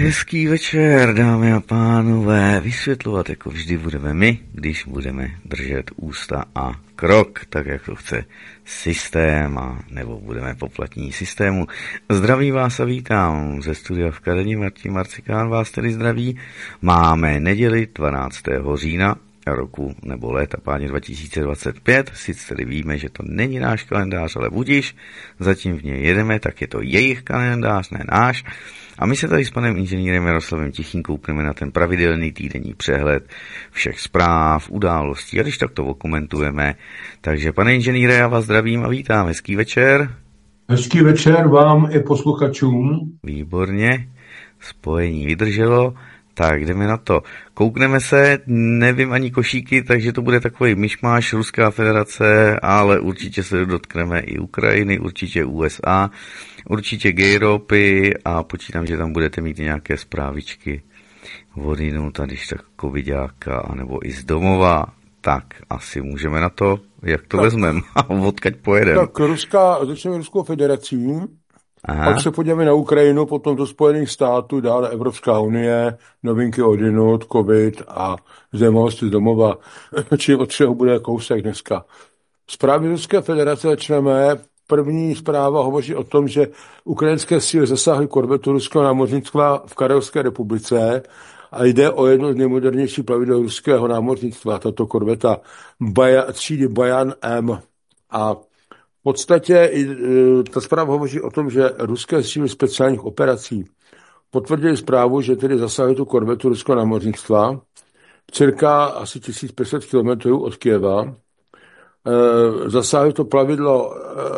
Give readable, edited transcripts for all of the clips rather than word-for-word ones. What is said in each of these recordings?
Hezký večer, dámy a pánové. Vysvětlovat, jako vždy budeme my, když budeme držet ústa a krok, tak jak to chce systém, a nebo budeme poplatní systému. Zdravím vás a vítám ze studia v Kadani. Martin Marcikán vás tedy zdraví. Máme neděli 12. října roku nebo léta páně 2025. Sice tedy víme, že to není náš kalendář, ale budiš, zatím v něj jedeme, tak je to jejich kalendář, ne náš. A my se tady s panem inženýrem Jaroslavem Tichým koukneme na ten pravidelný týdenní přehled všech zpráv, událostí a když tak to okomentujeme. Takže pane inženýre, já vás zdravím a vítám. Hezký večer. Hezký večer vám i posluchačům. Výborně, spojení vydrželo. Tak jdeme na to. Koukneme se, nevím ani košíky, takže to bude takový myšmáš, Ruská federace, ale určitě se dotkneme i Ukrajiny, určitě USA, určitě Gejropy a počítám, že tam budete mít nějaké zprávičky vodinu, tady tak covidáka, anebo i z domova. Tak asi můžeme na to, jak to vezmeme a odkaď pojedeme. Tak začneme Ruskou federací. Aha. Pak se podíváme na Ukrajinu, potom do Spojených států, dále Evropská unie, novinky odinut, covid a zajímavosti z domova, či od čeho bude kousek dneska. Zprávy Ruské federace začneme. První zpráva hovoří o tom, že ukrajinské síly zasáhly korvetu ruského námořnictva v Karelské republice a jde o jedno z nejmodernějších plavidel ruského námořnictva. Tato korveta třídy Bajan M. A v podstatě ta zpráva hovoří o tom, že ruské síly speciálních operací potvrdili zprávu, že tedy zasáhli tu korvetu ruského námořnictva cirka asi 1500 km od Kyjeva. Zasáhli to plavidlo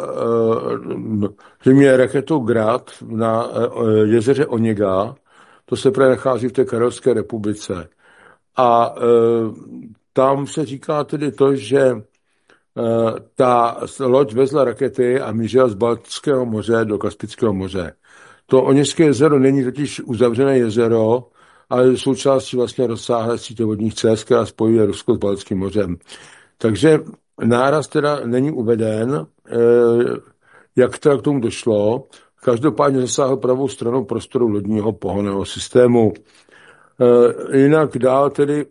země raketou Grad na jezeře Oněga, to se právě nachází v té Karelské republice. A tam se říká tedy to, že ta loď vezla rakety a mířila z Baltského moře do Kaspického moře. To Oněžské jezero není totiž uzavřené jezero, ale součástí vlastně rozsáhlé sítě vodních cest, která spojuje Rusko s Baltským mořem. Takže náraz teda není uveden, jak teda k tomu došlo. Každopádně zasáhl pravou stranou prostoru lodního pohonného systému. Jinak dál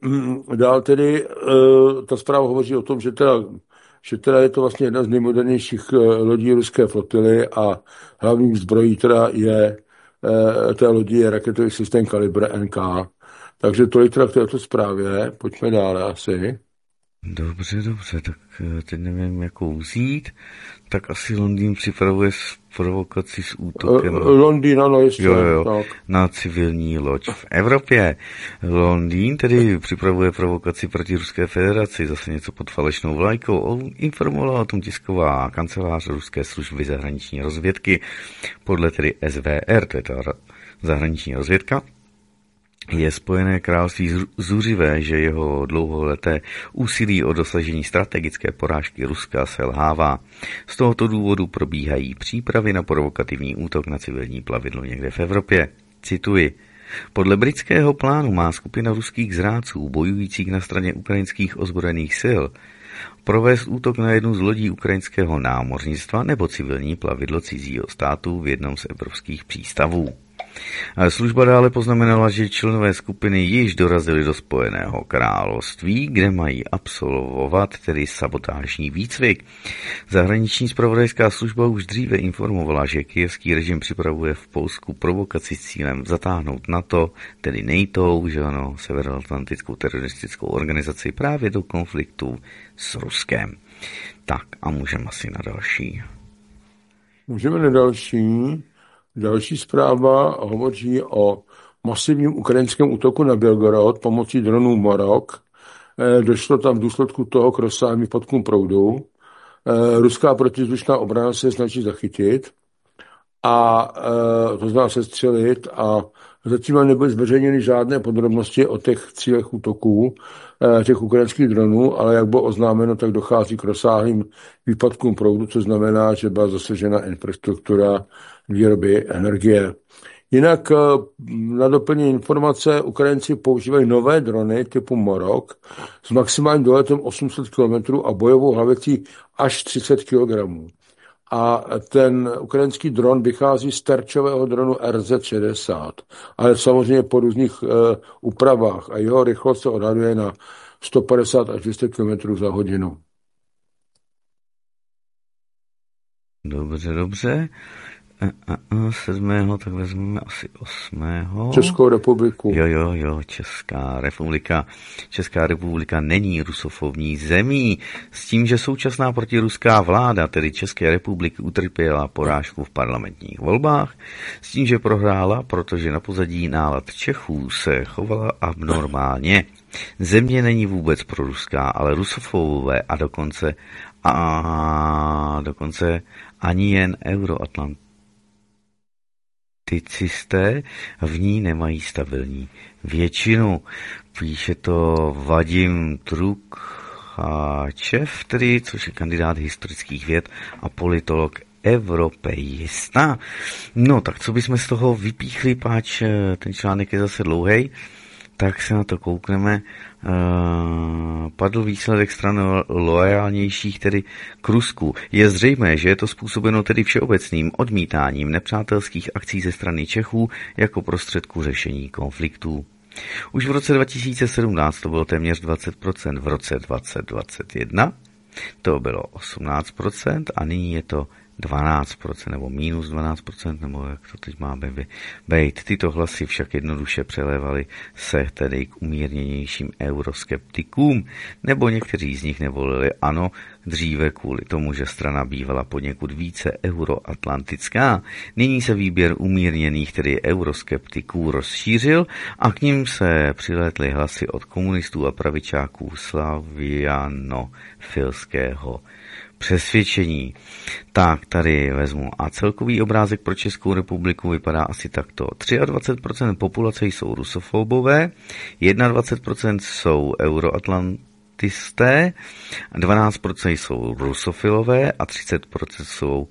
tedy ta zpráva hovoří o tom, že teda je to vlastně jedna z nejmodernějších lodí ruské flotily a hlavním zbrojí teda té lodi je raketový systém Kalibr NK. Takže tolik teda k této zprávě. Pojďme dále asi. Dobře, tak teď nevím, jakou vzít. Tak asi Londýn připravuje provokaci s útokem. Londýn, ano, ještě. Jo, na civilní loď v Evropě. Londýn tedy připravuje provokaci proti Ruské federaci, zase něco pod falešnou vlajkou. Informovala o tom tisková kancelář Ruské služby zahraniční rozvědky, podle tedy SVR, to je ta zahraniční rozvědka. Je Spojené království zuřivé, že jeho dlouholeté úsilí o dosažení strategické porážky Ruska selhává. Z tohoto důvodu probíhají přípravy na provokativní útok na civilní plavidlo někde v Evropě. Cituji. Podle britského plánu má skupina ruských zrádců bojujících na straně ukrajinských ozbrojených sil provést útok na jednu z lodí ukrajinského námořnictva nebo civilní plavidlo cizího státu v jednom z evropských přístavů. Služba dále poznamenala, že členové skupiny již dorazili do Spojeného království, kde mají absolvovat tedy sabotážní výcvik. Zahraniční zpravodajská služba už dříve informovala, že kyjevský režim připravuje v Polsku provokaci s cílem zatáhnout NATO, tedy NATO, že ano, severoatlantickou teroristickou organizaci právě do konfliktu s Ruskem. Tak a můžeme asi na další. Můžeme na další. Další zpráva hovoří o masivním ukrajinském útoku na Belgorod pomocí dronů Morok. Došlo tam v důsledku toho k rozsáhlým výpadkům proudu. Ruská protivzdušná obrana se snaží zachytit a to znamená sestřelit a zatím nebyly zveřejněny žádné podrobnosti o těch cílech útoků těch ukrajinských dronů, ale jak bylo oznámeno, tak dochází k rozsáhlým výpadkům proudu, což znamená, že byla zasažena infrastruktura výroby energie. Jinak na doplnění informace Ukrajinci používají nové drony typu Morok s maximálním doletem 800 km a bojovou hlavicí až 30 kg. a ten ukrajinský dron vychází z terčového dronu RZ-60, ale samozřejmě po různých úpravách a jeho rychlost se odhaduje na 150 až 200 km za hodinu. Dobře, dobře. 7. tak vezmeme asi 8. Českou republiku. Jo, Česká republika není rusofobní zemí. S tím, že současná protiruská vláda, tedy České republiky, utrpěla porážku v parlamentních volbách, s tím, že prohrála, protože na pozadí nálad Čechů se chovala abnormálně. Země není vůbec proruská, ale rusofobové a dokonce ani jen euroatlanticisté v ní nemají stabilní většinu. Píše to Vadim Trucháčev, což je kandidát historických věd a politolog europeista. No, tak co bychom z toho vypíchli, páč ten článek je zase dlouhej, tak se na to koukneme. Padl výsledek stran loajálnějších, tedy k Rusku. Je zřejmé, že je to způsobeno tedy všeobecným odmítáním nepřátelských akcí ze strany Čechů jako prostředku řešení konfliktů. Už v roce 2017 to bylo téměř 20%, v roce 2021 to bylo 18% a nyní je to 12% nebo minus 12%, nebo jak to teď má být. Tyto hlasy však jednoduše přelévaly se tedy k umírněnějším euroskeptikům, nebo někteří z nich nevolili ANO dříve kvůli tomu, že strana bývala poněkud více euroatlantická. Nyní se výběr umírněných, tedy euroskeptiků, rozšířil a k nim se přilétly hlasy od komunistů a pravičáků slavianofilského přesvědčení. Tak tady vezmu. A celkový obrázek pro Českou republiku vypadá asi takto. 23% populace jsou rusofobové, 21% jsou euroatlantisté, 12% jsou rusofilové a 30% jsou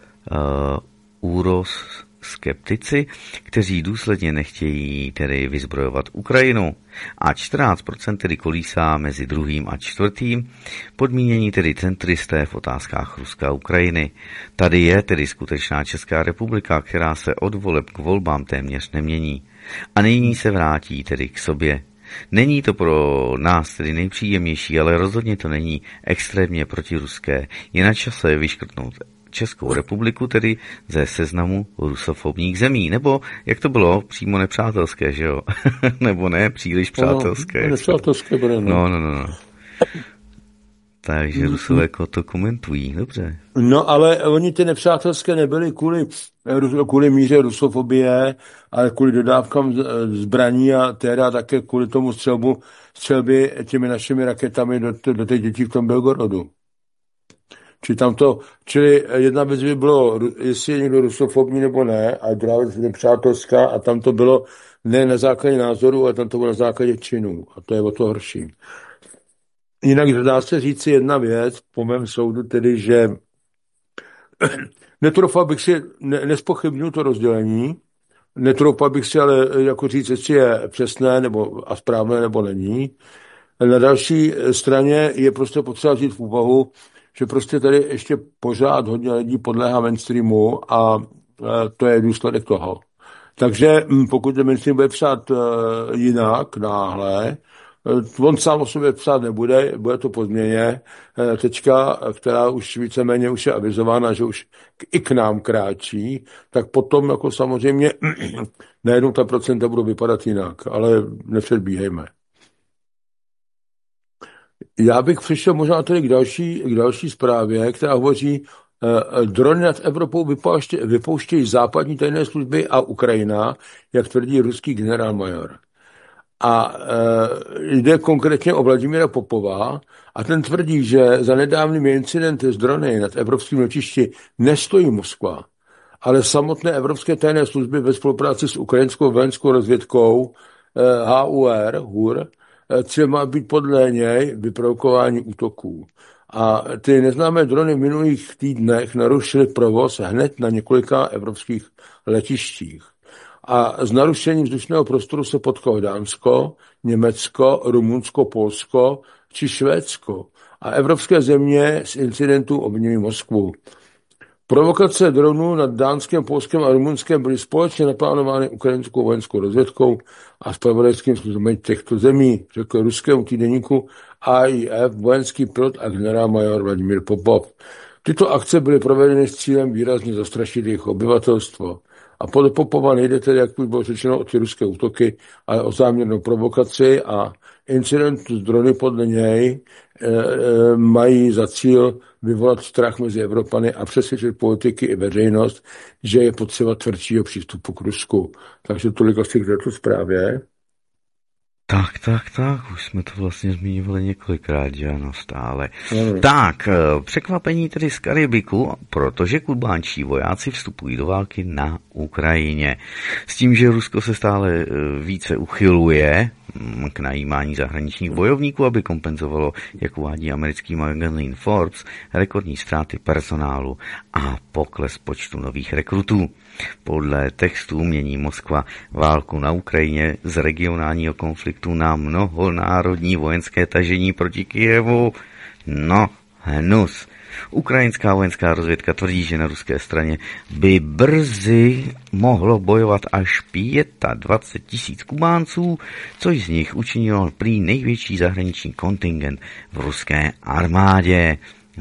skeptici, kteří důsledně nechtějí tedy vyzbrojovat Ukrajinu. A 14% tedy kolísá mezi druhým a čtvrtým, podmínění tedy centristé v otázkách Ruska a Ukrajiny. Tady je tedy skutečná Česká republika, která se od voleb k volbám téměř nemění. A nyní se vrátí tedy k sobě. Není to pro nás tedy nejpříjemnější, ale rozhodně to není extrémně protiruské. Je na čase vyškrtnout Českou republiku tedy ze seznamu rusofobních zemí. Nebo, jak to bylo, přímo nepřátelské, že jo? Nebo ne, příliš přátelské. No, nepřátelské bude, no. Takže Rusové to komentují, dobře. No, ale oni ty nepřátelské nebyly kvůli míře rusofobie, ale kvůli dodávkám zbraní a teda také kvůli tomu střelby těmi našimi raketami do těch dětí v tom Belgorodu. Čili jedna věc by bylo, jestli je někdo rusofobní nebo ne, a druhá věc nepřátelská, a tam to bylo ne na základě názoru, ale tam to bylo na základě činů. A to je o to horší. Jinak dá se říct jedna věc, po mém soudu tedy, že netroufal bych si, nespochybnil to rozdělení, netroufal bych si ale jako říct, jestli je přesné a správné nebo není. Na další straně je prostě potřeba vzít v úvahu, že prostě tady ještě pořád hodně lidí podléhá mainstreamu a to je důsledek toho. Takže pokud ten mainstream bude psát jinak, náhle, on sám o sobě psát nebude, bude to po změně, tečka, která už víceméně už je avizována, že už i k nám kráčí, tak potom jako samozřejmě najednou ta procenta budou vypadat jinak, ale nepředbíhejme. Já bych přišel možná tady k další zprávě, která hovoří, drony nad Evropou vypouštějí západní tajné služby a Ukrajina, jak tvrdí ruský generálmajor. A jde konkrétně o Vladimíra Popova a ten tvrdí, že za nedávnými incidenty s drony nad evropským letišti nestojí Moskva, ale samotné evropské tajné služby ve spolupráci s ukrajinskou vojenskou rozvědkou HUR, cíl má být podle něj vyprovokování útoků. A ty neznámé drony v minulých týdnech narušily provoz hned na několika evropských letištích. A z narušení vzdušného prostoru se potkalo Dánsko, Německo, Rumunsko, Polsko či Švédsko. A evropské země z incidentů obvinují Moskvu. Provokace dronů nad Dánskem, Polskem a Rumunskem byly společně naplánovány ukrajinskou vojenskou rozvědkou a zpravodajským službami těchto zemí, řekl ruskému týdeníku AIF vojenský pilot a generálmajor Vladimír Popov. Tyto akce byly provedeny s cílem výrazně zastrašit jejich obyvatelstvo. A podle Popova nejde tedy, jak už bylo řečeno, o ty ruské útoky, ale o záměrnou provokaci a incident s drony podle něj mají za cíl vyvolat strach mezi Evropany a přesvědčit politiky i veřejnost, že je potřeba tvrdšího přístupu k Rusku. Takže tolik asi k této zprávě. Tak, už jsme to vlastně zmiňovali několikrát, že ano, stále. Tak, překvapení tedy z Karibiku, protože kubánčí vojáci vstupují do války na Ukrajině. S tím, že Rusko se stále více uchyluje k najímání zahraničních bojovníků, aby kompenzovalo, jak uvádí americký magazín Forbes, rekordní ztráty personálu a pokles počtu nových rekrutů. Podle textů mění Moskva válku na Ukrajině z regionálního konfliktu na mnohonárodní vojenské tažení proti Kyjevu. No, hnus. Ukrajinská vojenská rozvědka tvrdí, že na ruské straně by brzy mohlo bojovat až 25 000 Kubánců, což z nich učinilo prý největší zahraniční kontingent v ruské armádě.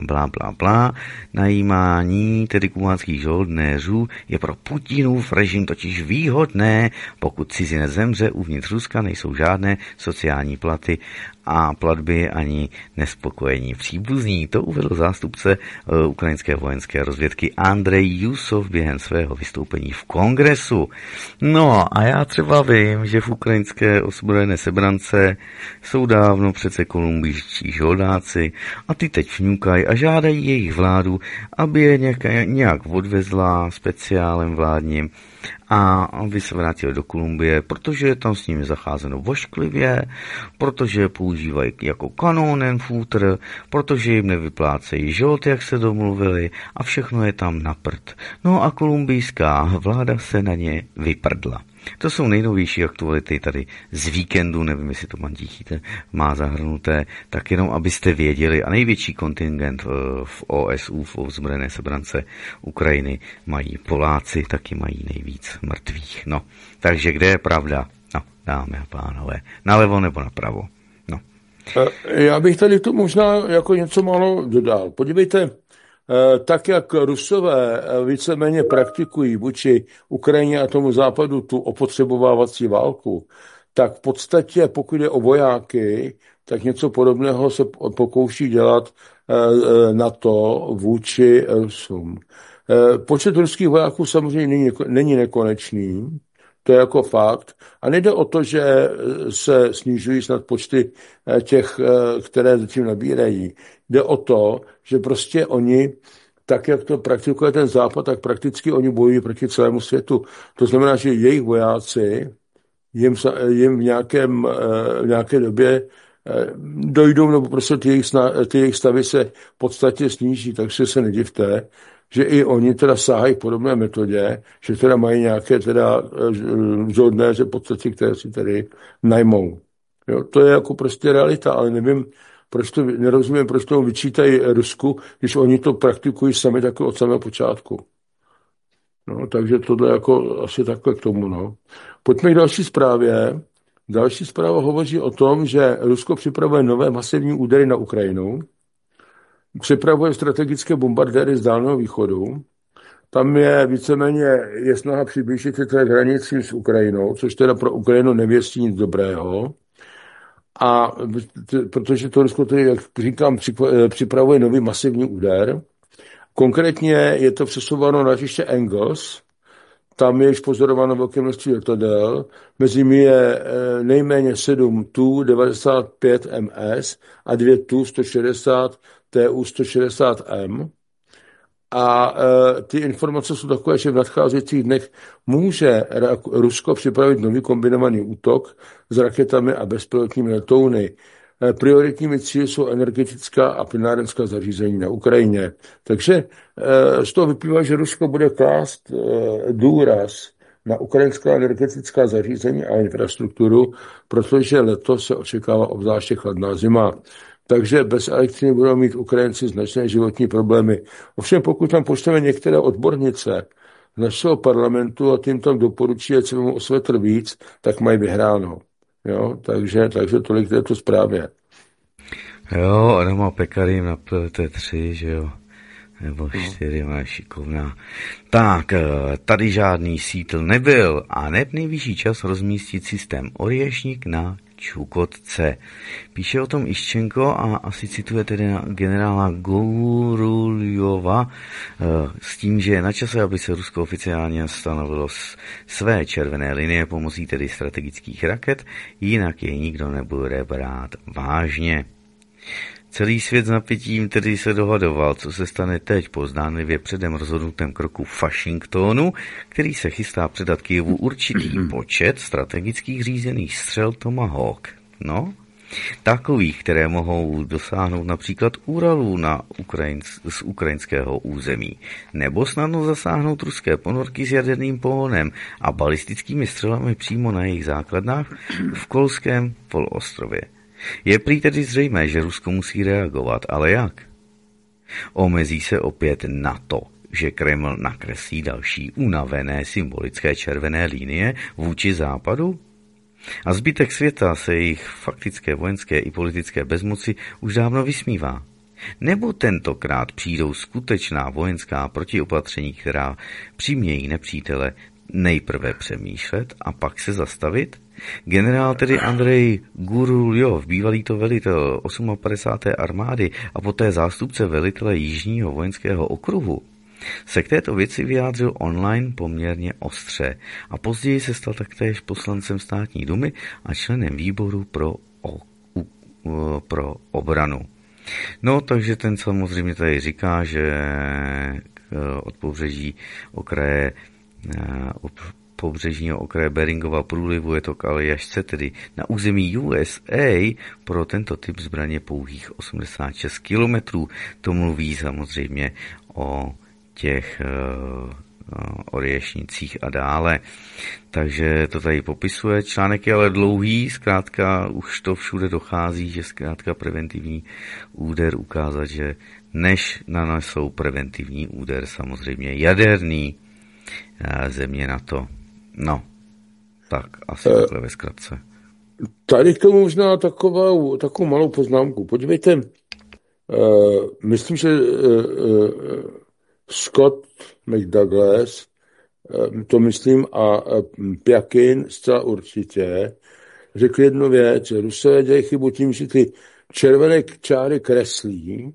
Najímání tedy kubánských žoldnéřů je pro Putinův režim totiž výhodné, pokud cizinec zemře, uvnitř Ruska nejsou žádné sociální platy a platby ani nespokojení příbuzní. To uvedl zástupce ukrajinské vojenské rozvědky Andrej Jusov během svého vystoupení v kongresu. No a já třeba vím, že v ukrajinské ozbrojené sebrance jsou dávno přece kolumbijští žoldáci a ty teď fňukají a žádají jejich vládu, aby je nějak odvezla speciálem vládním a aby se vrátili do Kolumbie, protože je tam s nimi zacházeno vošklivě, protože je používají jako kanónenfútr, protože jim nevyplácejí žolt, jak se domluvili a všechno je tam na prd. No a kolumbijská vláda se na ně vyprdla. To jsou nejnovější aktuality tady z víkendu, nevím, jestli to pan Tichýte má zahrnuté, tak jenom abyste věděli. A největší kontingent v OSU, v ozbrojené sebrance Ukrajiny, mají Poláci, taky mají nejvíc mrtvých. No, takže kde je pravda? No, dámy a pánové, nalevo nebo napravo? No. Já bych tady to možná jako něco málo dodal. Podívejte, tak jak Rusové víceméně praktikují vůči Ukrajině a tomu západu tu opotřebovávací válku, tak v podstatě, pokud je o vojáky, tak něco podobného se pokouší dělat NATO vůči Rusům. Počet ruských vojáků samozřejmě není nekonečný, to je jako fakt. A nejde o to, že se snižují snad počty těch, které zatím nabírají. Jde o to, že prostě oni, tak jak to praktikuje ten západ, tak prakticky oni bojují proti celému světu. To znamená, že jejich vojáci jim v nějaké době dojdou, nebo prostě ty jejich stavy se v podstatě sníží, takže se nedivte, že i oni teda sáhají v podobné metodě, že teda mají nějaké teda žoldnéře v podstatě, které si tady najmou. Jo, to je jako prostě realita, ale nevím, nerozumím, proč tomu vyčítají Rusku, když oni to praktikují sami takhle od samého počátku. No, takže tohle jako asi takhle k tomu, no. Pojďme k další zprávě. Další zpráva hovoří o tom, že Rusko připravuje nové masivní údery na Ukrajinu, připravuje strategické bombardéry z Dálného východu, tam je víceméně snaha přiblížit se té hranici s Ukrajinou, což teda pro Ukrajinu nevěstí nic dobrého. A protože to Rusko tedy, jak říkám, připravuje nový masivní úder. Konkrétně je to přesouváno na letiště Engels, tam je již pozorováno velké množství letadel, mezi nimi je nejméně 7 Tu-95 MS a 2 Tu-160 Tu-160M. A ty informace jsou takové, že v nadcházejících dnech může Rusko připravit nový kombinovaný útok s raketami a bezpilotními letouny. Prioritními cíli jsou energetická a plynárenská zařízení na Ukrajině. Takže z toho vyplývá, že Rusko bude klást důraz na ukrajinská energetická zařízení a infrastrukturu, protože letos se očekává obzvláště chladná zima. takže bez elektřiny budou mít Ukrajinci značné životní problémy. Ovšem pokud tam pošleme některé odbornice z našeho parlamentu a tím tam doporučí, ať se mu o svetr víc, tak mají vyhráno. Jo? Takže tolik této zprávě. Jo, Adama Pekary na PLT3, že jo, nebo 4, má šikovná. Tak, tady žádný sítl nebyl a neb nejvyšší čas rozmístit systém Orješník na Čukotce. Píše o tom Iščenko a asi cituje tedy na generála Guruljova s tím, že je na čase, aby se Rusko oficiálně stanovilo své červené linie pomocí tedy strategických raket, jinak je nikdo nebude brát vážně. Celý svět s napětím tedy se dohadoval, co se stane teď po zdánlivě předem rozhodnutém kroku Washingtonu, který se chystá předat Kyjevu určitý počet strategických řízených střel Tomahawk. No, takových, které mohou dosáhnout například Uralů z ukrajinského území, nebo snadno zasáhnout ruské ponorky s jaderným pohonem a balistickými střelami přímo na jejich základnách v Kolském poloostrově. Je prý tedy zřejmé, že Rusko musí reagovat, ale jak? Omezí se opět na to, že Kreml nakreslí další unavené symbolické červené linie vůči západu? A zbytek světa se jejich faktické vojenské i politické bezmoci už dávno vysmívá. Nebo tentokrát přijdou skutečná vojenská protiopatření, která přimějí nepřítele nejprve přemýšlet a pak se zastavit? Generál tedy Andrej Guruljov, bývalý to velitel 58. armády a poté zástupce velitele Jižního vojenského okruhu, se k této věci vyjádřil online poměrně ostře a později se stal taktéž poslancem státní dumy a členem výboru pro obranu. No, takže ten samozřejmě tady říká, že od pobřežního okraje Beringova průlivu je to k Aljašce, tedy na území USA, pro tento typ zbraně pouhých 86 kilometrů. To mluví samozřejmě o těch Orješnicích a dále. Takže to tady popisuje. Článek je ale dlouhý, zkrátka už to všude dochází, že zkrátka preventivní úder ukázat, že než nanesou preventivní úder samozřejmě jaderný země na to. No, tak asi takhle ve zkratce. Tady k tomu možná takovou malou poznámku. Podívejte, myslím, že Scott McDouglas, to myslím, a Pjakin zcela určitě, řekl jednu věc, že Rusové dělají chybu tím, že ty červené čáry kreslí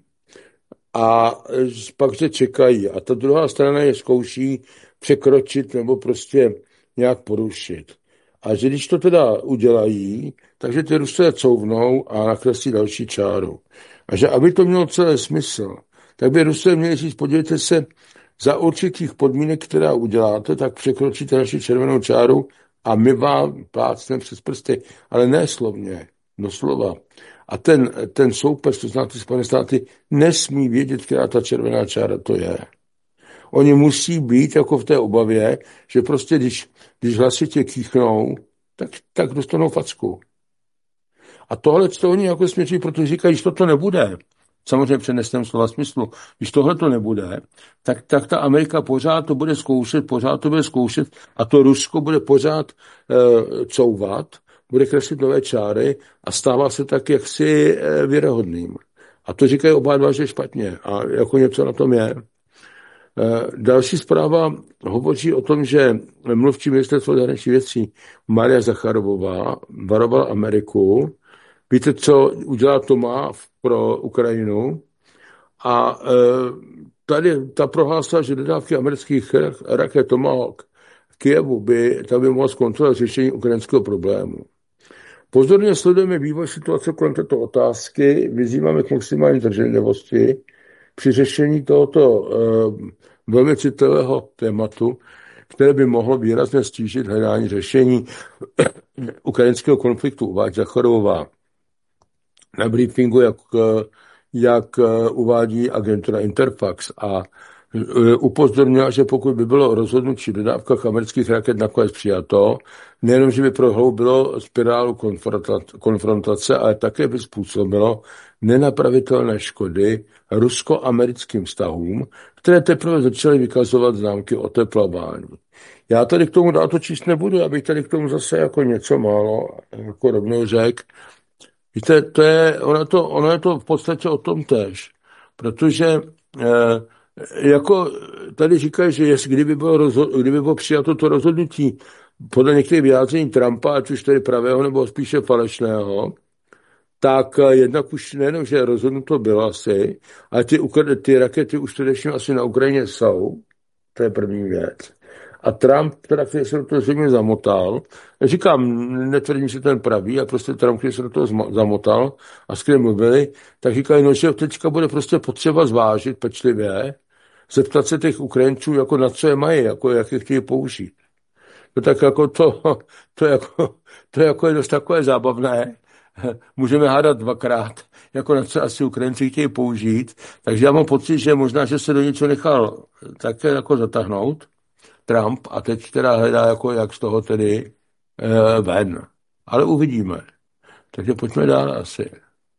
a pak se čekají. A ta druhá strana je zkouší překročit nebo prostě nějak porušit. A že když to teda udělají, takže ty Rusové couvnou a nakreslí další čáru. A že aby to mělo celé smysl, tak by Rusové měli říct, podívejte se, za určitých podmínek, která uděláte, tak překročíte naši červenou čáru a my vám plácneme přes prsty, ale ne slovně, doslova. A ten soupeř, to znamená ty Spojené státy, nesmí vědět, která ta červená čára to je. Oni musí být jako v té obavě, že prostě když hlasitě kýchnou, tak dostanou facku. A tohle to oni jako směřují, protože říkají, že toto nebude. Samozřejmě přenesném slova smyslu. Když tohle to nebude, tak ta Amerika pořád to bude zkoušet a to Rusko bude pořád couvat, bude kreslit nové čáry a stává se tak jaksi věrohodným. A to říkají oba dva, že je špatně a jako něco na tom je. Další zpráva hovoří o tom, že mluvčí ministerstvo zahraničních věcí Maria Zacharovová varovala Ameriku. Víte, co udělá Tomá pro Ukrajinu? A tady ta prohlásila, že dodávky amerických raket Tomahawk v Kyjevu by mohla zkontrolovat řešení ukrajinského problému. Pozorně sledujeme vývoj situace kolem této otázky, vyzýváme k maximální zdrženlivosti při řešení tohoto velmi citlivého tématu, které by mohlo výrazně stížit hledání řešení ukrajinského konfliktu, uvádí Zacharová. Na briefingu, jak uvádí agentura Interfax a upozornila, že pokud by bylo rozhodnutí o dodávkách amerických raket nakonec přijato, nejenom, že by prohloubilo spirálu konfrontace, ale také by způsobilo nenapravitelné škody rusko-americkým vztahům, které teprve začaly vykazovat známky oteplování. Já tady k tomu dál to číst nebudu, abych tady k tomu zase jako něco málo jako rovnou řekl. Víte, ono je to v podstatě o tom též, protože jako tady říkají, že kdyby bylo přijato to rozhodnutí podle některých vyjádření Trumpa, ať už tedy pravého nebo spíše falešného, tak jednak už nejenom, že rozhodnuto bylo asi, ale ty rakety už především asi na Ukrajině jsou, to je první věc. A Trump, který se do toho zřejmě zamotal, říkám, netvrdím, že ten pravý, a prostě Trump, který se do toho zamotal a s kterým mluvili, tak říkají, no, že teďka bude prostě potřeba zvážit pečlivě, zeptat se těch Ukrajinců, jako na co je mají, jako jak je chtějí použít. No tak jako to jako je dost takové zábavné. Můžeme hádat dvakrát, jako na co asi Ukrajinci chtějí použít. Takže já mám pocit, že možná, že se do něčeho nechal také jako zatáhnout Trump a teď teda hledá, jako jak z toho tedy ven. Ale uvidíme. Takže pojďme dál asi.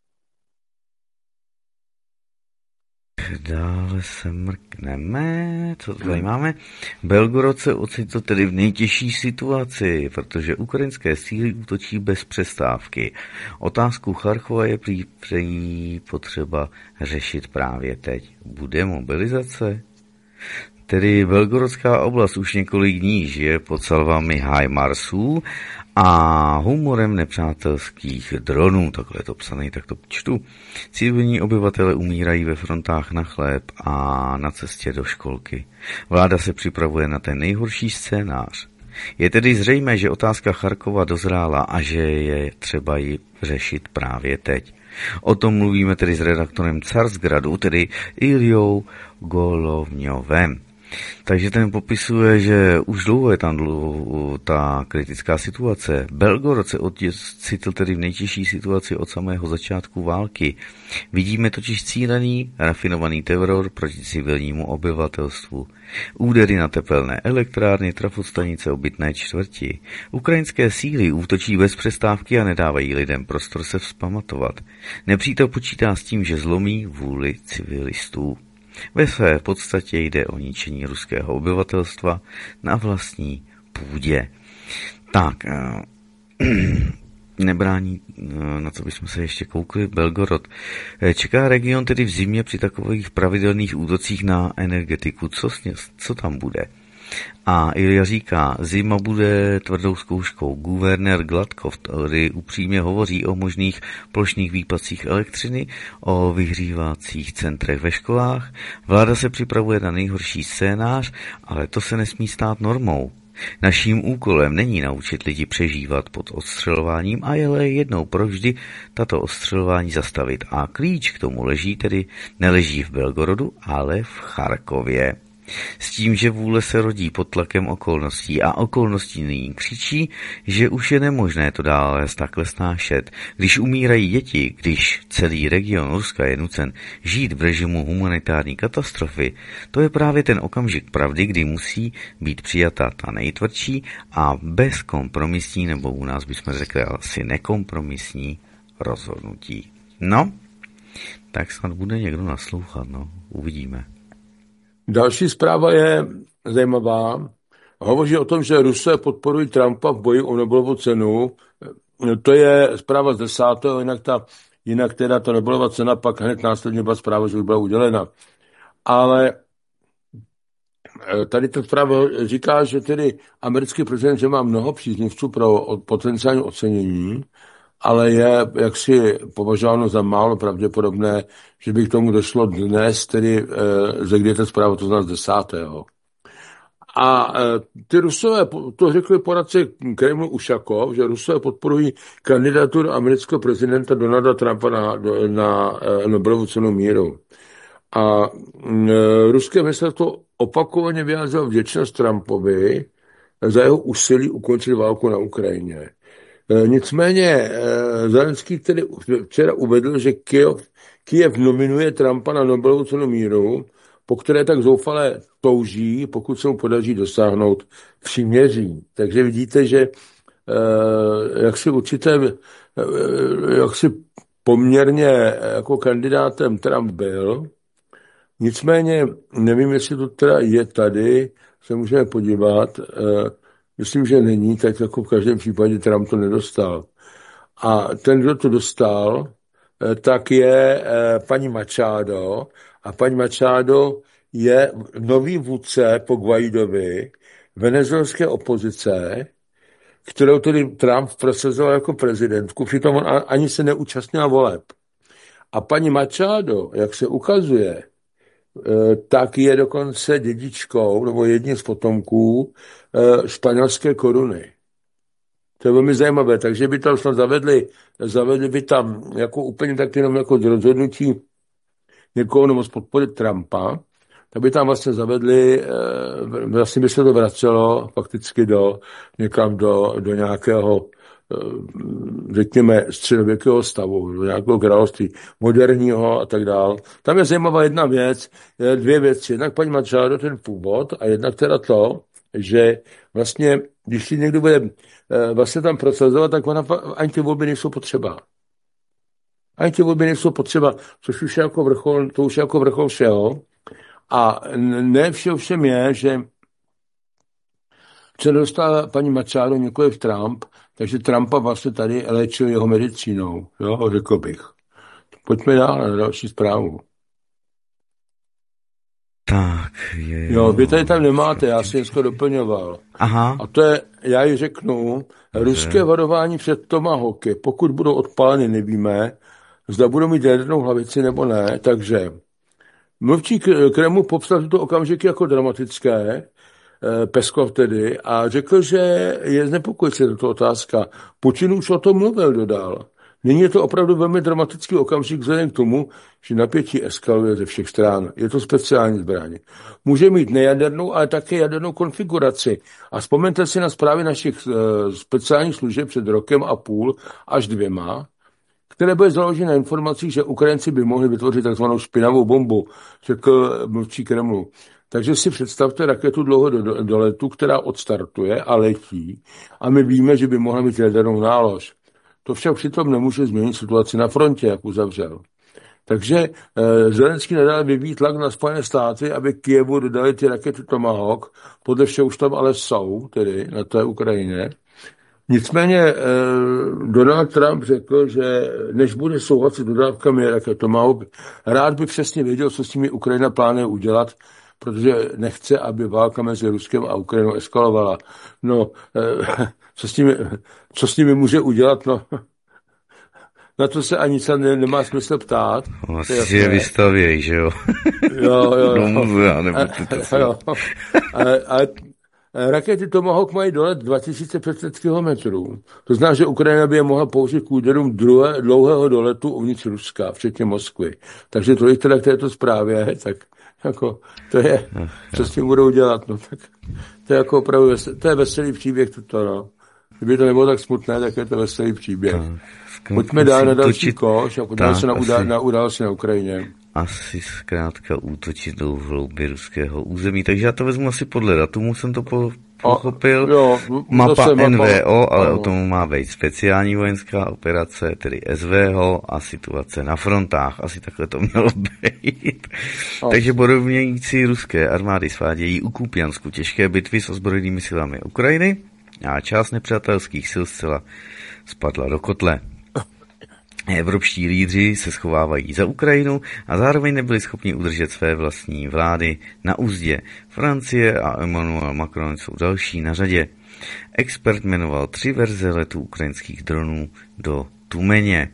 Dále se mrkneme, co tady máme. Belgorod se ocitl tedy v nejtěžší situaci, protože ukrajinské síly útočí bez přestávky. Otázku Charkova je prý potřeba řešit právě teď. Bude mobilizace? Tedy Belgorodská oblast už několik dní žije pod salvami HIMARSů a humorem nepřátelských dronů, takhle je to psané, tak to čtu. Civilní obyvatele umírají ve frontách na chléb a na cestě do školky. Vláda se připravuje na ten nejhorší scénář. Je tedy zřejmé, že otázka Charkova dozrála a že je třeba ji řešit právě teď. O tom mluvíme tedy s redaktorem Carsgradu, tedy Iljou Golovňovem. Takže ten popisuje, že už dlouho je tam ta kritická situace. Belgorod se ocitl tedy v nejtěžší situaci od samého začátku války. Vidíme totiž cílený, rafinovaný teror proti civilnímu obyvatelstvu. Údery na tepelné elektrárny, trafostanice, obytné čtvrti. Ukrajinské síly útočí bez přestávky a nedávají lidem prostor se vzpamatovat. Nepřítel počítá s tím, že zlomí vůli civilistů. Ve své podstatě jde o ničení ruského obyvatelstva na vlastní půdě. Tak, nebrání, na co bychom se ještě koukli, Belgorod. Čeká region tedy v zimě při takových pravidelných útocích na energetiku. Co tam bude? A Ilja říká, zima bude tvrdou zkouškou. Guvernér Gladkov tady upřímně hovoří o možných plošných výpadcích elektřiny, o vyhřívacích centrech ve školách. Vláda se připravuje na nejhorší scénář, ale to se nesmí stát normou. Naším úkolem není naučit lidi přežívat pod ostřelováním, ale jednou provždy tato ostřelování zastavit. A klíč k tomu neleží v Belgorodu, ale v Charkově. S tím, že vůle se rodí pod tlakem okolností a okolností nyní křičí, že už je nemožné to dále takhle snášet. Když umírají děti, když celý region Ruska je nucen žít v režimu humanitární katastrofy, to je právě ten okamžik pravdy, kdy musí být přijata ta nejtvrdší a bezkompromisní, nebo u nás bychom řekli asi nekompromisní rozhodnutí. No, tak snad bude někdo naslouchat, no, uvidíme. Další zpráva je zajímavá. Hovoří o tom, že Rusové podporují Trumpa v boji o Nobelovu cenu. To je zpráva z 10. Jinak teda ta Nobelova cena pak hned následně byla zpráva, že už byla udělena. Ale tady ta zpráva říká, že tedy americký prezident, že má mnoho příznivců pro potenciální ocenění, ale je jaksi považováno za málo pravděpodobné, že by k tomu došlo dnes, tedy ze kdy je ta zpráva, to znamená z 10. A ty Rusové, to řekli poradce Kremlu Ušakov, že Rusové podporují kandidaturu amerického prezidenta Donalda Trumpa na Nobelovu cenu míru. A ruské ministerstvo opakovaně vyjádřilo vděčnost Trumpovi za jeho úsilí ukončit válku na Ukrajině. Nicméně Zelenský tedy včera uvedl, že Kyjev nominuje Trumpa na Nobelovu cenu míru, po které tak zoufale touží, pokud se mu podaří dosáhnout příměří. Takže vidíte, že jaksi určité jaksi poměrně jako kandidátem Trump byl. Nicméně nevím, jestli to teda je tady, se můžeme podívat. Myslím, že není, tak jako v každém případě Trump to nedostal. A ten, kdo to dostal, tak je paní Machado. A paní Machado je nový vůdce po Guaidovi venezuelské opozice, kterou tedy Trump prosazoval jako prezidentku, přitom on ani se neúčastnila voleb. A paní Machado, jak se ukazuje, tak je dokonce dědičkou nebo jedním z potomků španělské koruny. To je velmi zajímavé, takže by tam snad zavedli by tam jako úplně tak jenom jako rozhodnutí někoho nebo z podpory Trumpa, tak by tam vlastně zavedli, vlastně by se to vracelo fakticky někam do nějakého, řekněme, středověkého stavu, do nějakého království moderního a tak dále. Tam je zajímavá jedna věc, dvě věci. Jednak paní Machado, ten původ, a jednak teda to, že vlastně, když si někdo bude vlastně tam prosazovat, tak ani ty volby nejsou potřeba. Ani ty volby nejsou potřeba, což už je jako vrchol, to už je jako vrchol všeho. A ne všem je, že se dostala paní Machado nikoliv Trump, takže Trumpa vlastně tady léčil jeho medicínou, jo, řekl bych. Pojďme dál na další zprávu. Tak, Jo, vy tady tam nemáte, já si dneska doplňoval. Aha. A to je, já ji řeknu, ruské varování před Tomahawky. Pokud budou odpáleny, nevíme, zda budou mít jadernou hlavici nebo ne, takže mluvčí Kremlu popsal tyto okamžiky jako dramatické, Peskov tedy, a řekl, že je znepokojící tato otázka. Putin už o tom mluvil, dodal. Nyní je to opravdu velmi dramatický okamžik vzhledem k tomu, že napětí eskaluje ze všech stran. Je to speciální zbraň. Může mít nejadernou, ale také jadernou konfiguraci. A vzpomeňte si na zprávy našich speciálních služeb před rokem a půl až 2, které byly založeny na informacích, že Ukrajinci by mohli vytvořit takzvanou špinavou bombu, řekl mluvčí Kremlu. Takže si představte raketu dlouho do letu, která odstartuje a letí a my víme, že by mohla mít jadernou nálož. To však přitom nemůže změnit situaci na frontě, jak uzavřel. Takže Zelenský nadále vyvíjí tlak na Spojené státy, aby Kyjevu dodali ty rakety Tomahawk, podle všeho už tam ale jsou, tedy na té Ukrajině. Nicméně Donald Trump řekl, že než bude souhlasit dodávkami raket Tomahawk, rád by přesně věděl, co s nimi Ukrajina plánuje udělat, protože nechce, aby válka mezi Ruskem a Ukrajinou eskalovala. No, co s nimi může udělat? No, na to se ani se nemá smysl ptát. Asi si je vystavěj, že jo? Jo. Jo. Ale rakety Tomahawk mají dolet 2500 kilometrů. To znamená, že Ukrajina by je mohla použít k úderům dlouhého doletu uvnitř Ruska, včetně Moskvy. Takže to je teda k této zprávě, tak jako, to je, co s tím budou dělat, no, tak to je jako opravdu, to je veselý příběh toto, no. Kdyby to nebylo tak smutné, tak je to veselý příběh. Pojďme dál na další koš a pojďme se na události na Ukrajině. Asi zkrátka útočit do hlouby ruského území, takže já to vezmu asi podle datumu, jsem to pochopil. Mapa NVO, ale o tom má být speciální vojenská operace, tedy SVO a situace na frontách. Asi takhle to mělo být. Takže bojovníci ruské armády svádějí u Kupiansku těžké bitvy s ozbrojenými silami Ukrajiny a část nepřátelských sil zcela spadla do kotle. Evropští lídři se schovávají za Ukrajinu a zároveň nebyli schopni udržet své vlastní vlády na uzdě. Francie a Emmanuel Macron jsou další na řadě. Expert jmenoval 3 verze letů ukrajinských dronů do Tumeně.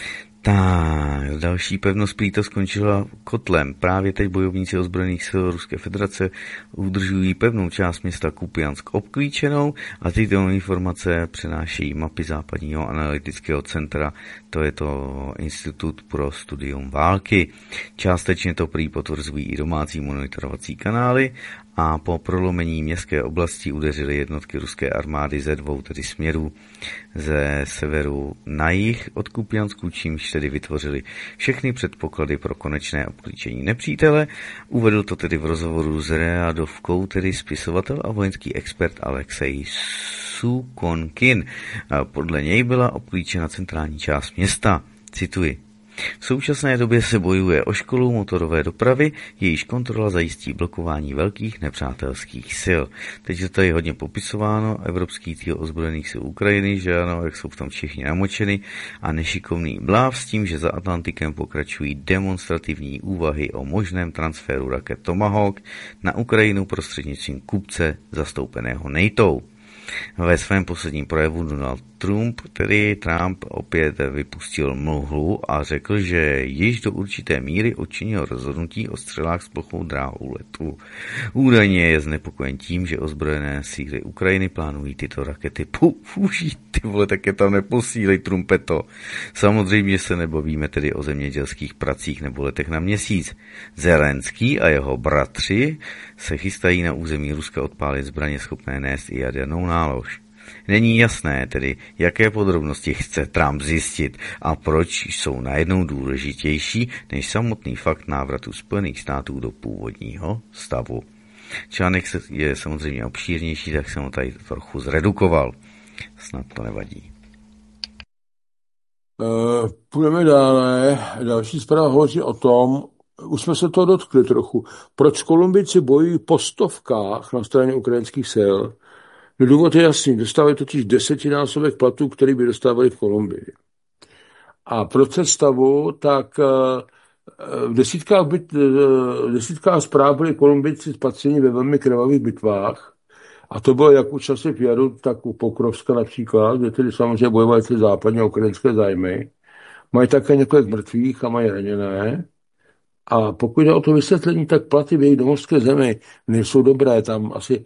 Tak, další pevnost prý skončila kotlem. Právě teď bojovníci ozbrojených sil Ruské federace udržují pevnou část města Kupiansk obklíčenou a tyto informace přenášejí mapy západního analytického centra, to je to Institut pro studium války. Částečně to prý potvrzují i domácí monitorovací kanály a po prolomení městské oblasti udeřily jednotky ruské armády ze 2 tedy směrů ze severu na jih od Kupiansku, čímž tedy vytvořili všechny předpoklady pro konečné obklíčení nepřítele. Uvedl to tedy v rozhovoru s Readovkou, tedy spisovatel a vojenský expert Alexej Sukonkin. Podle něj byla obklíčena centrální část města. Cituji. V současné době se bojuje o školu motorové dopravy, jejíž kontrola zajistí blokování velkých nepřátelských sil. Teď je tady hodně popisováno evropský cíl ozbrojených sil Ukrajiny, že ano, jak jsou v tom všichni namočeny a nešikovný bláv s tím, že za Atlantikem pokračují demonstrativní úvahy o možném transferu raket Tomahawk na Ukrajinu prostřednictvím kupce zastoupeného NATO. Ve svém posledním projevu Donald Trump opět vypustil mlhu a řekl, že již do určité míry učinil rozhodnutí o střelách s plochou dráhou letu. Údajně je znepokojen tím, že ozbrojené síly Ukrajiny plánují tyto rakety použít. Ty vole, tak je tam neposílej, Trumpeto. Samozřejmě se nebavíme tedy o zemědělských pracích nebo letech na měsíc. Zelenský a jeho bratři se chystají na území Ruska odpálit zbraně schopné nést i jadernou nálož. Není jasné tedy, jaké podrobnosti chce Trump zjistit a proč jsou najednou důležitější než samotný fakt návratu Spojených států do původního stavu. Článek je samozřejmě obšírnější, tak jsem ho tady trochu zredukoval. Snad to nevadí. Půjdeme dále. Další zpráva hovoří o tom, už jsme se to dotkli trochu, proč Kolumbijci bojují po stovkách na straně ukrajinských sil. No, důvod je jasný, dostávají totiž 10násobek platů, který by dostávali v Kolumbii. A pro představu, tak v desítkách zpráv byli Kolumbijci spatřeni ve velmi krvavých bitvách. A to bylo jak u časy v Jaru, tak u Pokrovska například, kde tedy samozřejmě bojovali ty západní a ukrajinské zájmy. Mají také několik mrtvých a mají raněné. A pokud jde o to vysvětlení, tak platy v jejich domovské zemi nejsou dobré, tam asi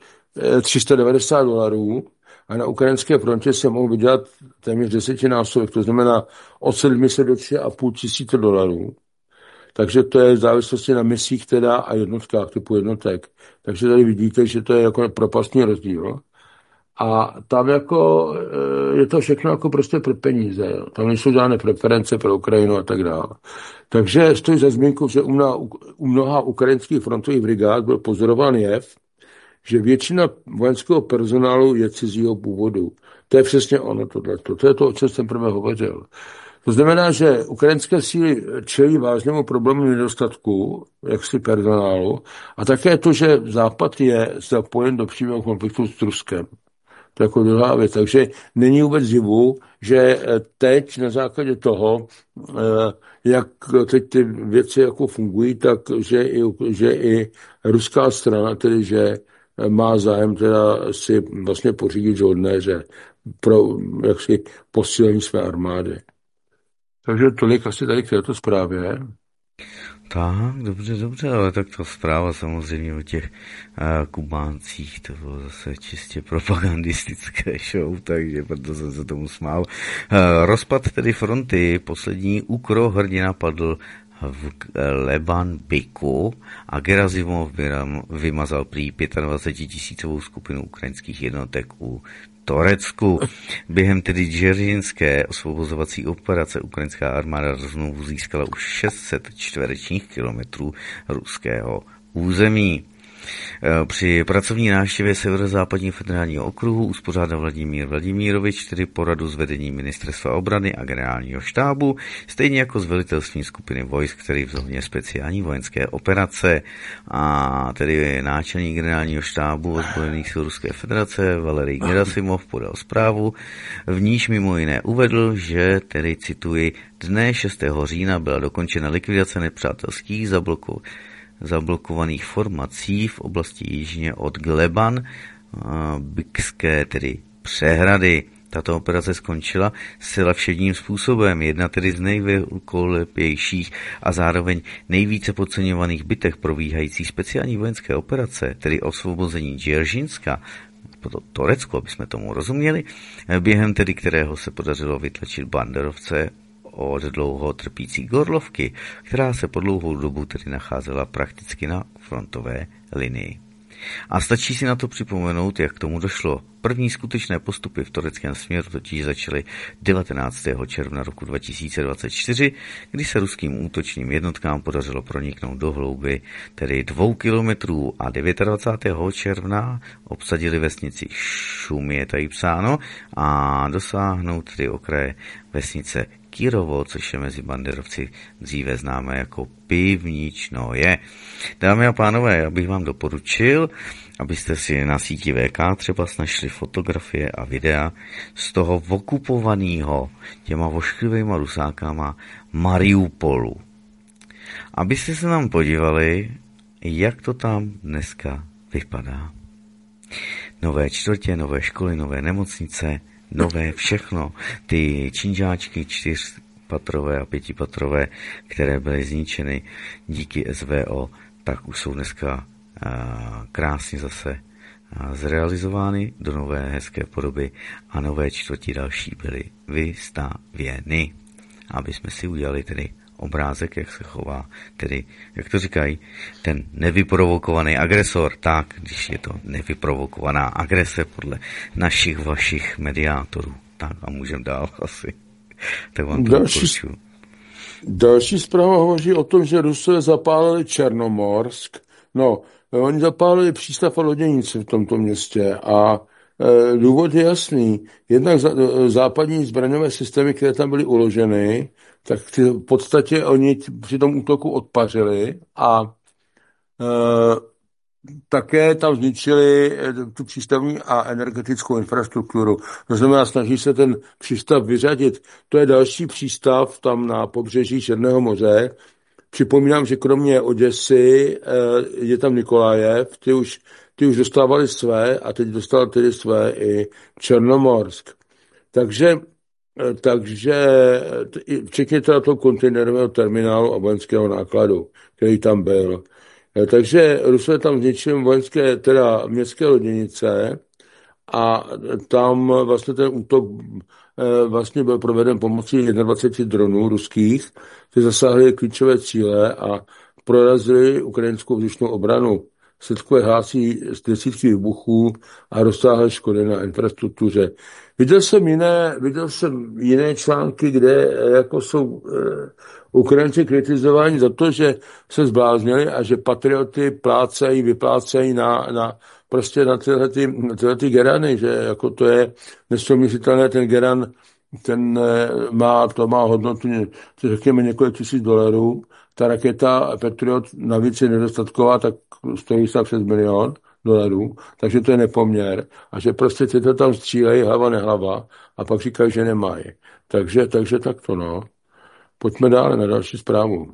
$390 a na ukrajinské frontě se mohou vydělat téměř 10násobek, to znamená od 700 do $3,500. Takže to je v závislosti na misích teda a jednotkách, typu jednotek. Takže tady vidíte, že to je jako propastný rozdíl. A tam jako je to všechno jako prostě pro peníze. Jo. Tam nejsou žádné preference pro Ukrajinu a tak dále. Takže stojí za zmínku, že u mnoha ukrajinských frontových brigád byl pozorován jev, že většina vojenského personálu je cizího původu. To je přesně ono tohleto. To je to, o čem jsem prvé hovořil. To znamená, že ukrajinské síly čelí vážnému problému nedostatku jaksi personálu a také to, že Západ je zapojen do přímého konfliktu s Ruskem. To je jako druhá věc. Takže není vůbec divu, že teď na základě toho, jak teď ty věci jako fungují, tak že i ruská strana, tedy že má zájem teda si vlastně pořídit žoldnéře pro jaksi posílení své armády. Takže tolik asi tady k této zprávě. Tak, dobře, ale tak to zpráva samozřejmě o těch Kubáncích, to bylo zase čistě propagandistické show, takže proto jsem se tomu smál. Rozpad tedy fronty, poslední úkrohrdina padl v Lebanbiku a Gerasimov vymazal prý 25 000 skupinu ukrajinských jednotek u Turecku. Během tedy džeržinské osvobozovací operace ukrajinská armáda znovu získala už 600 čtverečních kilometrů ruského území. Při pracovní návštěvě severozápadního federálního okruhu uspořádal Vladimír Vladimírovič tedy poradu s vedením ministerstva obrany a generálního štábu, stejně jako s velitelstvím skupiny vojsk, který v zóně speciální vojenské operace, a tedy náčelník generálního štábu ozbrojených sil Ruské federace Valerij Gerasimov podal zprávu, v níž mimo jiné uvedl, že tedy cituji, dne 6. října byla dokončena likvidace nepřátelských zablokovaných formací v oblasti jižně od Gleban, Bykské tedy přehrady. Tato operace skončila zcela všedním způsobem. Jedna tedy z nejvelkolepějších a zároveň nejvíce podceňovaných bitev probíhající speciální vojenské operace, tedy osvobození Džeržinska, to Turecku, aby jsme tomu rozuměli, během tedy kterého se podařilo vytlačit banderovce od dlouho trpící Gorlovky, která se po dlouhou dobu tedy nacházela prakticky na frontové linii. A stačí si na to připomenout, jak k tomu došlo. První skutečné postupy v tureckém směru totiž začaly 19. června roku 2024, kdy se ruským útočným jednotkám podařilo proniknout do hlouby, tedy 2 kilometrů, a 29. června obsadili vesnici Šum, je tady psáno, a dosáhnout tedy okraje vesnice Kirovo, což je mezi banderovci dříve známé jako Pivnično je. Dámy a pánové, já bych vám doporučil, abyste si na síti VK třeba našli fotografie a videa z toho okupovaného těma vošklivýma Rusákama Mariupolu. Abyste se nám podívali, jak to tam dneska vypadá. Nové čtvrtě, nové školy, nové nemocnice, nové všechno. Ty činžáčky 4patrové a 5patrové, které byly zničeny díky SVO, tak už jsou dneska krásně zase zrealizovány do nové hezké podoby a nové čtvrti další byly vystavěny. Aby jsme si udělali tedy obrázek, jak se chová, tedy, jak to říkají, ten nevyprovokovaný agresor, tak, když je to nevyprovokovaná agrese podle našich, vašich mediátorů. Tak a můžeme dál asi. Tak vám to doporučuji. Další zpráva hovoří o tom, že Rusové zapálili Černomorsk. No, oni zapálili přístav a loděnice v tomto městě a důvod je jasný. Jednak západní zbraňové systémy, které tam byly uloženy, tak v podstatě oni při tom útoku odpařili a také tam zničili tu přístavní a energetickou infrastrukturu. To znamená, snaží se ten přístav vyřadit. To je další přístav tam na pobřeží Černého moře. Připomínám, že kromě Oděsy je tam Nikolajev, ty už dostávali své a teď dostal tedy své i Černomorsk. Takže včetně toho kontejnerového terminálu a vojenského nákladu, který tam byl. Takže Rusové tam zničili vojenské, teda městské loděnice a tam vlastně ten útok vlastně byl proveden pomocí 21 dronů ruských, kteří zasáhli klíčové cíle a prorazili ukrajinskou vzdušnou obranu. Setkové hlásí z desítky výbuchů a rozsáhlé škody na infrastruktuře. Viděl jsem jiné články, kde jako jsou Ukrajinci kritizováni za to, že se zbláznili a že patrioty vyplácejí prostě na tyhle gerany, že jako to je nesouměřitelné, ten geran, to má hodnotu, řekněme, několik $1000. Ta raketa Patriot navíc je nedostatková, tak stojí se přes $1 000 000, takže to je nepoměr. A že prostě ty to tam střílejí hlava nehlava a pak říkají, že nemají. Takže tak to, no. Pojďme dále na další zprávu.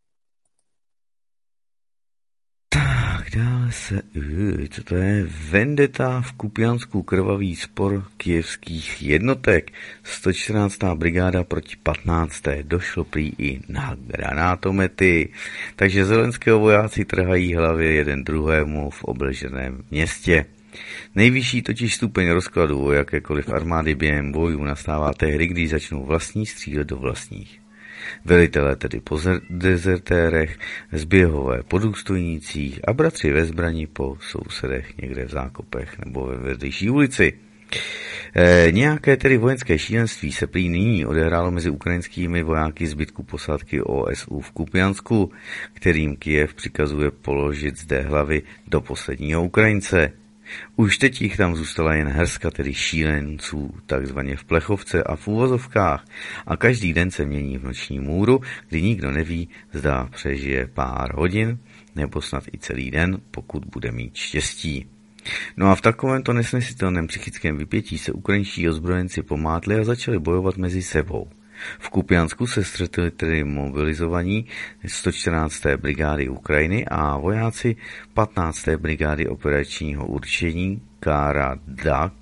Dále se, co to je? Vendeta v Kupiansku, krvavý spor kyjevských jednotek. 114. brigáda proti 15. Došlo prý i na granátomety. Takže zelenského vojáci trhají hlavy jeden druhému v obleženém městě. Nejvyšší totiž stupeň rozkladu jakékoliv armády během bojů nastává tehdy, když začnou vlastní střílet do vlastních. Velitelé tedy po dezertérech, zběhové po důstojnících a bratři ve zbrani po sousedech někde v zákopech nebo ve vedlejší ulici. Nějaké tedy vojenské šílenství se prý nyní odehrálo mezi ukrajinskými vojáky zbytku posádky OSU v Kupiansku, kterým Kyjev přikazuje položit zde hlavy do posledního Ukrajince. Už teď jich tam zůstala jen hrska, tedy šílenců, takzvaně v plechovce a v úvozovkách, a každý den se mění v noční můru, kdy nikdo neví, zda přežije pár hodin, nebo snad i celý den, pokud bude mít štěstí. No a v takovémto nesnesitelném psychickém vypětí se ukrajinští ozbrojenci pomátli a začali bojovat mezi sebou. V Kupiansku se střetli tedy mobilizovaní 114. brigády Ukrajiny a vojáci 15. brigády operačního určení Kara-Dak.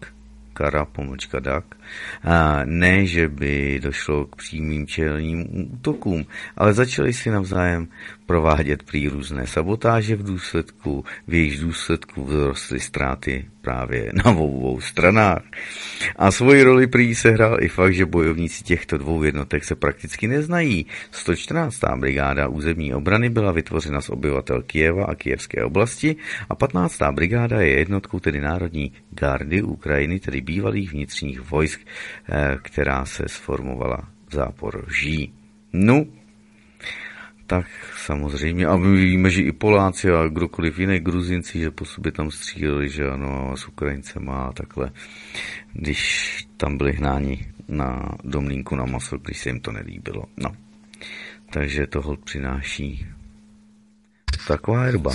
Ne, že by došlo k přímým čelním útokům, ale začali si navzájem provádět prý různé sabotáže v jejichž důsledku vzrostly ztráty právě na obou stranách. A svoji roli prý sehrál i fakt, že bojovníci těchto dvou jednotek se prakticky neznají. 114. brigáda územní obrany byla vytvořena z obyvatel Kyjeva a kyjevské oblasti a 15. brigáda je jednotkou tedy národní gardy Ukrajiny, tedy bývalých vnitřních vojsk, která se sformovala v Záporoží. No, tak samozřejmě, a my víme, že i Poláci a kdokoliv jiný Gruzinci, že po sobě tam stříleli, že ano, s Ukrajincema a takhle, když tam byli hnáni do mlýnku na maso, když se jim to nelíbilo. No. Takže to holt přináší taková herba.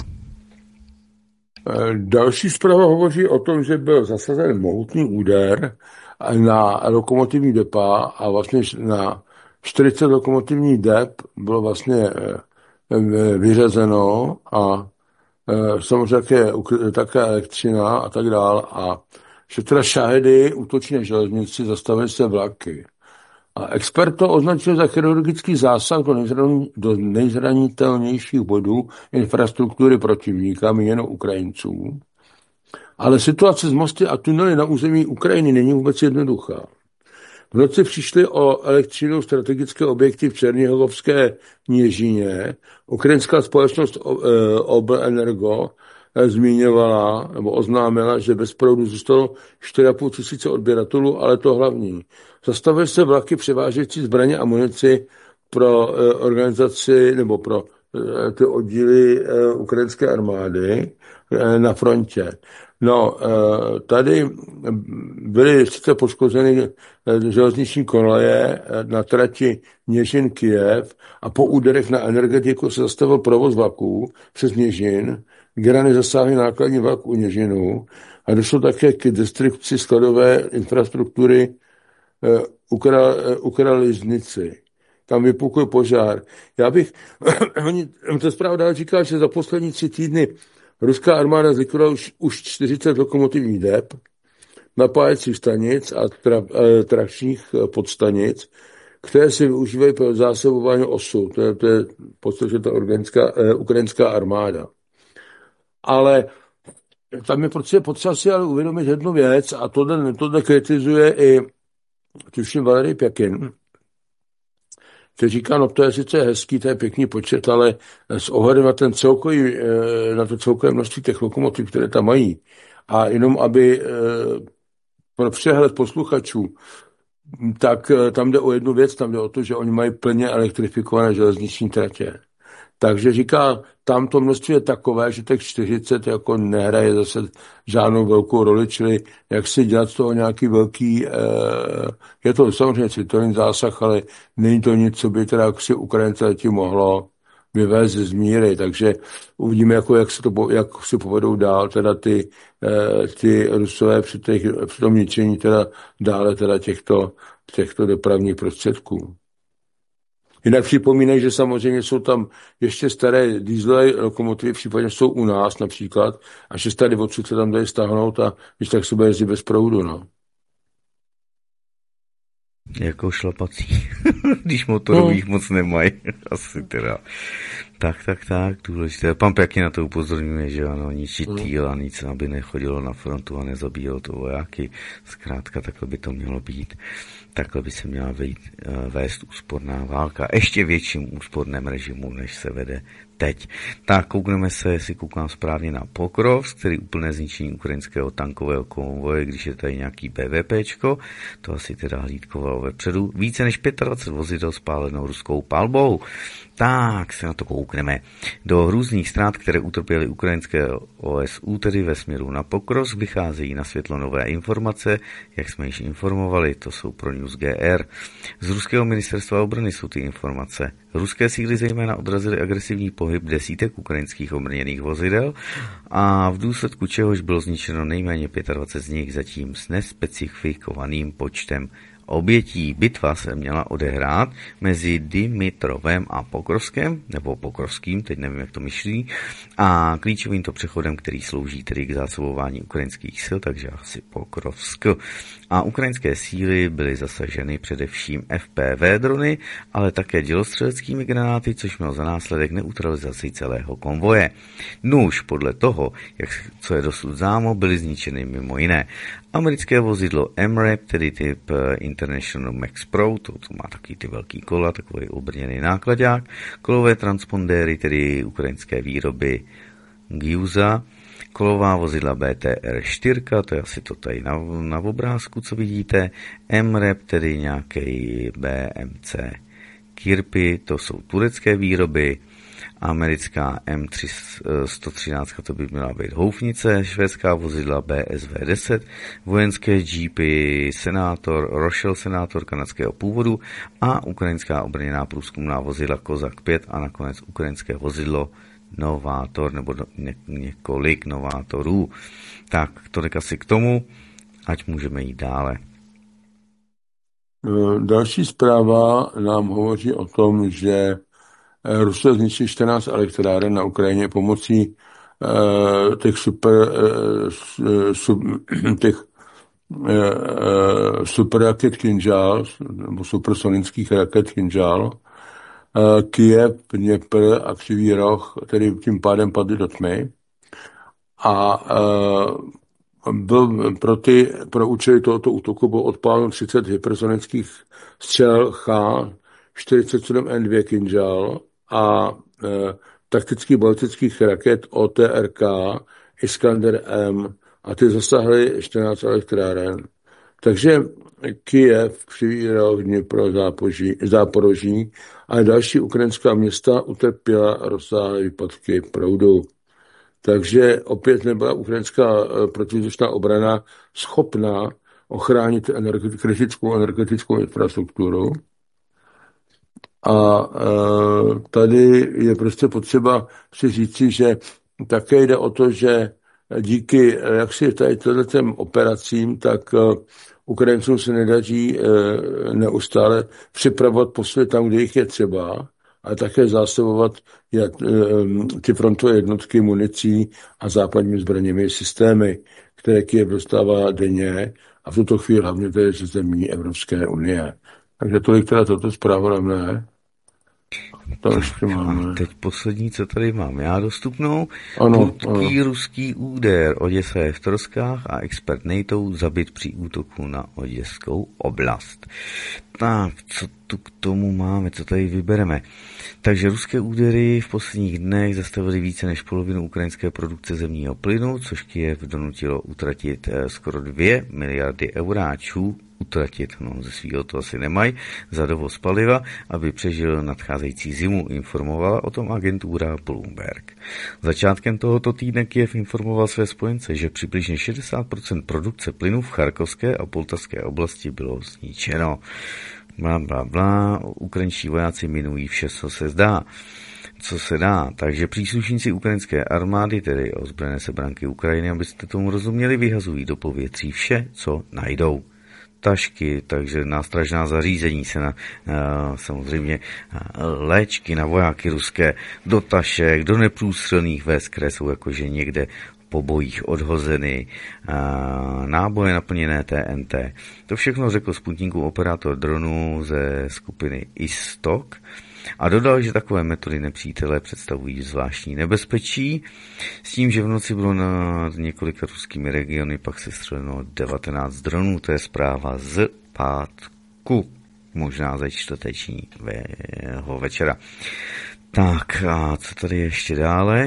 Další zpráva hovoří o tom, že byl zasazen mohutný úder na lokomotivní depa a vlastně na 40 lokomotivních dep bylo vlastně vyřazeno a samozřejmě také elektřina a tak dál a že teda šahedy útočí na železnici, zastavily se vlaky. A expert to označil za chirurgický zásah do nejzranitelnějších bodů infrastruktury protivníka, míněno Ukrajinců. Ale situace s mosty a tunely na území Ukrajiny není vůbec jednoduchá. V noci přišly o elektřinu strategické objekty v Černihovské nížině. Ukrajinská společnost Oblenergo zmiňovala nebo oznámila, že bez proudu zůstalo 4,5 tisíce odběratelů, ale to hlavní. Zastavily se vlaky převážející zbraně a munici pro organizaci nebo pro ty oddíly ukrajinské armády na frontě. No, tady byly sice poškozeny železniční koleje na trati Něžin-Kyjev a po úderech na energetiku se zastavil provoz vlaků přes Něžin, Gerany zasáhly nákladní vlak u Něžinu a došlo také k destrukci skladové infrastruktury u Kraliznici. Tam vypukl požár. To zpráva dál říká, že za poslední 3 týdny ruská armáda zlikvidovala už 40 lokomotivních dep, napájecích stanic a trakčních podstanic, které se využívají pro zásobování osu. To je v podstatě ta ukrajinská armáda. Ale tam je potřeba si ale uvědomit jednu věc a tohle kritizuje i tuším Valerij Pjakin, který říká, no to je sice hezký, to je pěkný počet, ale s ohledem na to celkové množství těch lokomotiv, které tam mají, a jenom aby pro přehled posluchačů, tak tam jde o jednu věc, tam jde o to, že oni mají plně elektrifikované železniční tratě. Takže říká, tam to množství je takové, že těch 40 jako nehraje zase žádnou velkou roli, čili jak si dělat z toho nějaký velký, je to samozřejmě citlivý zásah, ale není to nic, co by teda si Ukrajince letí mohlo vyvést z míry, takže uvidíme, jak si povedou dál teda ty Rusové při tom ničení teda dále teda těchto dopravních prostředků. Jinak připomínají, že samozřejmě jsou tam ještě staré dieselové lokomotivy, případně jsou u nás například, a že tady odsud se tam dají stáhnout a když tak se bude jezdit bez proudu, no. Jako šlapací, když motorových moc nemají, asi teda. Tak, důležité. Pan Pěkně na to upozorňuje, že ano, ničí týl a nic, aby nechodilo na frontu a nezabíjelo to vojáky. Zkrátka, takhle by to mělo být. Takhle by se měla vést úsporná válka. Ještě větším úsporném režimu, než se vede teď. Tak koukneme se, jestli koukám správně na Pokrovsk, který úplné zničení ukrajinského tankového konvoje, když je tady nějaký BVPčko, to asi teda hlídkovalo vepředu. Více než 25 vozidel spáleno ruskou palbou. Tak se na to koukneme. Do hrůzných ztrát, které utrpěly ukrajinské OSU, tedy ve směru na Pokrovsk, vycházejí na světlo nové informace, jak jsme již informovali, to jsou pro News GR. Z ruského ministerstva obrany jsou ty informace. Ruské síly zejména odrazily agresivní pohyb desítek ukrajinských obrněných vozidel a v důsledku čehož bylo zničeno nejméně 25 z nich zatím s nespecifikovaným počtem obětí. Bitva se měla odehrát mezi Dymitrovem a Pokrovskem, nebo Pokrovským, teď nevím, jak to myšlí, a klíčovým to přechodem, který slouží tedy k zásobování ukrajinských sil, takže asi Pokrovsk. A ukrajinské síly byly zasaženy především FPV drony, ale také dělostřeleckými granáty, což mělo za následek neutralizaci celého konvoje. Nůž podle toho, co je dosud známo, byly zničeny mimo jiné americké vozidlo MRAP, tedy typ International Max Pro, to má taky ty velký kola, takový obrněný nákladák, kolové transpondéry, tedy ukrajinské výroby Gyuza, kolová vozidla BTR-4, to je asi to tady na obrázku, co vidíte, MRAP, tedy nějaký BMC Kirpy, to jsou turecké výroby, americká M113, to by měla být houfnice, švédská vozidla BSV-10, vojenské jeepy Senátor, Rochelle Senátor kanadského původu a ukrajinská obrněná průzkumná vozidla Kozak 5 a nakonec ukrajinské vozidlo Novátor nebo několik Novátorů. Tak, tolik asi k tomu, ať můžeme jít dále. Další zpráva nám hovoří o tom, že Rusové zničí 14 elektráren na Ukrajině pomocí těch super raket Kinžál, nebo supersonických raket Kinžál. Kyjev, Dněpr a Křivý Roh, tedy tím pádem padly do tmy. A byl pro účely tohoto útoku byl odpáleno 30 hypersonických střel H-47N2 Kinžál a taktických balistických raket OTRK Iskander M a ty zasáhly 14 elektráren. Takže Kyjev, Křivý Roh, Dněpro, Záporoží a další ukrajinská města utrpěla rozsáhlé výpadky proudu. Takže opět nebyla ukrajinská protivzdušná obrana schopná ochránit kritickou energetickou infrastrukturu. A tady je prostě potřeba si říci, že také jde o to, že díky jaksi tady těm operacím, tak Ukrajincům se nedaří neustále připravovat posily tam, kde jich je třeba, ale také zásobovat ty frontové jednotky municí a západními zbraněmi systémy, které Kyjev dostává denně a v tuto chvíli hlavně to je ze zemí Evropské unie. Takže tolik teda toto zpráva na mne. A teď poslední, co tady mám já dostupnou. Prudký ruský úder. Oděsa je v troskách a expert NATO zabit při útoku na oděskou oblast. Tak, co tu k tomu máme, co tady vybereme? Takže ruské údery v posledních dnech zastavily více než polovinu ukrajinské produkce zemního plynu, což Kyjev donutilo utratit skoro 2 miliardy euráčů, ze svýho to asi nemají, za dovoz paliva, aby přežil nadcházející zimu, informovala o tom agentura Bloomberg. Začátkem tohoto týdne Kyjev informoval své spojence, že přibližně 60% produkce plynu v Charkovské a Poltavské oblasti bylo zničeno. Blá, blá, blá, ukrajinští vojáci minují vše, co se dá. Takže příslušníci ukrajinské armády, tedy ozbrojené sebranky Ukrajiny, abyste tomu rozuměli, vyhazují do povětří vše, co najdou. Tašky, takže nástražná zařízení se samozřejmě léčky na vojáky ruské, do tašek, do neprůstřelných vest, které jsou jakože někde po bojích odhozeny, náboje naplněné TNT. To všechno řekl Sputnikův operátor dronů ze skupiny Istok a dodal, že takové metody nepřítele představují zvláštní nebezpečí, s tím, že v noci bylo na několika ruskými regiony pak sestřeleno 19 dronů, to je zpráva z pátku, možná ze čtvrtečního večera. Tak a co tady ještě dále?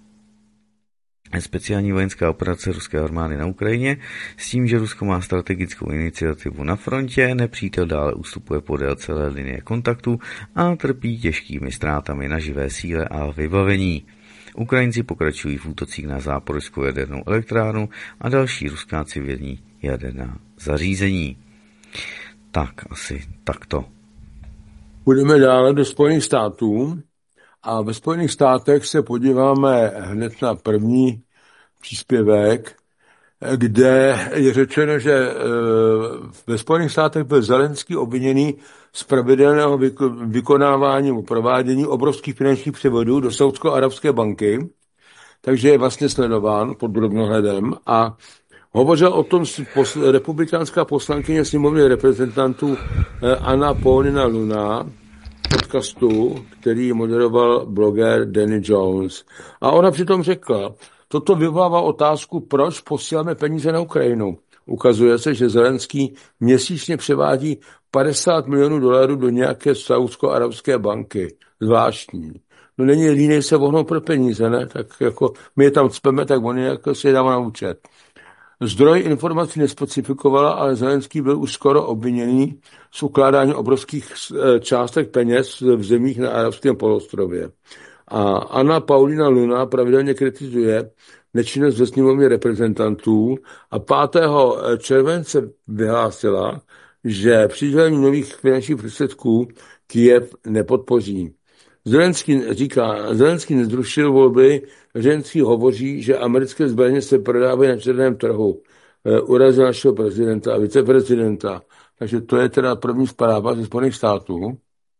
Speciální vojenská operace ruské armády na Ukrajině, s tím, že Rusko má strategickou iniciativu na frontě, nepřítel dále ustupuje podél celé linie kontaktu a trpí těžkými ztrátami na živé síle a vybavení. Ukrajinci pokračují v útocích na záporožskou jadernou elektrárnu a další ruská civilní jaderná zařízení. Tak, asi takto. Půjdeme dále do Spojených států. A ve Spojených státech se podíváme hned na první příspěvek, kde je řečeno, že ve Spojených státech byl Zelenský obviněný z pravidelného vykonávání provádění obrovských finančních převodů do Saúdsko-arabské banky, takže je vlastně sledován pod drobnohledem a hovořil o tom republikánská poslankyně sněmovny reprezentantů Anna Paulina Luna, podcastu, který moderoval bloger Danny Jones. A ona přitom řekla, toto vyvolává otázku, proč posíláme peníze na Ukrajinu. Ukazuje se, že Zelenský měsíčně převádí $50 milionů do nějaké saúdsko-arabské banky. Zvláštní. No není jediný se vohnou pro peníze, ne? Tak jako my je tam cpeme, tak on jako si je dává na účet. Zdroj informací nespecifikovala, ale Zelenský byl už skoro obviněný z ukládání obrovských částek peněz v zemích na arabském poloostrově. A Anna Paulina Luna pravidelně kritizuje nečinnost ve sněmovně reprezentantů a 5. července vyhlásila, že přidělení nových finančních prostředků Kyjev nepodpoří. Zelenský nezrušil volby, Zelenský hovoří, že americké zbraně se prodávají na černém trhu. Urazil našeho prezidenta a viceprezidenta. Takže to je teda první zpráva ze Spojených států.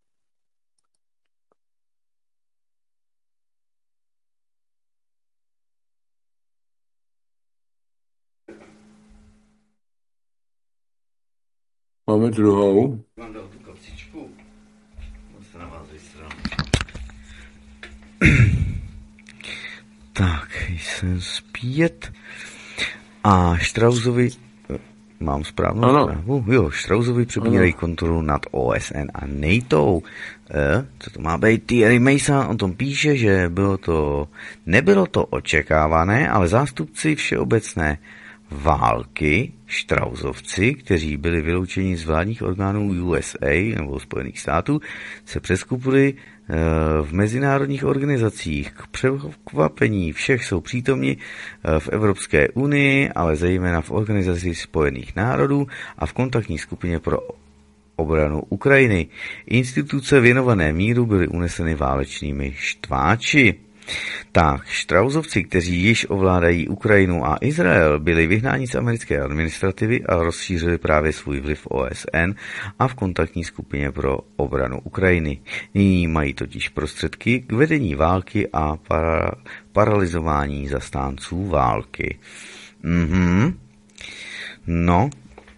Máme druhou. Mám dal tu kapsičku. Se na vás vysrám. Tak, jsem zpět. A Straussovi, mám správnou zprávu? Jo, Straussovi přebírají kontrolu nad OSN a NATO. Co to má být? Thierry Meyssan o tom píše, že nebylo to očekávané, ale zástupci všeobecné války, Straussovci, kteří byli vyloučeni z vládních orgánů USA nebo Spojených států, se přeskupili v mezinárodních organizacích. K překvapení všech jsou přítomni v Evropské unii, ale zejména v Organizaci spojených národů a v kontaktní skupině pro obranu Ukrajiny. Instituce věnované míru byly uneseny válečnými štváči. Tak, Straussovci, kteří již ovládají Ukrajinu a Izrael, byli vyhnáni z americké administrativy a rozšířili právě svůj vliv v OSN a v kontaktní skupině pro obranu Ukrajiny. Nyní mají totiž prostředky k vedení války a paralyzování zastánců války. No.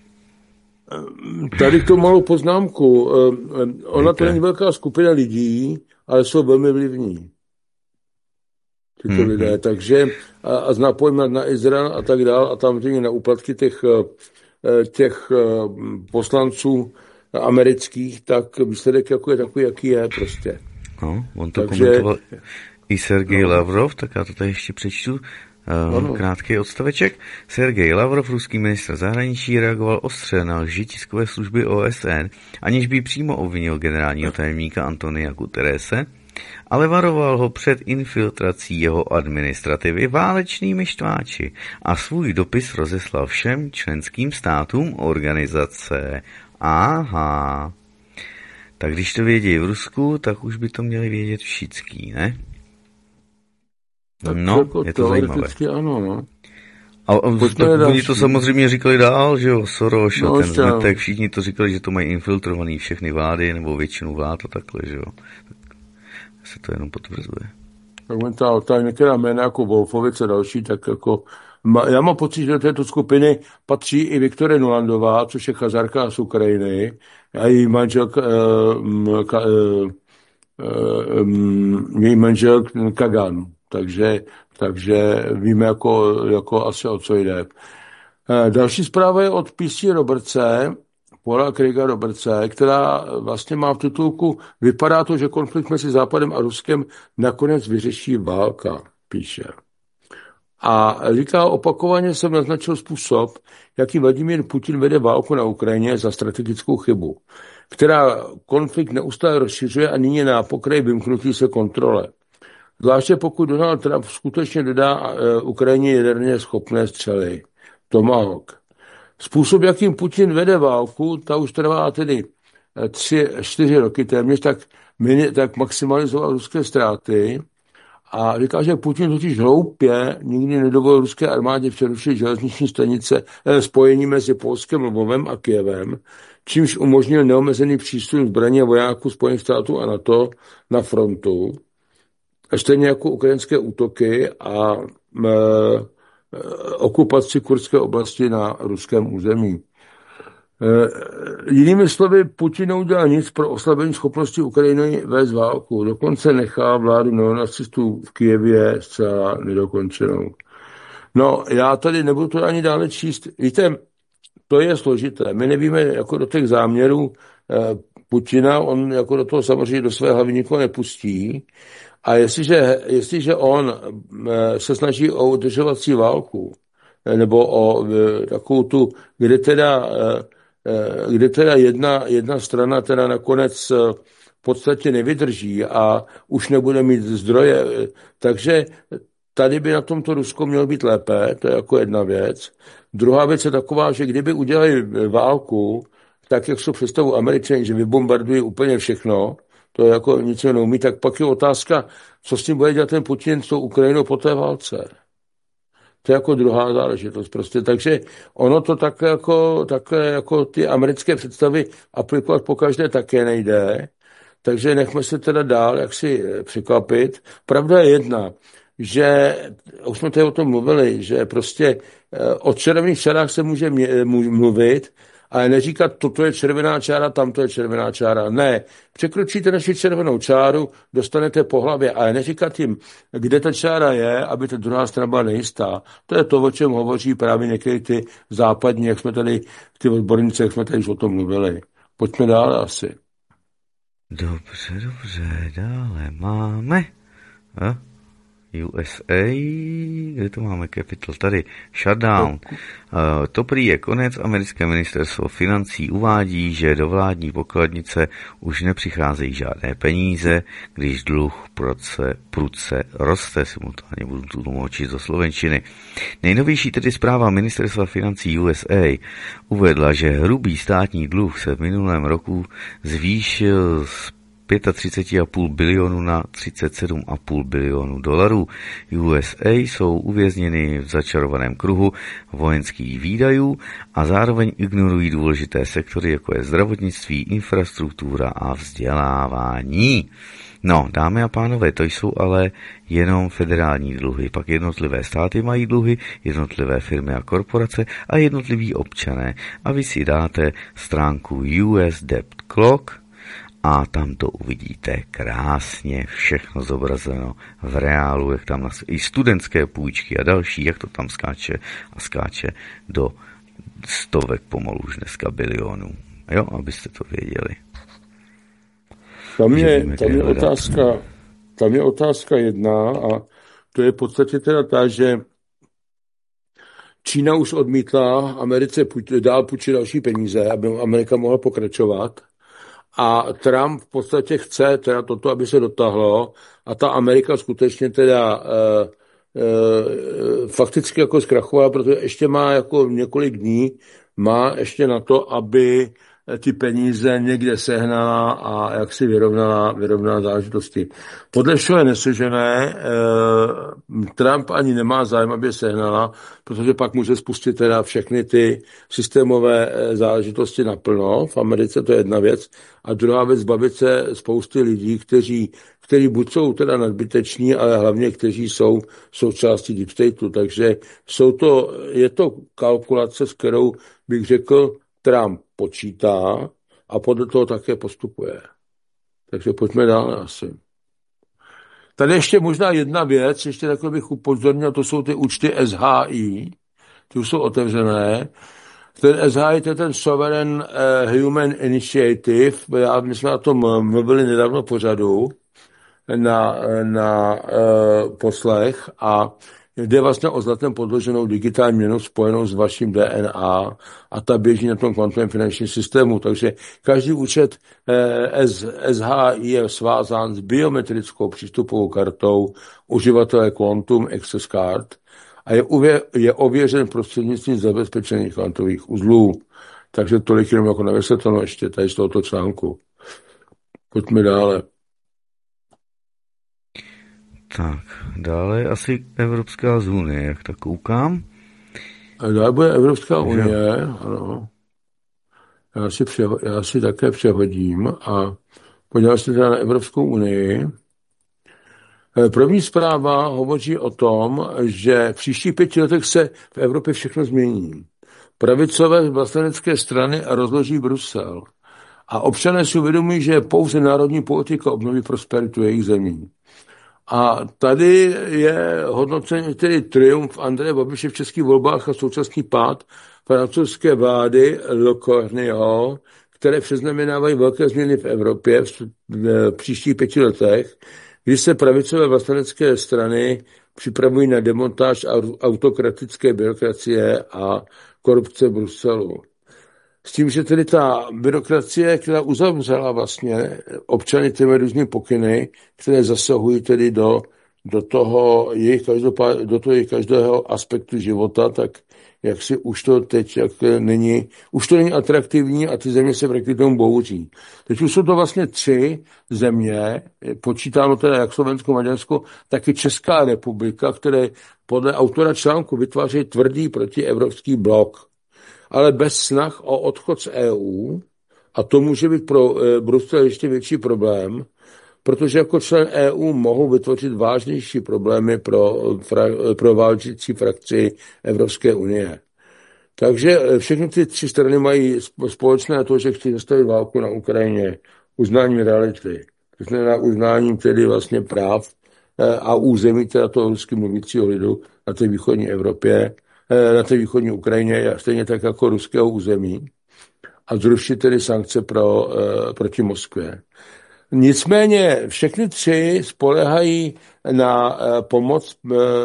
Tady k tomu malou poznámku. Ona to není velká skupina lidí, ale jsou velmi vlivní. Tyto lidé, takže a s nápojem na Izrael a tak dál a tam na úplatky těch poslanců amerických, tak výsledek jako je takový, jaký je prostě. No, on to komentoval i Sergej Lavrov, tak já to tady ještě přečtu. Krátký odstaveček. Sergej Lavrov, ruský ministr zahraničí, reagoval ostře na lži tiskové služby OSN, aniž by přímo obvinil generálního tajemníka Antonia Guterrese, ale varoval ho před infiltrací jeho administrativy válečnými štváči a svůj dopis rozeslal všem členským státům organizace. Aha. Tak když to vědí v Rusku, tak už by to měli vědět všichni, ne? Tak no, jako je to zajímavé. Ano, no. A oni to samozřejmě říkali dál, že jo, Soros, ten zmetek, všichni to říkali, že to mají infiltrovaný všechny vlády, nebo většinu vlád a takhle, že jo. Se to jenom potvrzuje. Tak ta některá jména jako Wolfovic a další, tak jako já mám pocit, že do této skupiny patří i Viktorie Nulandová, což je Chazarka z Ukrajiny, a její manžel Kagan. Takže víme jako asi o co jde. Další zpráva je od PC Robertse, Paula Craiga Robertse, která vlastně má v titulku vypadá to, že konflikt mezi Západem a Ruskem nakonec vyřeší válka, píše. A říká, opakovaně jsem naznačil způsob, jaký Vladimír Putin vede válku na Ukrajině za strategickou chybu, která konflikt neustále rozšiřuje a nyní na pokraji vymknutí se kontrole. Zvláště pokud Donald Trump skutečně dodá Ukrajině jaderně schopné střely. Tomahawk. Způsob, jakým Putin vede válku, ta už trvá tedy 3-4 roky téměř, tak maximalizoval ruské ztráty a říká, že Putin totiž hloupě nikdy nedovolil ruské armádě přerušit železniční spojení mezi Polskem, Lvovem a Kyjevem, čímž umožnil neomezený přístup zbraní a vojáků Spojených států a NATO na frontu, stejně jako ukrajinské útoky a okupaci kurdské oblasti na ruském území. Jinými slovy, Putin neudělal nic pro oslabení schopnosti Ukrajiny vést válku. Dokonce nechá vládu neonacistů v Kyjevě zcela nedokončenou. No, já tady nebudu to ani dále číst. Víte, to je složité. My nevíme jako do těch záměrů Putina, on jako do toho samozřejmě do své hlavy nikoho nepustí. A jestliže on se snaží o udržovací válku, nebo o takovou tu, kde teda jedna strana teda nakonec podstatě nevydrží a už nebude mít zdroje. Takže tady by na tomto Rusko mělo být lépe, to je jako jedna věc. Druhá věc je taková, že kdyby udělali válku, tak jak jsou představu Američani, že vybombardují úplně všechno, to je jako nic neumí, tak pak je otázka, co s tím bude dělat ten Putin s tou Ukrajinou po té válce. To je jako druhá záležitost prostě. Takže ono to takhle jako ty americké představy aplikovat po každé také nejde. Takže nechme se teda dál jaksi překvapit. Pravda je jedna, že už jsme tady o tom mluvili, že prostě o červených čárách se může mluvit, ale neříkat, toto je červená čára, tamto je červená čára. Ne, překročíte naši červenou čáru, dostanete po hlavě, ale neříkat jim, kde ta čára je, aby ta druhá strana byla nejistá. To je to, o čem hovoří právě některé ty západní, jak jsme tady, ty odborníci, jak jsme tady už o tom mluvili. Pojďme dál asi. Dobře, dále máme USA, kde to máme Capital, tady shutdown. To prý je konec. Americké ministerstvo financí uvádí, že do vládní pokladnice už nepřicházejí žádné peníze, když dluh prudce roste, simultánně budu tu tlumočit do slovenčiny. Nejnovější tedy zpráva ministerstva financí USA uvedla, že hrubý státní dluh se v minulém roku zvýšil z 35,5 bilionu na 37,5 bilionu dolarů. USA jsou uvězněny v začarovaném kruhu vojenských výdajů a zároveň ignorují důležité sektory, jako je zdravotnictví, infrastruktura a vzdělávání. No, dámy a pánové, to jsou ale jenom federální dluhy. Pak jednotlivé státy mají dluhy, jednotlivé firmy a korporace a jednotliví občané. A vy si dáte stránku US Debt Clock a tam to uvidíte krásně, všechno zobrazeno v reálu, jak tam i studentské půjčky a další, jak to tam skáče do stovek pomalu už dneska bilionů. Jo, abyste to věděli. Tam je otázka jedna a to je v podstatě teda ta, že Čína už odmítla Americe dál půjčit další peníze, aby Amerika mohla pokračovat. A Trump v podstatě chce teda toto, aby se dotáhlo a ta Amerika skutečně teda fakticky jako zkrachovala, protože ještě má jako několik dní, má ještě na to, aby ty peníze někde sehnala a jak si vyrovnala záležitosti. Podle všeho je nesežené, Trump ani nemá zájem, aby je sehnala, protože pak může spustit teda všechny ty systémové záležitosti naplno. V Americe to je jedna věc. A druhá věc, zbavit se spousty lidí, kteří buď jsou teda nadbyteční, ale hlavně kteří jsou součástí deep stateu. Takže je to kalkulace, s kterou bych řekl, Trump počítá a podle toho také postupuje. Takže pojďme dál asi. Tady ještě možná jedna věc, ještě takhle bych upozornil, to jsou ty účty SHI, ty už jsou otevřené. Ten SHI, to je ten Sovereign Human Initiative, my jsme na tom mluvili nedávno pořadu na poslech a jde vlastně o zlatem podloženou digitální měnu spojenou s vaším DNA a ta běží na tom kvantovém finančním systému. Takže každý účet SHI je svázán s biometrickou přístupovou kartou uživatele Quantum Access Card a je ověřen prostřednictvím zabezpečených kvantových uzlů. Takže tolik jenom jako na vysvětleno ještě tady z tohoto článku. Pojďme dále. Tak, dále asi Evropská unie, jak tak koukám. A dále bude Evropská unie, ano. Já si také přehodím a podívám se teda na Evropskou unii. První zpráva hovoří o tom, že v příštích 5 letech se v Evropě všechno změní. Pravicové vlastenecké strany rozloží Brusel. A občané si uvědomují, že pouze národní politika obnoví prosperitu jejich zemí. A tady je hodnocení tedy triumf Andreje Babiše v českých volbách a současný pád francouzské vlády Le Cornejo, které přeznamenávají velké změny v Evropě v příštích 5 letech, kdy se pravicové vlastenecké strany připravují na demontáž autokratické byrokracie a korupce Bruselu. S tím, že tedy ta byrokracie, která uzavřela vlastně občany těmi různými pokyny, které zasahují tedy do toho jejich každého aspektu života, tak jak si už to teď už to není atraktivní a ty země se proti tomu bouří. Teď už jsou to vlastně 3 země, počítáno teda jak Slovensko, Maďarsko, tak i Česká republika, které podle autora článku vytváří tvrdý protievropský blok, ale bez snah o odchod z EU, a to může být pro Brusel ještě větší problém, protože jako člen EU mohou vytvořit vážnější problémy pro válčící frakci Evropské unie. Takže všechny ty 3 strany mají společné to, že chtějí zastavit válku na Ukrajině, uznáním reality, to znamená uznáním tedy vlastně práv a území teda toho rusky mluvícího lidu na té východní Evropě, na té východní Ukrajině, stejně tak jako ruského území, a zrušit tedy sankce proti Moskvě. Nicméně všechny 3 spoléhají na pomoc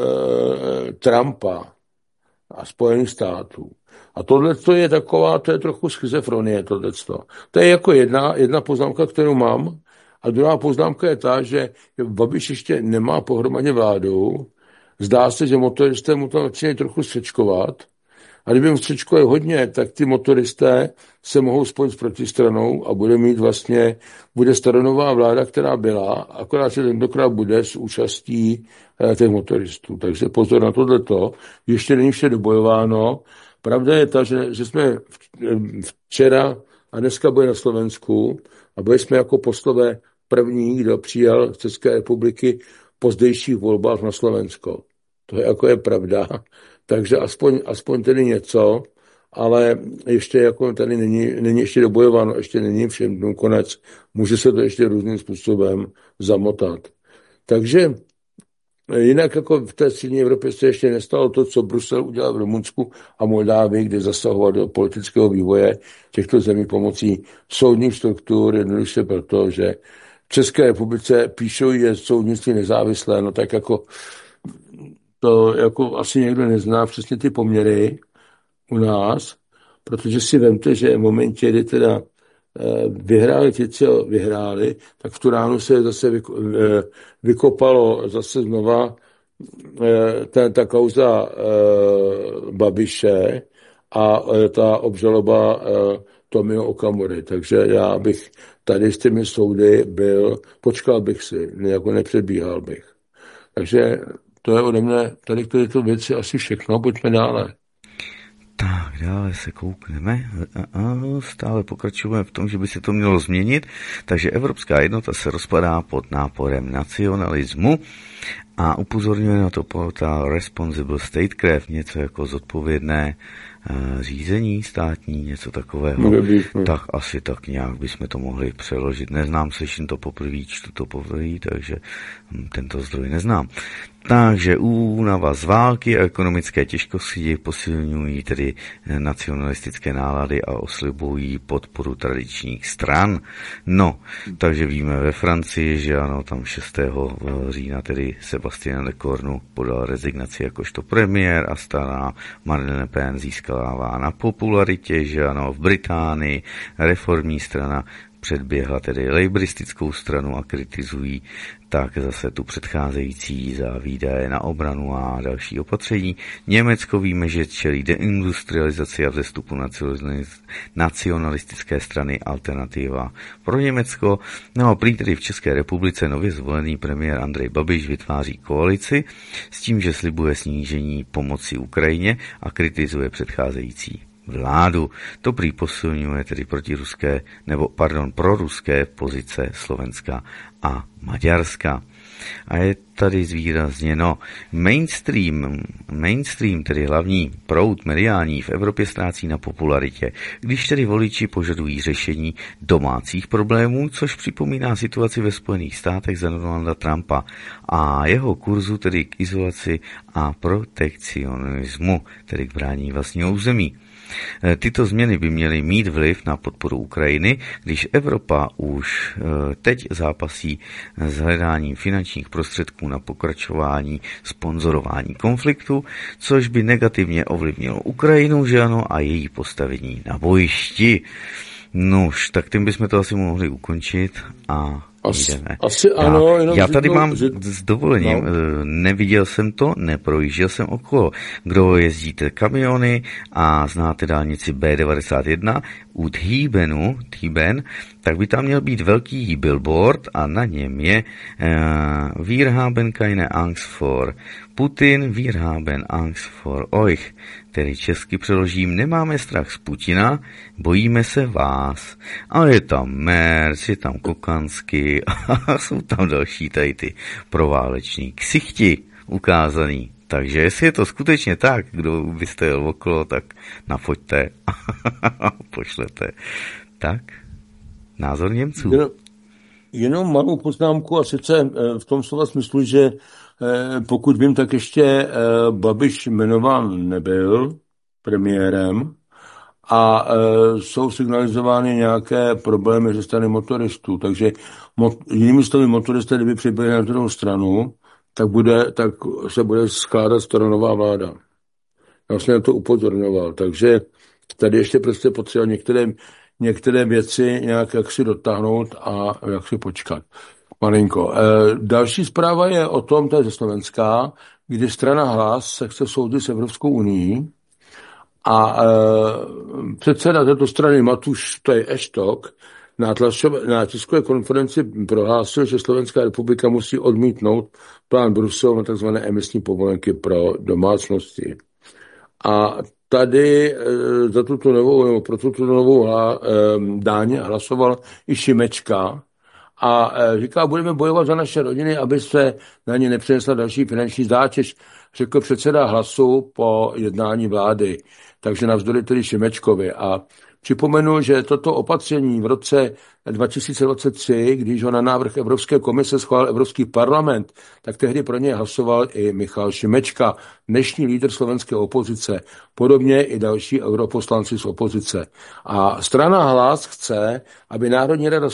Trumpa a Spojených států. A tohle to je trochu schizofrenie, tohleto. To je jako jedna poznámka, kterou mám. A druhá poznámka je ta, že Babiš ještě nemá pohromadě vládu. Zdá se, že motoristé mu to začínají trochu střečkovat. A kdyby mu střečkovali hodně, tak ty motoristé se mohou spojit s protistranou a bude staronová vláda, která byla, akorát se tentokrát bude s účastí těch motoristů. Takže pozor na tohleto. Ještě není vše dobojováno. Pravda je ta, že jsme včera a dneska byli na Slovensku a byli jsme jako poslové první, kdo přijel z České republiky po zdejších volbách na Slovensko. To je pravda. Takže aspoň tedy něco, ale ještě jako tady není ještě dobojováno, ještě není všem konec. Může se to ještě různým způsobem zamotat. Takže jinak jako v té střední Evropě se ještě nestalo to, co Brusel udělal v Rumunsku a Moldávii, kde zasahoval do politického vývoje těchto zemí pomocí soudních struktur, jednoduše proto, že v České republice píšou, je soudnictví nezávislé, no tak jako to jako asi někdo nezná přesně ty poměry u nás, protože si vemte, že v momentě, kdy teda vyhráli ti, co vyhráli, tak v tu ránu se zase vykopalo zase znova ta kauza Babiše a ta obžaloba Tomio Okamury. Takže já bych tady s těmi soudy počkal bych si, jako nepředbíhal bych. Takže to je ode mne tady k této věci asi všechno, pojďme dále. Tak, dále se koukneme. Stále pokračujeme v tom, že by se to mělo změnit. Takže evropská jednota se rozpadá pod náporem nacionalismu a upozorňuje na to ta responsible statecraft, něco jako zodpovědné řízení státní, něco takového. Tak asi tak nějak bychom to mohli přeložit. Neznám, slyším to poprvé, čtu to poprvé, takže tento zdroj neznám. Takže únava z války a ekonomické těžkosti posilňují tedy nacionalistické nálady a oslibují podporu tradičních stran. No, takže víme ve Francii, že ano, tam 6. října tedy Sébastien Lecornu podal rezignaci jakožto premiér a strana Marine Le Pen získala na popularitě, že ano, v Británii reformní strana předběhla tedy lejbristickou stranu a kritizují tak zase tu předcházející za výdaje na obranu a další opatření. Německo víme, že čelí deindustrializaci a vzestupu nacionalistické strany Alternativa pro Německo. No a prý tedy v České republice nově zvolený premiér Andrej Babiš vytváří koalici s tím, že slibuje snížení pomoci Ukrajině a kritizuje předcházející vládu. To prý posilňuje tedy proruské pozice Slovenska a Maďarska. A je tady zvýrazněno mainstream, tedy hlavní proud mediální v Evropě ztrácí na popularitě, když tedy voliči požadují řešení domácích problémů, což připomíná situaci ve Spojených státech za Donalda Trumpa a jeho kurzu tedy k izolaci a protekcionismu, tedy k brání vlastního území. Tyto změny by měly mít vliv na podporu Ukrajiny, když Evropa už teď zápasí s hledáním finančních prostředků tlaku na pokračování sponzorování konfliktu, což by negativně ovlivnilo Ukrajinu, že ano, a její postavení na bojišti. Nož, tak tím bychom to asi mohli ukončit a jdeme. Asi ano, já tady mám s dovolením, neviděl jsem to, neprojížděl jsem okolo. Kdo jezdíte kamiony a znáte dálnici B91 u Thíben, tak by tam měl být velký billboard a na něm je Wir haben keine Angst vor Putin, wir haben Angst vor euch. Tedy česky přeložím, nemáme strach z Putina, bojíme se vás. A je tam Merc, je tam Kokansky a jsou tam další tady ty prováleční ksichti ukázaný. Takže jestli je to skutečně tak, kdo byste jel okolo, tak nafoťte a pošlete. Tak, názor Němců. Jenom malou poznámku, a sice v tom slova smyslu, že pokud vím, tak ještě Babiš jmenován nebyl premiérem a jsou signalizovány nějaké problémy ze strany motoristů. Takže jinými slovy motoristé, kdyby přiběhli na druhou stranu, tak se bude skládat stranová vláda. Já jsem na to upozorňoval. Takže tady ještě prostě potřeba některé věci nějak jak si dotáhnout a jak si počkat. Malinko. Další zpráva je o tom, to je ze Slovenska, kdy strana Hlas se chce soudit s Evropskou unií a předseda této strany Matuš, to je Eštok, na tiskové konferenci prohlásil, že Slovenská republika musí odmítnout plán Bruselu na tzv. Emisní povolenky pro domácnosti. A tady pro tuto novou daň hlasoval i Šimečka a říká, budeme bojovat za naše rodiny, aby se na ně nepřinesla další finanční zátěž, řekl předseda Hlasu po jednání vlády. Takže navzdory tedy Šimečkovi. A připomenu, že toto opatření v roce 2023, když ho na návrh Evropské komise schválil Evropský parlament, tak tehdy pro něj hlasoval i Michal Šimečka, dnešní lídr slovenské opozice, podobně i další europoslanci z opozice. A strana Hlas chce, aby Národní rada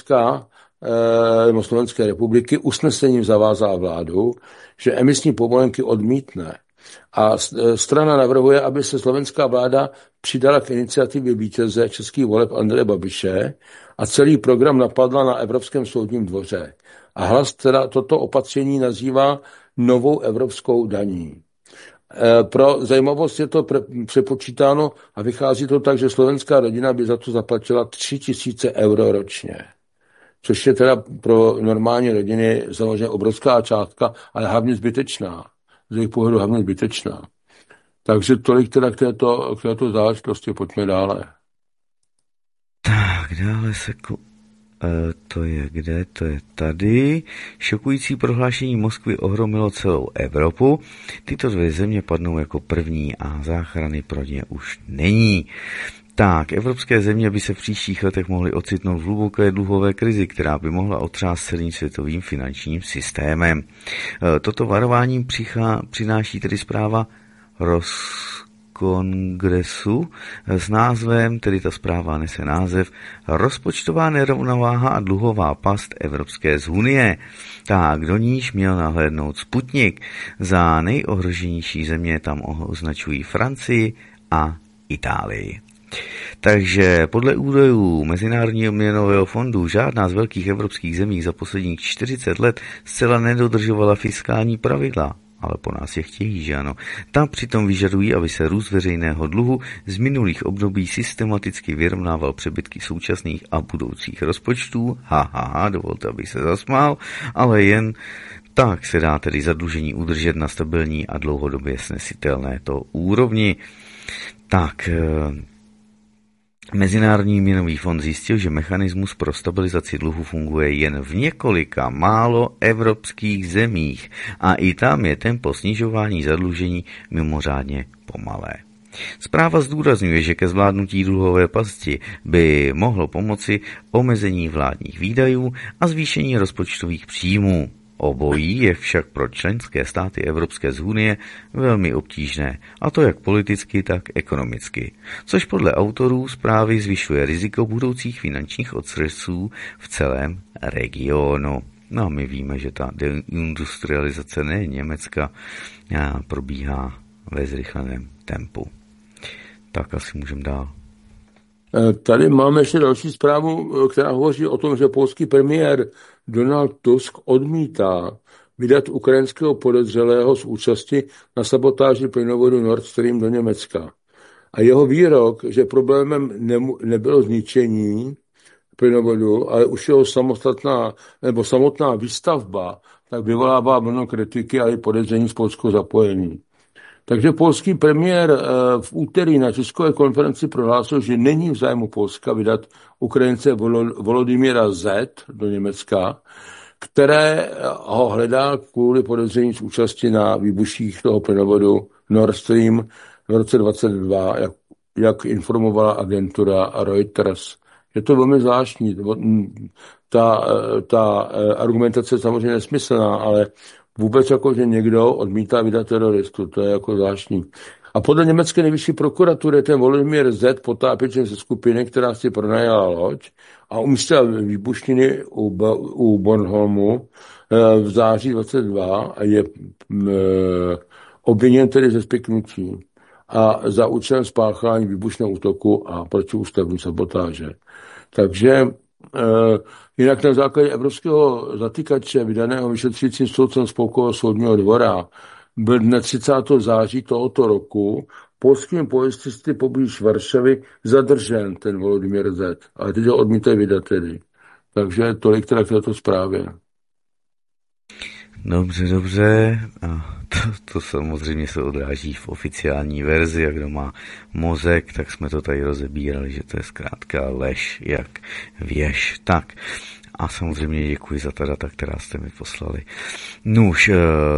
Slovenské republiky usnesením zavázala vládu, že emisní povolenky odmítne. A strana navrhuje, aby se slovenská vláda přidala k iniciativě vítěze českých voleb Andreje Babiše a celý program napadla na Evropském soudním dvoře. A Hlas teda toto opatření nazývá novou evropskou daní. Pro zajímavost je to přepočítáno a vychází to tak, že slovenská rodina by za to zaplatila 3 000 euro ročně. Což je teda pro normální rodiny samozřejmě obrovská částka, ale hlavně zbytečná. Z jejich pohledu hlavně zbytečná. Takže tolik teda k této záležitosti, pojďme dále. Tak, dále se to je kde? To je tady. Šokující prohlášení Moskvy ohromilo celou Evropu. Tyto dvě země padnou jako první a záchrany pro ně už není. Tak, evropské země by se v příštích letech mohly ocitnout v hluboké dluhové krizi, která by mohla otřást celým světovým finančním systémem. Toto varování přináší tedy zpráva Roskongresu s názvem, tedy ta zpráva nese název Rozpočtová nerovnováha a dluhová past Evropské unie. Tak, do níž měl nahlédnout Sputnik. Za nejohroženější země tam označují Francii a Itálii. Takže podle údajů Mezinárodního měnového fondu žádná z velkých evropských zemí za posledních 40 let zcela nedodržovala fiskální pravidla. Ale po nás je chtějí, že ano. Tam přitom vyžadují, aby se růst veřejného dluhu z minulých období systematicky vyrovnával přebytky současných a budoucích rozpočtů. Dovolte, abych se zasmál, ale jen tak se dá tedy zadlužení udržet na stabilní a dlouhodobě snesitelné to úrovni. Tak, Mezinárodní měnový fond zjistil, že mechanismus pro stabilizaci dluhu funguje jen v několika málo evropských zemích a i tam je tempo snižování zadlužení mimořádně pomalé. Zpráva zdůrazňuje, že ke zvládnutí dluhové pasti by mohlo pomoci omezení vládních výdajů a zvýšení rozpočtových příjmů. Obojí je však pro členské státy Evropské unie velmi obtížné, a to jak politicky, tak ekonomicky, což podle autorů zprávy zvyšuje riziko budoucích finančních otřesů v celém regionu. No a my víme, že ta deindustrializace ne Německa probíhá ve zrychleném tempu. Tak asi můžeme dál. Tady máme ještě další zprávu, která hovoří o tom, že polský premiér Donald Tusk odmítá vydat ukrajinského podezřelého z účasti na sabotáži plynovodu Nord Stream do Německa. A jeho výrok, že problémem nebylo zničení plynovodu, ale už jeho samotná výstavba, tak vyvolává mnoho kritiky a i podezření z polského zapojení. Takže polský premiér v úterý na tiskové konferenci prohlásil, že není v zájmu Polska vydat Ukrajince Volodymyra Z. do Německa, které ho hledá kvůli podezření z účasti na výbuších toho plynovodu Nord Stream v roce 2022, jak informovala agentura Reuters. Je to velmi zvláštní. Ta argumentace je samozřejmě nesmyslná, ale vůbec jako, že někdo odmítá vydat teroristu, to je jako zvláštní. A podle německé nejvyšší prokuratury ten Volodymyr Z. potápěč ze skupiny, která si pronajala loď a umístil výbušniny u Bornholmu v září 22 a je obviněn tedy ze spiknutí a za účelem spáchání výbušného útoku a protiústavní sabotáže. Takže jinak na základě evropského zatýkače vydaného vyšetřujícím soudcem Spolkového soudního dvora byl dne 30. září tohoto roku polskými policisty poblíž Varšavy zadržen ten Volodymyr Z. Ale teď ho odmítají vydat tedy. Takže tolik teda k této zprávě. Dobře. A to samozřejmě se odráží v oficiální verzi a kdo má mozek, tak jsme to tady rozebírali, že to je zkrátka lež jak věž. Tak. A samozřejmě děkuji za ta data, která jste mi poslali. Nuž,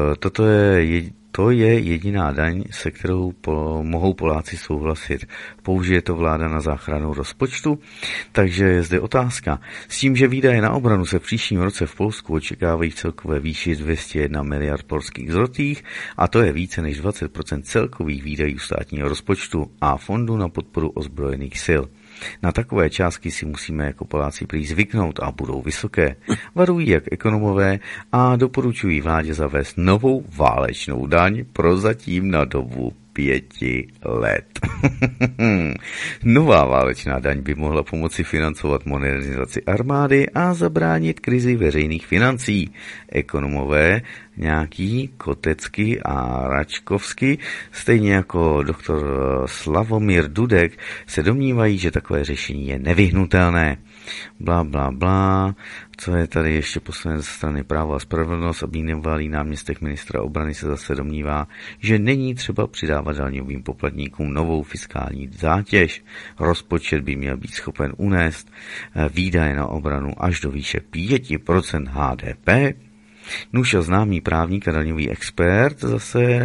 to je jediná daň, se kterou mohou Poláci souhlasit. Použije to vláda na záchranu rozpočtu, takže je zde otázka. S tím, že výdaje na obranu se v příštím roce v Polsku očekávají v celkové výši 201 miliard polských zlotých a to je více než 20% celkových výdajů státního rozpočtu a fondu na podporu ozbrojených sil. Na takové částky si musíme jako Poláci prý zvyknout a budou vysoké. Varují jak ekonomové a doporučují vládě zavést novou válečnou daň prozatím na dobu 5 let. Nová válečná daň by mohla pomoci financovat modernizaci armády a zabránit krizi veřejných financí. Ekonomové nějaký Kotecky a Račkovsky, stejně jako doktor Slavomír Dudek, se domnívají, že takové řešení je nevyhnutelné. Blá, blá, blá. Co je tady ještě poslanec ze strany Právo a spravedlnost a bývalý náměstek ministra obrany se zase domnívá, že není třeba přidávat daňovým poplatníkům novou fiskální zátěž. Rozpočet by měl být schopen unést výdaje na obranu až do výše 5% HDP. Nuša známý právník a daňový expert zase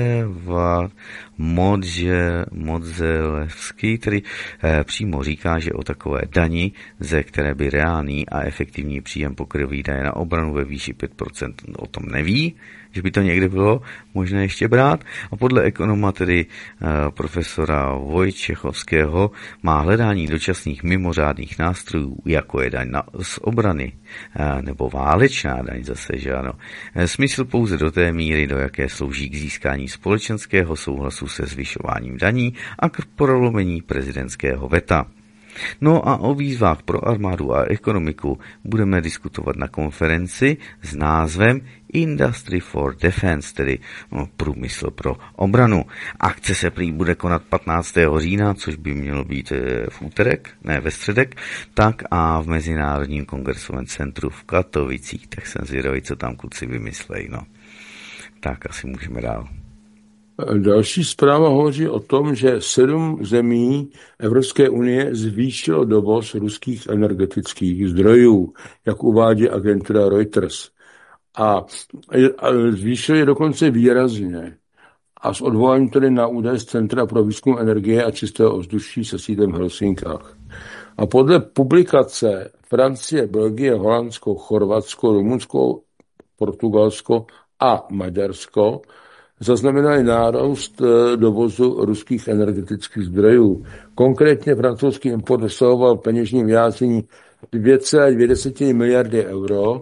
Modzelewski, který přímo říká, že o takové dani, ze které by reálný a efektivní příjem pokryl výdaje na obranu ve výši 5%, o tom neví, že by to někde bylo možné ještě brát. A podle ekonoma, tedy profesora Vojčechovského, má hledání dočasných mimořádných nástrojů, jako je daň z obrany, nebo válečná daň zase, že ano, smysl pouze do té míry, do jaké slouží k získání společenského souhlasu se zvyšováním daní a k prolomení prezidentského veta. No a o výzvách pro armádu a ekonomiku budeme diskutovat na konferenci s názvem Industry for Defense, tedy průmysl pro obranu. Akce se prý bude konat 15. října, což by mělo být ve středek, tak a v Mezinárodním kongresovém centru v Katovicích. Tak jsem zvědavý, co tam kluci vymyslejí. No. Tak asi můžeme dál. Další zpráva hovoří o tom, že 7 zemí Evropské unie zvýšilo dovoz ruských energetických zdrojů, jak uvádí agentura Reuters. A zvýšilo je dokonce výrazně. A s odvoláním tedy na údaje z Centra pro výzkum energie a čistého ovzduší se sídlem v Helsinkách. A podle publikace Francie, Belgie, Holandsko, Chorvatsko, Rumunsko, Portugalsko a Maďarsko zaznamenali nárůst dovozu ruských energetických zdrojů. Konkrétně francouzský import dosahoval peněžním vyjádření 2,2 miliardy euro,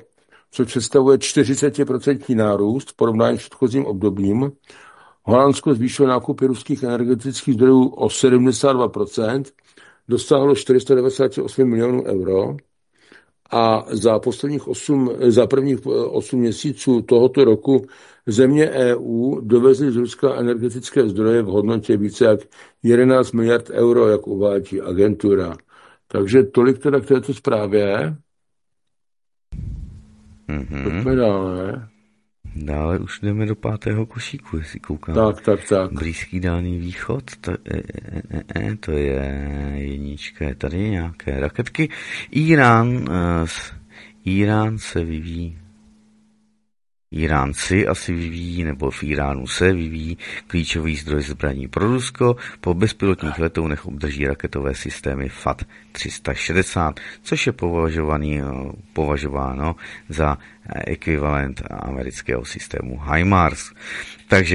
což představuje 40% nárůst v porovnání s předchozím obdobím. Holandsko zvýšilo nákupy ruských energetických zdrojů o 72%, dosáhlo 498 milionů euro a za prvních 8 měsíců tohoto roku země EU dovezly z Ruska energetické zdroje v hodnotě více jak 11 miliard euro, jak uvádí agentura. Takže tolik teda k této zprávě. Pojďme dále. Dále už jdeme do 5. košíku, jestli koukám. Tak. Blízký Dálný východ, to je jednička, je tady nějaké raketky. Irán se vyvíjí. Iránci asi vyvíjí, nebo v Iránu se vyvíjí klíčový zdroj zbraní pro Rusko. Po bezpilotních letounech obdrží raketové systémy FAT 360, což je považováno za ekvivalent amerického systému HIMARS. Takže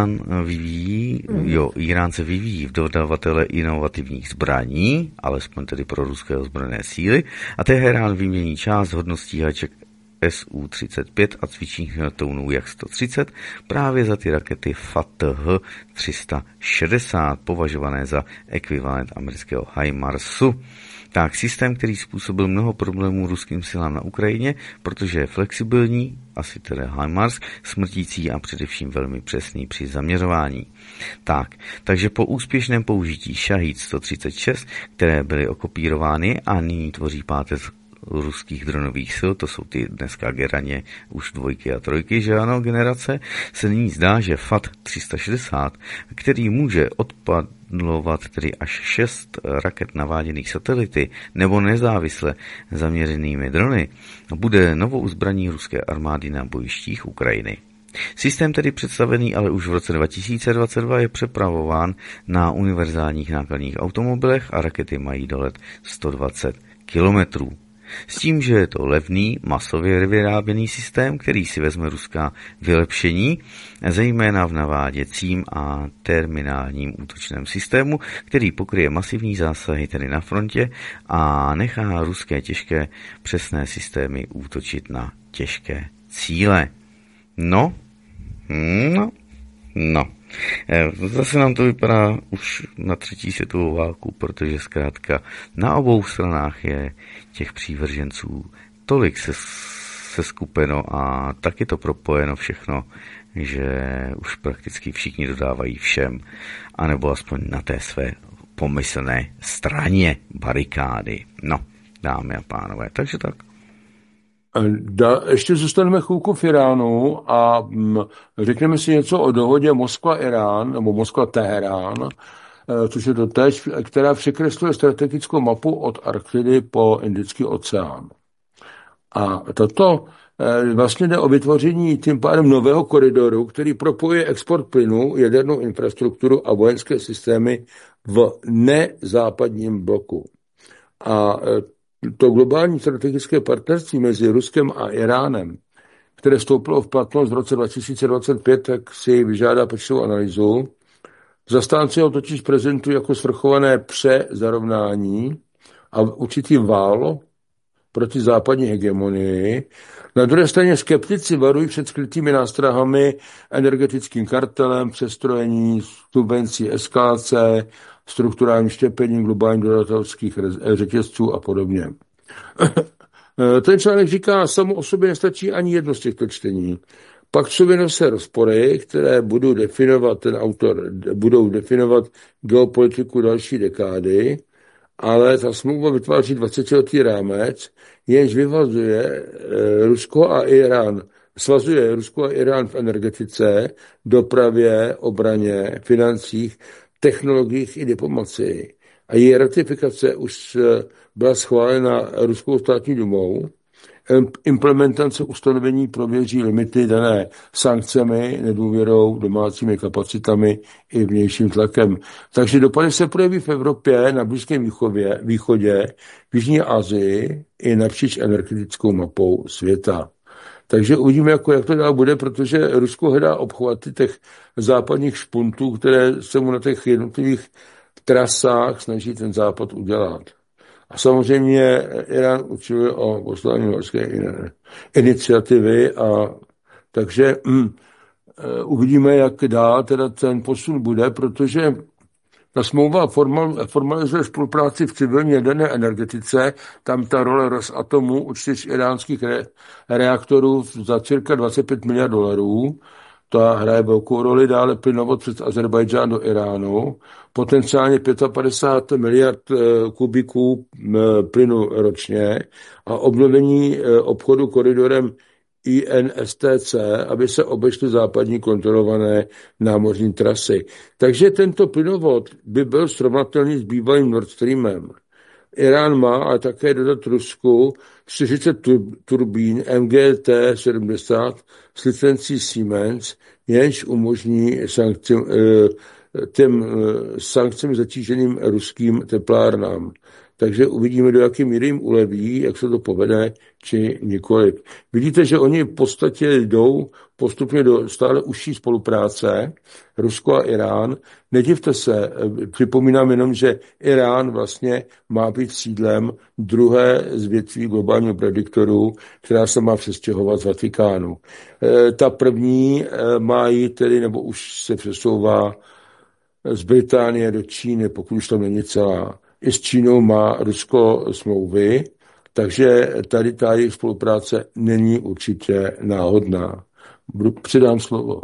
Irán se vyvíjí v dodavatele inovativních zbraní, alespoň tedy pro ruské ozbrojené síly, a Teherán vymění část hodnot stíhaček Su-35 a cvičních letounů Jak-130 právě za ty rakety FATH 360, považované za ekvivalent amerického HIMARSu. Tak systém, který způsobil mnoho problémů ruským silám na Ukrajině, protože je flexibilní, asi tedy HIMARS, smrtící a především velmi přesný při zaměřování. Takže po úspěšném použití Šahíd 136, které byly okopírovány a nyní tvoří pátec ruských dronových sil, to jsou ty dneska Geraně už 2 a 3, že ano, generace, se nyní zdá, že FAT 360, který může odpadlovat tedy až 6 raket naváděných satelity nebo nezávisle zaměřenými drony, bude novou zbraní ruské armády na bojištích Ukrajiny. Systém tedy představený ale už v roce 2022 je přepravován na univerzálních nákladních automobilech a rakety mají dolet 120 kilometrů. S tím, že je to levný, masově vyráběný systém, který si vezme ruská vylepšení, zejména v naváděcím a terminálním útočném systému, který pokryje masivní zásahy tedy na frontě a nechá ruské těžké přesné systémy útočit na těžké cíle. No. Zase nám to vypadá už na 3. světovou válku, protože zkrátka na obou stranách je těch přívrženců tolik se skupeno a tak je to propojeno všechno, že už prakticky všichni dodávají všem, anebo aspoň na té své pomyslné straně barikády. No, dámy a pánové, takže tak. Ještě zůstaneme chvilku v Iránu a řekneme si něco o dohodě Moskva-Irán, nebo Moskva-Teherán, což je doteď, která překresluje strategickou mapu od Arktidy po Indický oceán. A toto vlastně jde o vytvoření tím pádem nového koridoru, který propojuje export plynu, jadernou infrastrukturu a vojenské systémy v nezápadním bloku. A to globální strategické partnerství mezi Ruskem a Iránem, které vstoupilo v platnost v roce 2025, tak si vyžádá pečlivou analýzu. Zastánci ho totiž prezentují jako svrchované přezarovnání a určitý val proti západní hegemonii. Na druhé straně skeptici varují před skrytými nástrahami, energetickým kartelem, přestrojení, subvencí, eskalace, strukturálním štěpením, globálních dodavatelských řetězců a podobně. Ten článek říká, samo o sobě nestačí ani jedno z těchto čtení. Pak sobě nese rozpory, které budou definovat geopolitiku další dekády, ale ta smlouva vytváří 20letý rámec, jenž svazuje Rusko a Irán v energetice, dopravě, obraně, financích, technologiích i diplomacii. A její ratifikace už byla schválena Ruskou státní dumou. Implementace ustanovení prověří limity dané sankcemi, nedůvěrou, domácími kapacitami i vnějším tlakem. Takže dopady se projeví v Evropě, na Blízkém východě, v Jižní Asii i napříč energetickou mapou světa. Takže uvidíme, jak to dál bude, protože Rusko hledá obchvaty těch západních špuntů, které se mu na těch jednotlivých trasách snaží ten západ udělat. A samozřejmě Irán usiluje o poslání norské iniciativy a takže uvidíme, jak dál teda ten posun bude, protože ta smlouva formalizuje spolupráci v civilní jaderné energetice, tam ta role Rosatomu u 4 iránských reaktorů za cirka 25 miliard dolarů, ta hraje velkou roli, dále plynovod přes Azerbajdžán do Iránu, potenciálně 55 miliard kubiků plynu ročně a obnovení obchodu koridorem INSTC, aby se obešly západní kontrolované námořní trasy. Takže tento plynovod by byl srovnatelný s bývalým Nord Streamem. Irán má ale také dodat Rusku 40 turbín MGT-70 s licencí Siemens, jenž umožní sankcemi zatíženým ruským teplárnám. Takže uvidíme, do jaké míry jim uleví, jak se to povede, či nikoliv. Vidíte, že oni v podstatě jdou postupně do stále užší spolupráce, Rusko a Irán. Nedivte se, připomínám jenom, že Irán vlastně má být sídlem druhé z větví globálního prediktoru, která se má přestěhovat z Vatikánu. Ta první má jít tedy, nebo už se přesouvá z Británie do Číny, pokud už tam není celá. I s Čínou má Rusko smlouvy, takže tady ta jejich spolupráce není určitě náhodná. Předám slovo.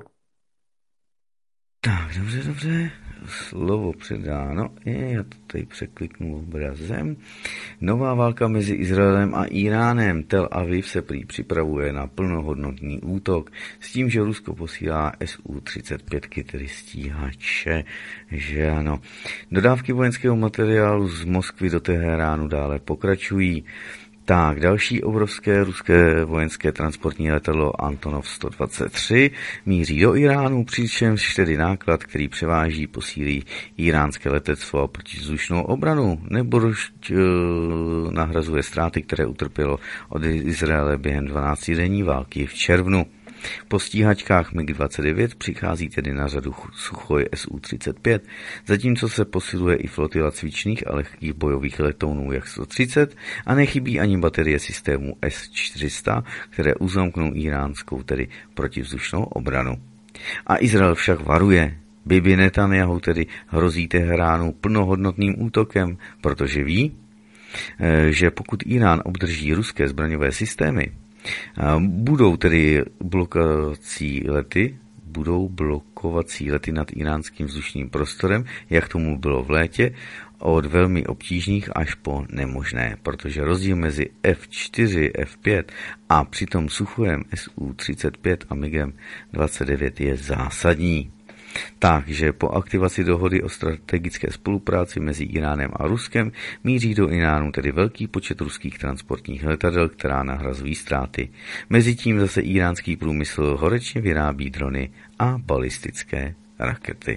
Tak, dobře. Slovo předáno. Já to tady překliknu obrazem. Nová válka mezi Izraelem a Iránem. Tel Aviv se prý připravuje na plnohodnotný útok s tím, že Rusko posílá Su-35, tedy stíhače, že ano. Dodávky vojenského materiálu z Moskvy do Teheránu dále pokračují. Tak, další obrovské ruské vojenské transportní letadlo Antonov 123 míří do Iránu, přičemž tedy náklad, který převáží, posílí iránské letectvo a protivzdušnou obranu, nebo nahrazuje ztráty, které utrpělo od Izraele během 12denní války v červnu. Po stíhačkách MiG-29 přichází tedy na řadu Suchoj Su-35, zatímco se posiluje i flotila cvičných a lehkých bojových letounů jak 130 a nechybí ani baterie systému S-400, které uzamknou iránskou, tedy protivzdušnou obranu. A Izrael však varuje. Bibi Netanjahu tedy hrozí Teheránu plnohodnotným útokem, protože ví, že pokud Irán obdrží ruské zbraňové systémy, budou blokovací lety nad iránským vzdušným prostorem, jak tomu bylo v létě, od velmi obtížných až po nemožné, protože rozdíl mezi F4, F5 a přitom Suchojem Su-35 a MiGem 29 je zásadní. Takže po aktivaci dohody o strategické spolupráci mezi Iránem a Ruskem míří do Iránu tedy velký počet ruských transportních letadel, která nahrazují ztráty. Mezitím zase iránský průmysl horečně vyrábí drony a balistické rakety.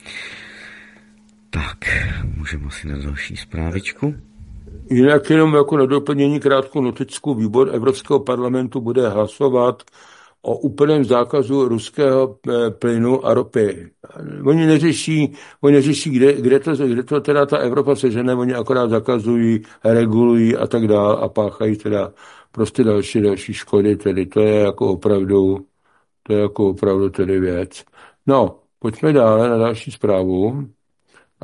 Tak, můžeme asi na další zprávičku. Jinak jenom jako na doplnění krátkou notickou, výbor Evropského parlamentu bude hlasovat o úplném zákazu ruského plynu a ropy. Oni neřeší, kde to teda ta Evropa sežene, oni akorát zakazují, regulují a tak dále a páchají teda prostě další škody, tedy to je jako opravdu tedy věc. No, pojďme dále na další zprávu. A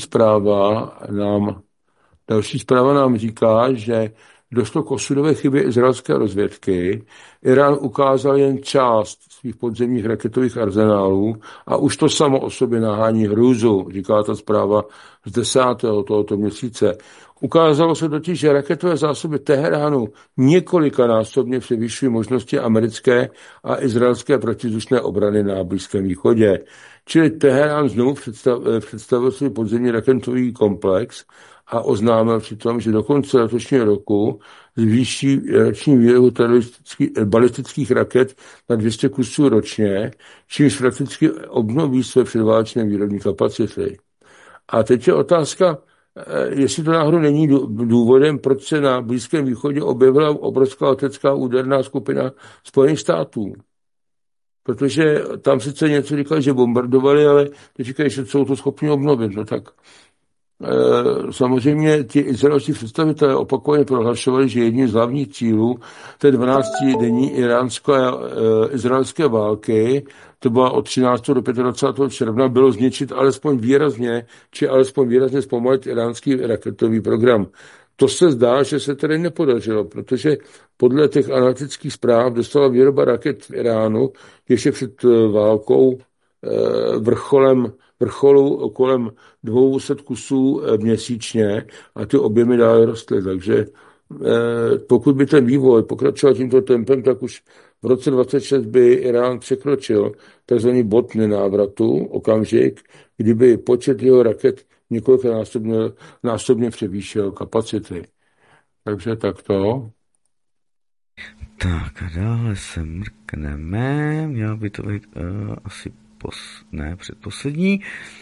další zpráva nám říká, že došlo k osudové chybě izraelské rozvědky. Irán ukázal jen část svých podzemních raketových arzenálů a už to samo o sobě nahání hrůzu, říká ta zpráva z 10. tohoto měsíce. Ukázalo se totiž, že raketové zásoby Teheránu několikanásobně převyšují možnosti americké a izraelské protivzdušné obrany na Blízkém východě. Čili Teherán znovu představil svůj podzemní raketový komplex a oznámil přitom, že do konce letošního roku zvýší roční výrobu balistických raket na 200 kusů ročně, čímž prakticky obnoví své předválečné výrobní kapacity. A teď je otázka, jestli to náhodou není důvodem, proč se na Blízkém východě objevila obrovská letecká úderná skupina Spojených států. Protože tam sice něco říkali, že bombardovali, ale teď říkají, že jsou to schopni obnovit. No tak samozřejmě ti izraelští představitelé opakovaně prohlašovali, že jedním z hlavních cílů té 12denní iránsko-izraelské války, to byla od 13. do 25. června, bylo zničit alespoň výrazně zpomalit iránský raketový program. To se zdá, že se tedy nepodařilo, protože podle těch analytických zpráv dostala výroba raket v Iránu ještě před válkou vrcholu kolem 200 kusů měsíčně a ty objemy dále rostly. Takže pokud by ten vývoj pokračoval tímto tempem, tak už v roce 26 by Irán překročil tzv. Bod nenávratu, okamžik, kdyby počet jeho raket násobně převýšil kapacity. Takže takto. Tak a dále se mrkneme, měla by to být asi předposlední.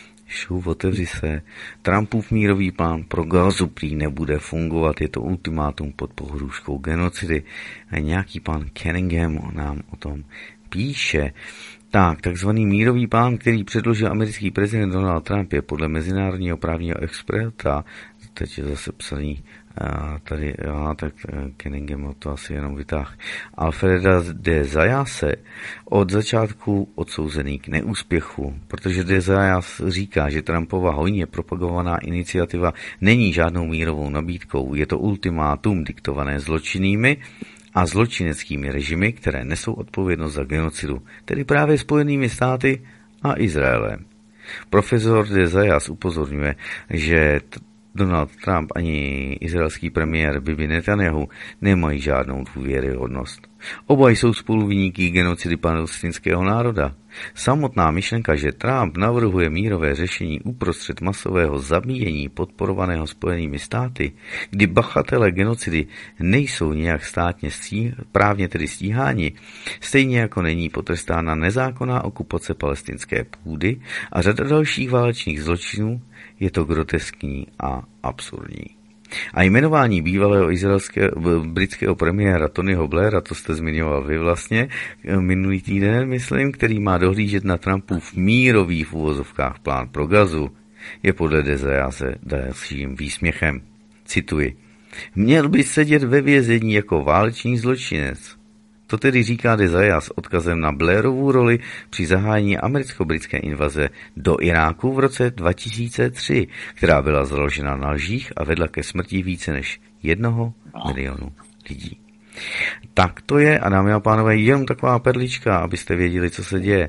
Otevři se. Trumpův mírový plán pro Gazu prý nebude fungovat, je to ultimátum pod pohrůžkou genocidy. A nějaký pan Cunningham nám o tom píše. Takzvaný mírový plán, který předložil americký prezident Donald Trump, je podle mezinárodního právního experta, teď je zase psaný tady, tak Cunningham to asi jenom vytáhl, Alfreda de Zayase od začátku odsouzený k neúspěchu, protože de Zayas říká, že Trumpova hojně propagovaná iniciativa není žádnou mírovou nabídkou, je to ultimátum diktované zločinnými a zločineckými režimy, které nesou odpovědnost za genocidu, tedy právě Spojenými státy a Izraelem. Profesor de Zayas upozorňuje, že Donald Trump ani izraelský premiér Bibi Netanyahu nemají žádnou důvěryhodnost. Oba jsou spoluviníky genocidy palestinského národa. Samotná myšlenka, že Trump navrhuje mírové řešení uprostřed masového zabíjení podporovaného Spojenými státy, kdy pachatelé genocidy nejsou nějak státně právně tedy stíháni, stejně jako není potrestána nezákonná okupace palestinské půdy a řada dalších válečných zločinů, je to groteskní a absurdní. A jmenování bývalého britského premiéra Tonyho Blaira, to jste zmiňoval vy vlastně, minulý týden, myslím, který má dohlížet na Trumpův mírový v uvozovkách plán pro Gazu, je podle Dezayase dalším výsměchem. Cituji. Měl by sedět ve vězení jako válečný zločinec. To tedy říká de Zayas s odkazem na Blairovu roli při zahájení americko-britské invaze do Iráku v roce 2003, která byla založena na lžích a vedla ke smrti více než 1 milionu lidí. Tak to je, a dámy a pánové, jenom taková perlička, abyste věděli, co se děje.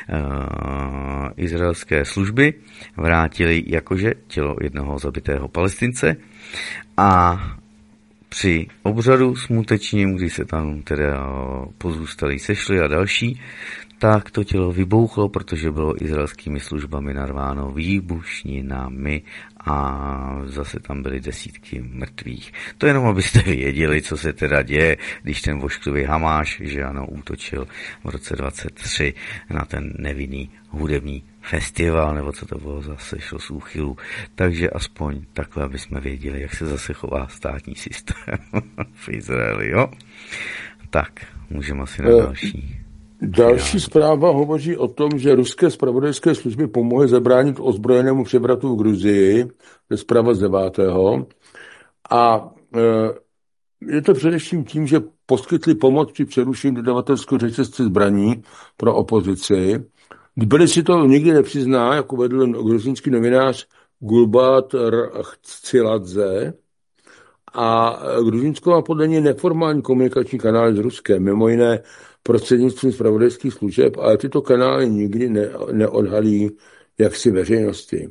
Izraelské služby vrátili jakože tělo jednoho zabitého Palestince a při obřadu smutečním, kdy se tam teda pozůstalí sešli a další, tak to tělo vybouchlo, protože bylo izraelskými službami narváno výbušninami a zase tam byly desítky mrtvých. To jenom, abyste věděli, co se teda děje, když ten vošklivý Hamáš, že ano, útočil v roce 23 na ten nevinný hudební festival, nebo co to bylo, zase šlo z úchylu. Takže aspoň takhle, aby jsme věděli, jak se zase chová státní systém v Izraeli, jo? Tak, můžeme asi na další. Další zpráva hovoří o tom, že ruské zpravodajské služby pomohly zabránit ozbrojenému převratu v Gruzii, to je zpráva z 9. A je to především tím, že poskytli pomoc při přerušení dodavatelského řetězce zbraní pro opozici. Tbilisi to nikdy nepřizná, jako vedl gruzínský novinář Gulbat Chciladze. A Gruzínsko má podle něj neformální komunikační kanály s Ruskem, mimo jiné prostřednictvím zpravodajských služeb, ale tyto kanály nikdy neodhalí jaksi veřejnosti.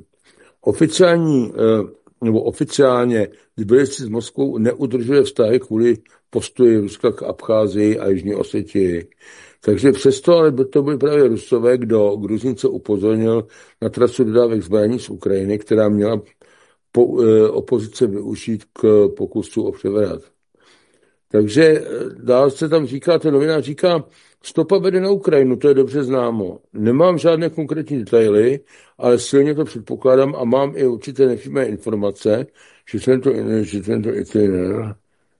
Oficiálně Tbilisi s Moskvou neudržuje vztahy kvůli postoji Ruska k Abcházii a Jižní Osetii. Takže přesto, ale to byli právě Rusové, kdo Gruzínce upozornil na trasu dodávek zbraní z Ukrajiny, která měla opozice využít k pokusu o převrat. Takže dál se tam říká, ten novinář říká, stopa vede na Ukrajinu, to je dobře známo. Nemám žádné konkrétní detaily, ale silně to předpokládám a mám i určité nepřímé informace, že tento itinerář.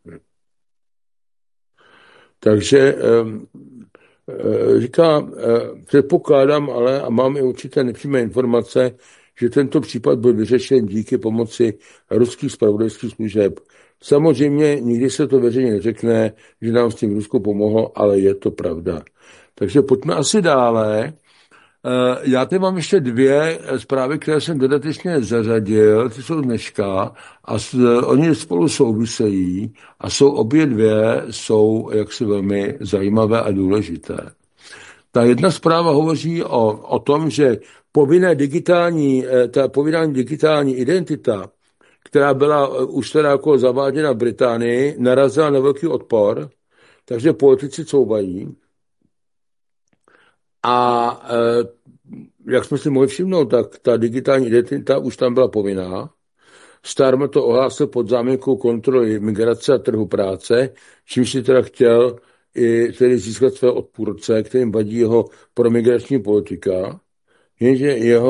Takže říká, předpokládám ale a mám i určité nepřímé informace, že tento případ byl vyřešen díky pomoci ruských zpravodajských služeb. Samozřejmě nikdy se to veřejně neřekne, že nám s tím Rusko pomohlo, ale je to pravda. Takže pojďme asi dále. Já tady mám ještě dvě zprávy, které jsem dodatečně zařadil, ty jsou dneška a oni spolu souvisejí a obě dvě jsou jaksi velmi zajímavé a důležité. Ta jedna zpráva hovoří o tom, že povinná digitální identita, která byla už teda jako zaváděna v Británii, narazila na velký odpor, takže politici couvají. A jak jsme si mohli všimnout, tak ta digitální identita už tam byla povinná. Starmer to ohlásil pod záminkou kontroly migrace a trhu práce, čímž si teda chtěl i tedy získat své odpůrce, kterým vadí jeho promigrační politika. Jenže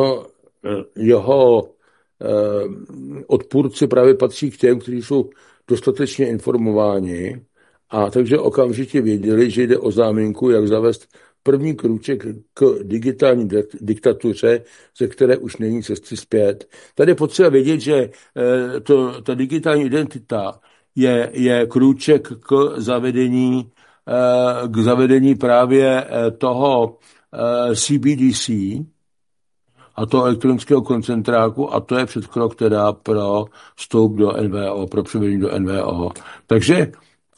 jeho odpůrci právě patří k těm, kteří jsou dostatečně informováni a takže okamžitě věděli, že jde o záminku, jak zavést první krůček k digitální diktatuře, ze které už není cesty zpět. Tady je potřeba vědět, že ta digitální identita je krůček k zavedení právě toho CBDC, a toho elektronického koncentráku, a to je předkrok teda pro vstup do NVO, pro převedení do NVO. Takže,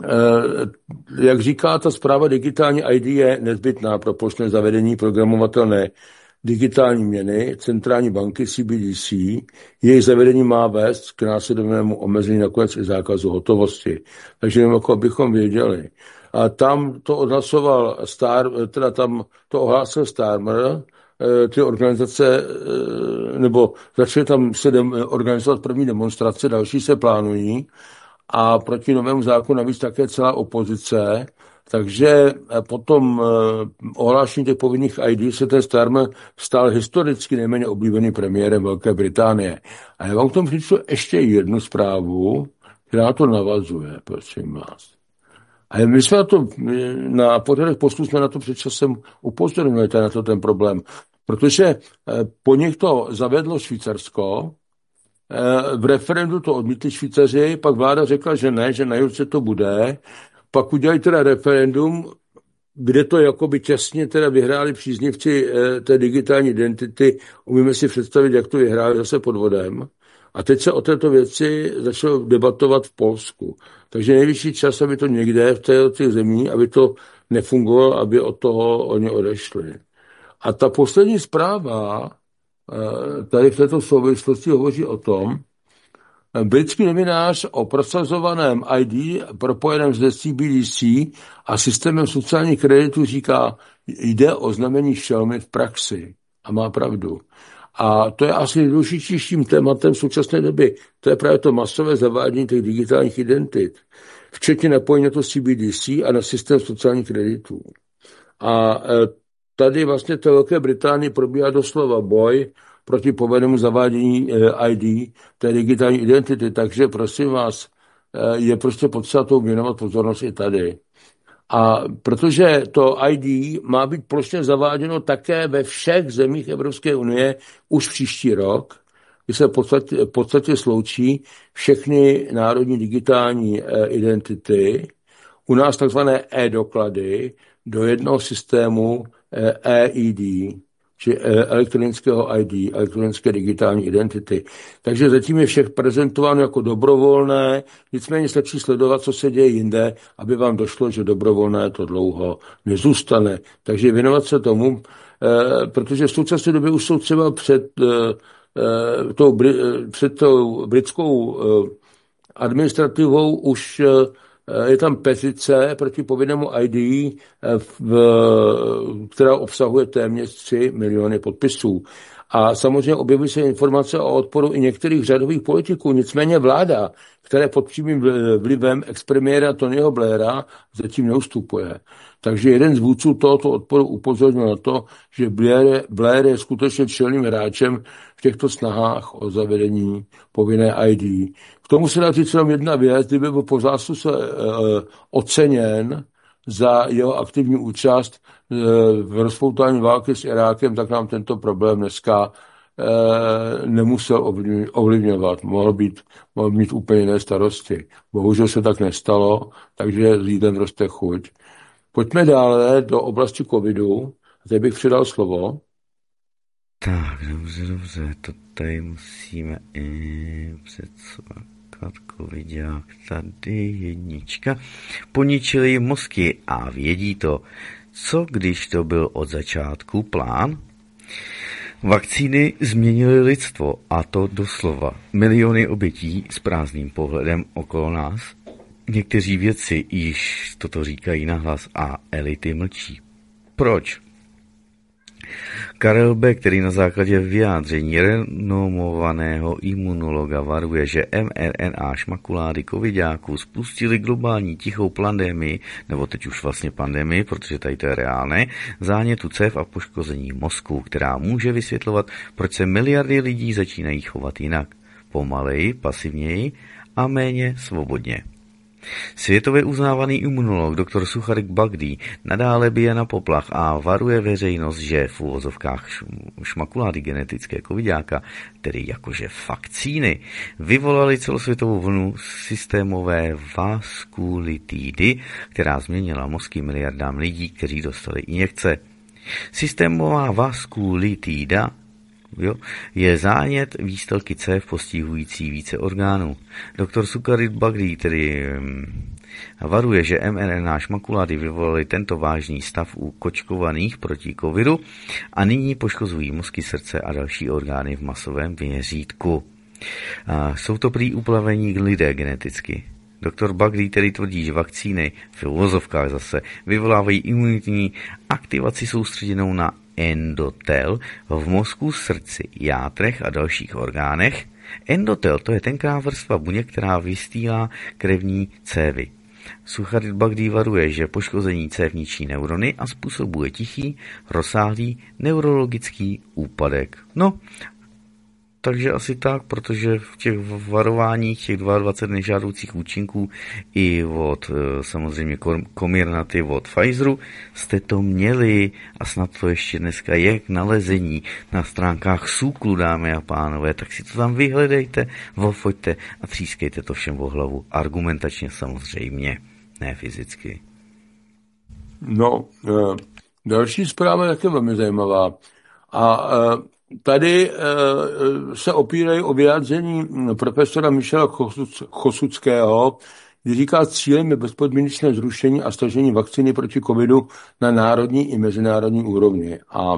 jak říká ta zpráva, digitální ID je nezbytná pro plošné zavedení programovatelné digitální měny centrální banky CBDC. Její zavedení má vést k následovnému omezení nakonec i zákazu hotovosti. Takže jenom jako bychom věděli. A tam to odhlasoval tam to ohlásil Starmer, ty organizace, nebo začaly tam se organizovat první demonstrace, další se plánují a proti novému zákonu navíc také celá opozice, takže potom ohlášení těch povinných ID se ten Starmer stal historicky nejméně oblíbeným premiérem Velké Británie. A já vám k tomu přečtu ještě jednu zprávu, která to navazuje, prosím vás. A my jsme na pořadech poslů jsme na to před časem upozornili na to ten problém, protože po nich to zavedlo Švýcarsko, v referendu to odmítli Švýcaři, pak vláda řekla, že ne, že najurce to bude, pak udělali teda referendum, kde to jakoby těsně teda vyhráli příznivci té digitální identity, umíme si představit, jak to vyhráli zase podvodem. A teď se o této věci začalo debatovat v Polsku. Takže nejvyšší čas, aby to někde v těch zemí, aby to nefungovalo, aby od toho oni odešli. A ta poslední zpráva tady v této souvislosti hovoří o tom, britský novinář o prosazovaném ID propojeném s CBDC a systémem sociálních kreditů říká, jde o znamení šelmy v praxi. A má pravdu. A to je asi nejdůležitějším tématem současné doby. To je právě to masové zavádění těch digitálních identit, včetně napojení na to CBDC a na systém sociálních kreditů. A tady vlastně té Velké Británii probíhá doslova boj proti povedenému zavádění ID, té digitální identity. Takže prosím vás, je prostě potřeba tomu věnovat pozornost i tady. A protože to ID má být plošně zaváděno také ve všech zemích Evropské unie už příští rok, kdy se v podstatě sloučí všechny národní digitální identity, u nás takzvané e-doklady, do jednoho systému EID, či elektronického ID, elektronické digitální identity. Takže zatím je všech prezentováno jako dobrovolné, nicméně stačí sledovat, co se děje jinde, aby vám došlo, že dobrovolné to dlouho nezůstane. Takže věnovat se tomu, protože v současné době už jsou třeba před tou britskou administrativou už je tam petice proti povinnému ID, která obsahuje téměř 3 miliony podpisů. A samozřejmě objevují se informace o odporu i některých řadových politiků. Nicméně vláda, která pod přímým vlivem expremiéra Tonyho Blaira, zatím neustupuje. Takže jeden z vůdců tohoto odporu upozornil na to, že Blair je skutečně čelným hráčem v těchto snahách o zavedení povinné ID. K tomu se dá říct jenom jedna věc, kdyby byl po zásluze oceněn za jeho aktivní účast v rozpoutání války s Irákem, tak nám tento problém dneska nemusel ovlivňovat, mohl mít úplně jiné starosti. Bohužel se tak nestalo, takže s jídlem roste chuť. Pojďme dále do oblasti covidu. Teď bych přidal slovo. Tak, dobře, to tady musíme předsvakat, covidák, tady jednička. Poničili jim mozky a vědí to. Co když to byl od začátku plán? Vakcíny změnily lidstvo, a to doslova. Miliony obětí s prázdným pohledem okolo nás. Někteří vědci již toto říkají nahlas a elity mlčí. Proč? Karel B., který na základě vyjádření renomovaného imunologa varuje, že mRNA šmakulády covidáků spustili globální tichou pandemii, nebo teď už vlastně pandemii, protože tady to je reálné, zánětu cév a poškození mozku, která může vysvětlovat, proč se miliardy lidí začínají chovat jinak. Pomaleji, pasivněji a méně svobodně. Světově uznávaný imunolog dr. Sucharik Bhakdi nadále bije na poplach a varuje veřejnost, že v uvozovkách šmakulády genetické covidáka, tedy jakože vakcíny, vyvolaly celosvětovou vlnu systémové vaskulitidy, která změnila mozky miliardám lidí, kteří dostali injekce. Systémová vaskulitida je zánět výstelky cév postihující více orgánů. Doktor Sucharik Bhakdi tedy varuje, že mRNA šmakulády vyvolaly tento vážný stav u kočkovaných proti covidu a nyní poškozují mozky, srdce a další orgány v masovém měřítku. Jsou to prý uplavení lidé geneticky. Doktor Bhakdi tedy tvrdí, že vakcíny v uvozovkách zase vyvolávají imunitní aktivaci soustředěnou na endotel v mozku, srdci, játrech a dalších orgánech. Endotel to je tenká vrstva buněk, která vystýlá krevní cévy. Sucharik Bhakdi varuje, že poškození cév ničí neurony a způsobuje tichý, rozsáhlý neurologický úpadek. No, takže asi tak, protože v těch varováních, těch 22 nežádoucích účinků i od samozřejmě Comirnaty od Pfizeru jste to měli a snad to ještě dneska je k nalezení na stránkách SÚKLu, dámy a pánové, tak si to tam vyhledejte, vofoďte a třískejte to všem o hlavu. Argumentačně samozřejmě, ne fyzicky. No, další zpráva je také velmi zajímavá. A tady se opírají o vyjádření profesora Michela Chosuckého, kdy říká, cílem je bezpodmínečné zrušení a stažení vakcíny proti covidu na národní i mezinárodní úrovni. A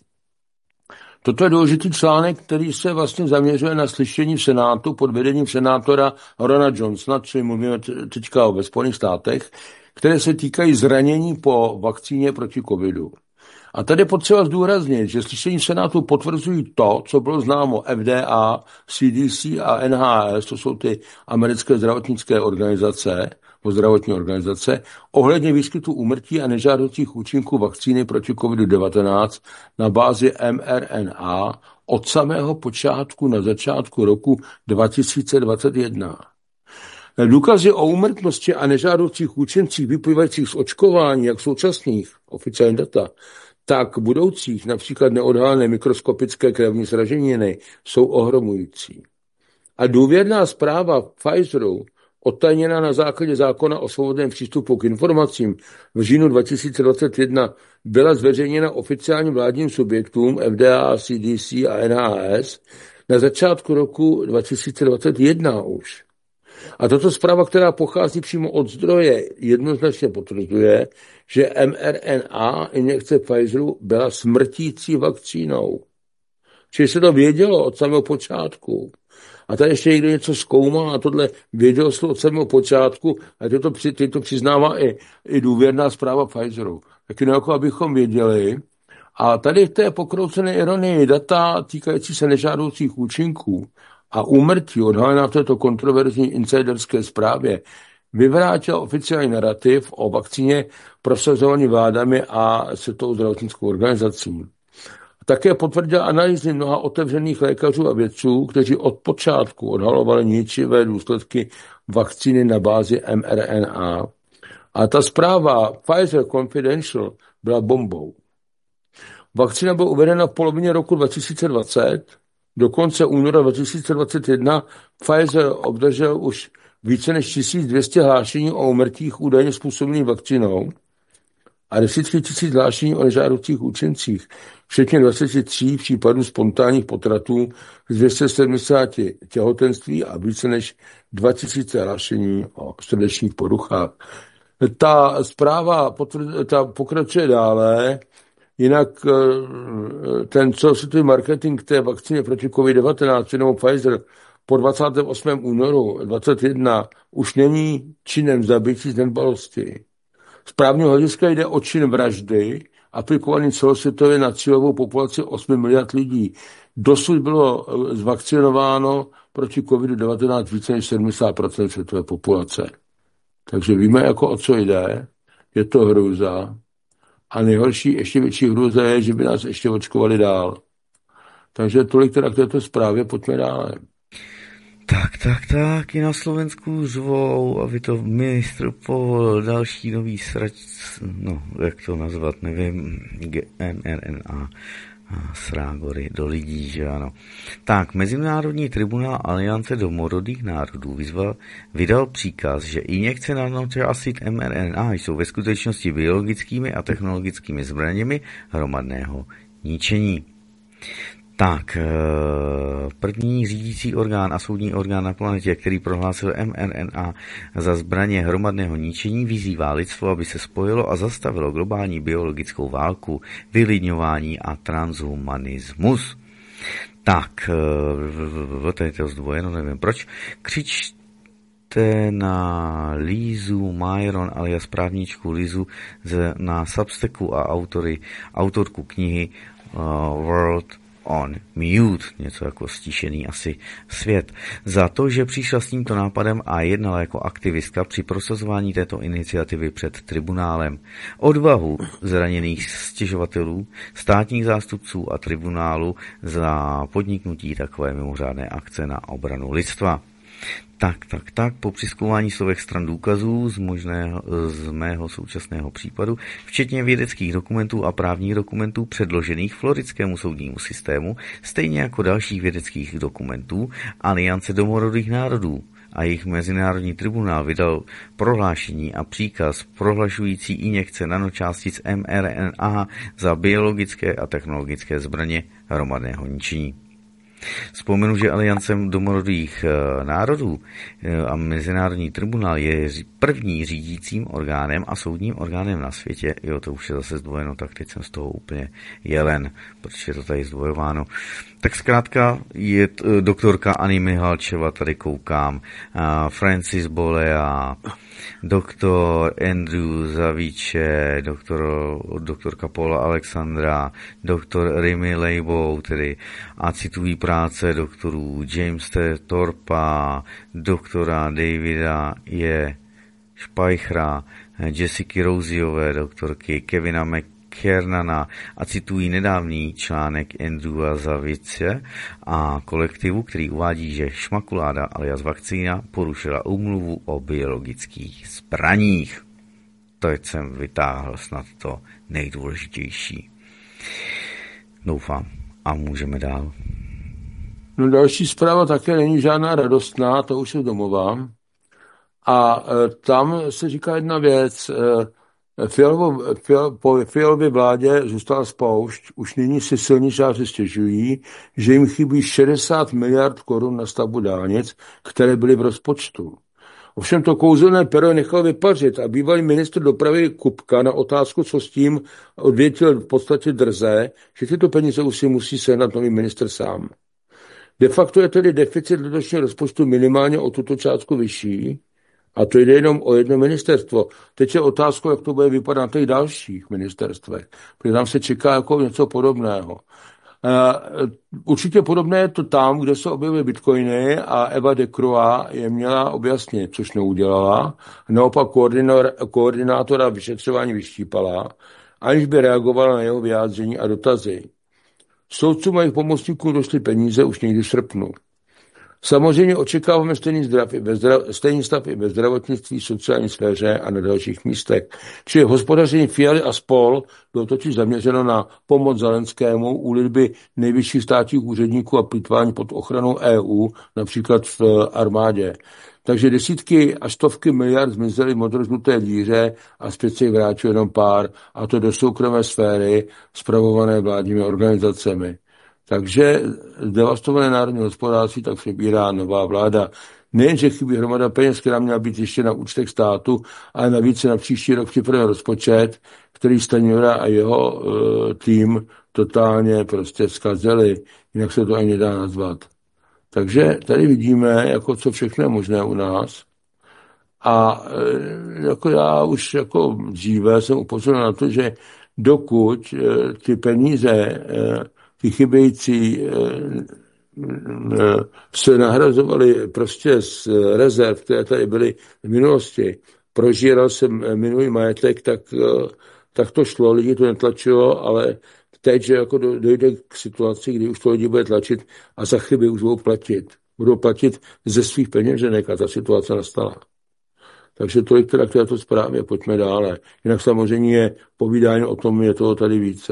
toto je důležitý článek, který se vlastně zaměřuje na slyšení v Senátu pod vedením senátora Rona Johnsona, což mluvíme teďka ve Spojených státech, které se týkají zranění po vakcíně proti covidu. A tady je potřeba zdůraznit, že slyšení v Senátu potvrzují to, co bylo známo FDA, CDC a NHS, to jsou ty americké zdravotnické organizace, zdravotní organizace, ohledně výskytu úmrtí a nežádoucích účinků vakcíny proti COVID-19 na bázi mRNA od samého počátku na začátku roku 2021. Důkazy o úmrtnosti a nežádoucích účincích vyplývajících z očkování, jak současných oficiální data, tak budoucích, například neodhalené mikroskopické krevní sraženiny, jsou ohromující. A důvěrná zpráva Pfizeru, odtajněná na základě zákona o svobodném přístupu k informacím v říjnu 2021, byla zveřejněna oficiálním vládním subjektům FDA, CDC a NHS na začátku roku 2021 už. A tato zpráva, která pochází přímo od zdroje, jednoznačně potvrzuje, že mRNA injekce Pfizeru byla smrtící vakcínou. Čili se to vědělo od samého počátku. A tady ještě někdo něco zkoumá a tohle vědělo se od samého počátku a to přiznává i důvěrná zpráva Pfizeru. Taky jako abychom věděli. A tady v té pokroucené ironii data týkající se nežádoucích účinků a úmrtí odhalená v této kontroverzní insiderské zprávě vyvrátil oficiální narrativ o vakcíně prosazovaný vládami a Světovou zdravotnickou organizací. Také potvrdil analýzy mnoha otevřených lékařů a vědců, kteří od počátku odhalovali ničivé důsledky vakcíny na bázi mRNA. A ta zpráva Pfizer Confidential byla bombou. Vakcína byla uvedena v polovině roku 2020. Do konce února 2021 Pfizer obdržel už více než 1200 hlášení o úmrtích údajně způsobených vakcínou a desítky tisíc hlášení o nežádoucích účincích, včetně 23 případů spontánních potratů z 270 těhotenství a více než 2000 hlášení o srdečních poruchách. Ta zpráva pokračuje dále, jinak ten celosvětový marketing té vakcíny proti COVID-19 firmou Pfizer po 28. únoru 2021 už není činem zabití z nedbalosti. Z právního hlediska jde o čin vraždy, aplikovaný celosvětově na cílovou populaci 8 miliard lidí. Dosud bylo zvakcinováno proti COVID-19 více než 70% světové populace. Takže víme, jako o co jde. Je to hrůza. A nejhorší, ještě větší hrůza je, že by nás ještě očkovali dál. Takže tolik teda k této zprávě, pojďme dále. Tak, i na Slovensku zvou, aby to ministr povolil další nový jak to nazvat, nevím, mRNA srágory do lidí, že ano. Tak, Mezinárodní tribunál Aliance domorodých národů vydal příkaz, že injekce nanočástic mRNA jsou ve skutečnosti biologickými a technologickými zbraněmi hromadného ničení. Tak, první řídící orgán a soudní orgán na planetě, který prohlásil mRNA za zbraně hromadného ničení, vyzývá lidstvo, aby se spojilo a zastavilo globální biologickou válku, vylidňování a transhumanismus. Tak, to je to zdvojeno, nevím proč. Křičte na Lizu Myron alias právničku Lizu na Substacku a autorku knihy World on Mute, něco jako stišený asi svět, za to, že přišla s tímto nápadem a jednala jako aktivistka při prosazování této iniciativy před tribunálem. Odvahu zraněných stěžovatelů, státních zástupců a tribunálu za podniknutí takové mimořádné akce na obranu lidstva. Tak, po přizkoumání stovek stran důkazů z mého současného případu, včetně vědeckých dokumentů a právních dokumentů předložených floridskému soudnímu systému, stejně jako dalších vědeckých dokumentů, Aliance domorodých národů a jejich mezinárodní tribunál vydal prohlášení a příkaz prohlašující injekce nanočástic mRNA za biologické a technologické zbraně hromadného ničení. Vzpomenu, že Aliancem domorodých národů a Mezinárodní tribunál je první řídícím orgánem a soudním orgánem na světě. Jo, to už je zase zdvojeno, tak teď jsem z toho úplně jelen, protože je to tady zdvojováno. Tak zkrátka je doktorka Anny Mihalčeva, tady koukám, Francis Bolea, doktor Andrew Zavíče, doktorka Paula Alexandra, doktor Remy Leibou, tedy a citují práce doktorů James T. Thorpa, doktora Davida je Špajchra, Jessica Roziové, doktorky Kevina McKernana a citují nedávný článek Andrewa Zavice a kolektivu, který uvádí, že šmakuláda alias vakcína porušila úmluvu o biologických zbraních. Teď jsem vytáhl snad to nejdůležitější. Doufám. A můžeme dál. No další zpráva také není žádná radostná, to už je domova. A tam se říká jedna věc. Po Fialově vládě zůstala spoušť. Už nyní si silničáři stěžují, že jim chybí 60 miliard korun na stavbu dálnic, které byly v rozpočtu. Ovšem to kouzelné pero nechal vypařit a bývalý ministr dopravy Kupka na otázku, co s tím, odvětil v podstatě drze, že tyto peníze už si musí sehnat nový ministr sám. De facto je tedy deficit letošního rozpočtu minimálně o tuto částku vyšší a to jde jenom o jedno ministerstvo. Teď je otázka, jak to bude vypadat na těch dalších ministerstvech, protože tam se čeká jako něco podobného. Určitě podobné je to tam, kde se objevily bitcoiny a Eva de Croix je měla objasnit, což neudělala. Naopak koordinátora vyšetřování vyštípala, aniž by reagovala na jeho vyjádření a dotazy. Soudcům a jejich pomocníkům došly peníze už někdy v srpnu. Samozřejmě očekáváme stejný stav i ve zdravotnictví, sociální sféře a na dalších místech. Čili hospodaření Fialy a spol bylo totiž zaměřeno na pomoc Zelenskému, úlitby nejvyšších státních úředníků a plýtvání pod ochranou EU, například v armádě. Takže desítky až stovky miliard zmizely v modrožluté díře a zpět se jich vrátilo jenom pár, a to do soukromé sféry spravované vládními organizacemi. Takže devastované národní hospodářství tak přebírá nová vláda. Nejenže chybí hromada peněz, která měla být ještě na účtech státu, ale navíc se na příští rok připraven rozpočet, který Stanjura a jeho tým totálně prostě zkazili. Jinak se to ani nedá nazvat. Takže tady vidíme, jako co všechno je možné u nás. A jako já už jako dříve jsem upozornil na to, že dokud ty peníze, ty chybějící se nahrazovaly prostě z rezerv, které tady byly v minulosti, prožíral jsem minulý majetek, tak to šlo, lidi to netlačilo, ale teď, že jako dojde k situaci, kdy už to lidi bude tlačit a za chyby už budou platit. Budou platit ze svých peněženek a ta situace nastala. Takže tolik teda k této zprávě, pojďme dále. Jinak samozřejmě je povídání o tom, je toho tady více.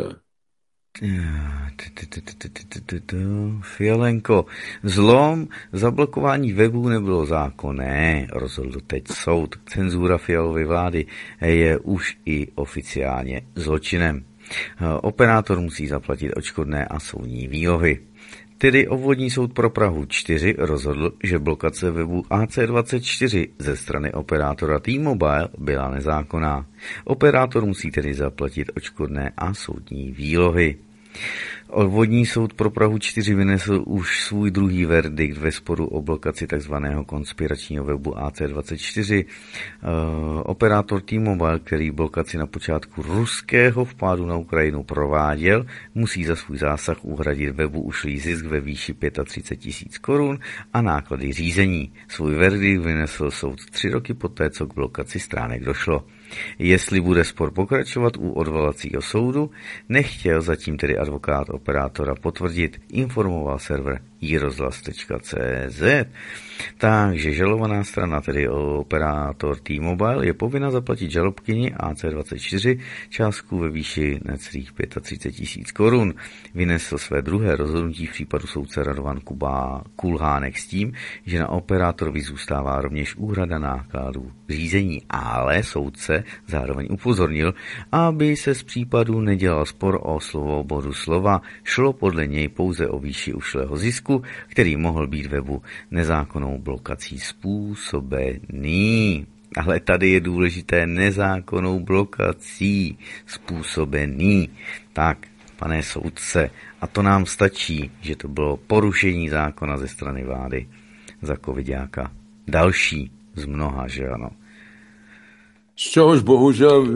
Fialenko, zlom, zablokování webů nebylo zákonné, rozhodl teď soud. Cenzura Fialovy vlády je už i oficiálně zločinem. Operátor musí zaplatit odškodné a soudní výlohy. Tedy obvodní soud pro Prahu 4 rozhodl, že blokace webu AC24 ze strany operátora T-Mobile byla nezákonná. Operátor musí tedy zaplatit odškodné a soudní výlohy. Obvodní soud pro Prahu 4 vynesl už svůj druhý verdikt ve sporu o blokaci tzv. Konspiračního webu AC24. Operátor T-Mobile, který blokaci na počátku ruského vpádu na Ukrajinu prováděl, musí za svůj zásah uhradit webu ušlý zisk ve výši 35 000 korun a náklady řízení. Svůj verdikt vynesl soud 3 roky poté, co k blokaci stránek došlo. Jestli bude spor pokračovat u odvolacího soudu, nechtěl zatím tedy advokát operátora potvrdit, informoval server iRozhlas.cz. Takže žalovaná strana, tedy operátor T-Mobile, je povinna zaplatit žalobkyni AC24 částku ve výši necelých 35 000 korun. Vynesl své druhé rozhodnutí v případu soudce Radovan Kulhánek s tím, že na operátorovi zůstává rovněž úhrada nákladů řízení, ale soudce zároveň upozornil, aby se z případu nedělal spor o svobodu slova, šlo podle něj pouze o výši ušlého zisku, který mohl být webu nezákonnou blokací způsobený. Ale tady je důležité nezákonnou blokací způsobený. Tak, pane soudce, a to nám stačí, že to bylo porušení zákona ze strany vlády za covidáka. Další z mnoha, že ano. Z čehož bohužel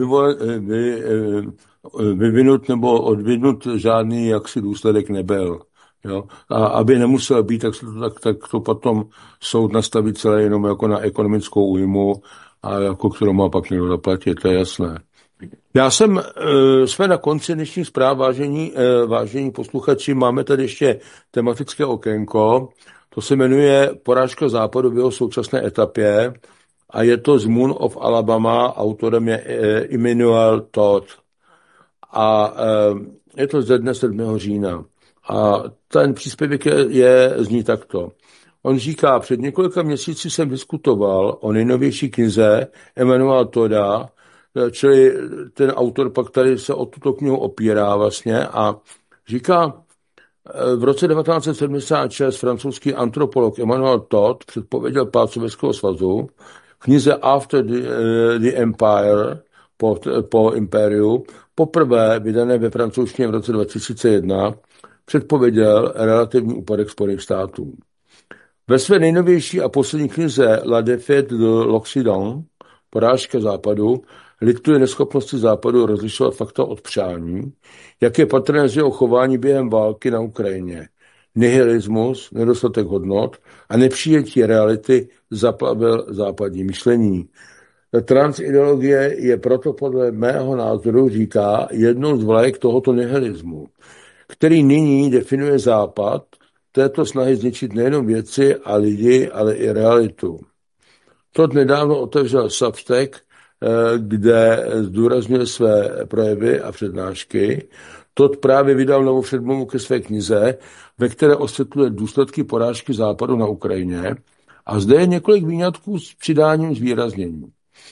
vyvinut nebo odvinut žádný jaksi důsledek nebyl. Jo? A aby nemusel být, tak to potom soud nastaví celé jenom jako na ekonomickou újmu, a jako kterou má pak někdo zaplatit, to je jasné. Jsme na konci dnešních zpráv, vážení posluchači, máme tady ještě tematické okénko, to se jmenuje Porážka Západu v jeho současné etapě a je to z Moon of Alabama, autorem je Immanuel Todd a je to ze dne 7. října. A ten příspěvek zní takto. On říká, před několika měsíci jsem diskutoval o nejnovější knize Immanuela Todda, čili ten autor pak tady se o tuto knihu opírá vlastně a říká, v roce 1976 francouzský antropolog Immanuel Todd předpověděl pád Sovětského svazu v knize After the Empire, po impériu, poprvé vydané ve francouzštině v roce 2001, předpověděl relativní úpadek Spojených států. Ve své nejnovější a poslední knize La défaite de l'Occident, Porážka západu, lituje neschopnosti západu rozlišovat fakta od přání, jak je patrné z jeho chování během války na Ukrajině. Nihilismus, nedostatek hodnot a nepřijetí reality zaplavil západní myšlení. Transideologie je proto podle mého názoru, říká, jednou z vlajek tohoto nihilismu, který nyní definuje Západ této snahy zničit nejenom věci a lidi, ale i realitu. Todd nedávno otevřel Substack, kde zdůraznil své projevy a přednášky. Todd právě vydal novou předmluvu ke své knize, ve které osvětluje důsledky porážky Západu na Ukrajině. A zde je několik výňatků s přidáním zvýraznění.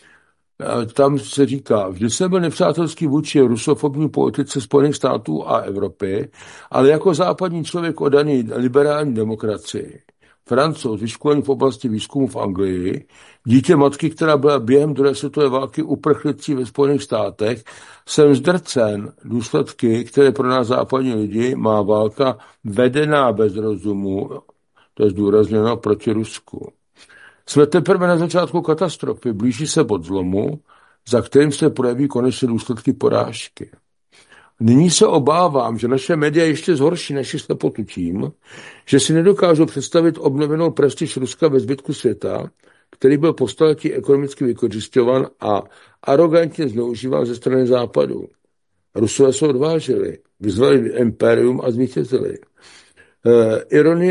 Tam se říká, vždy jsem byl nepřátelský vůči rusofobní politice Spojených států a Evropy, ale jako západní člověk oddaný liberální demokracii. Francouz, vyškolený v oblasti výzkumu v Anglii, dítě matky, která byla během druhé světové války uprchlicí ve Spojených státech, jsem zdrcen důsledky, které pro nás západní lidi má válka vedená bez rozumu, to je zdůrazněno, proti Rusku. Jsme teprve na začátku katastrofy, blíží se bod zlomu, za kterým se projeví konečně důsledky porážky. Nyní se obávám, že naše média ještě zhorší naši slepotu tím, že si nedokážou představit obnovenou prestiž Ruska ve zbytku světa, který byl po staletí ekonomicky vykořisťovan a arogantně zneužíván ze strany Západu. Rusové se odvážili, vyzvali impérium a zvítězili. Ironie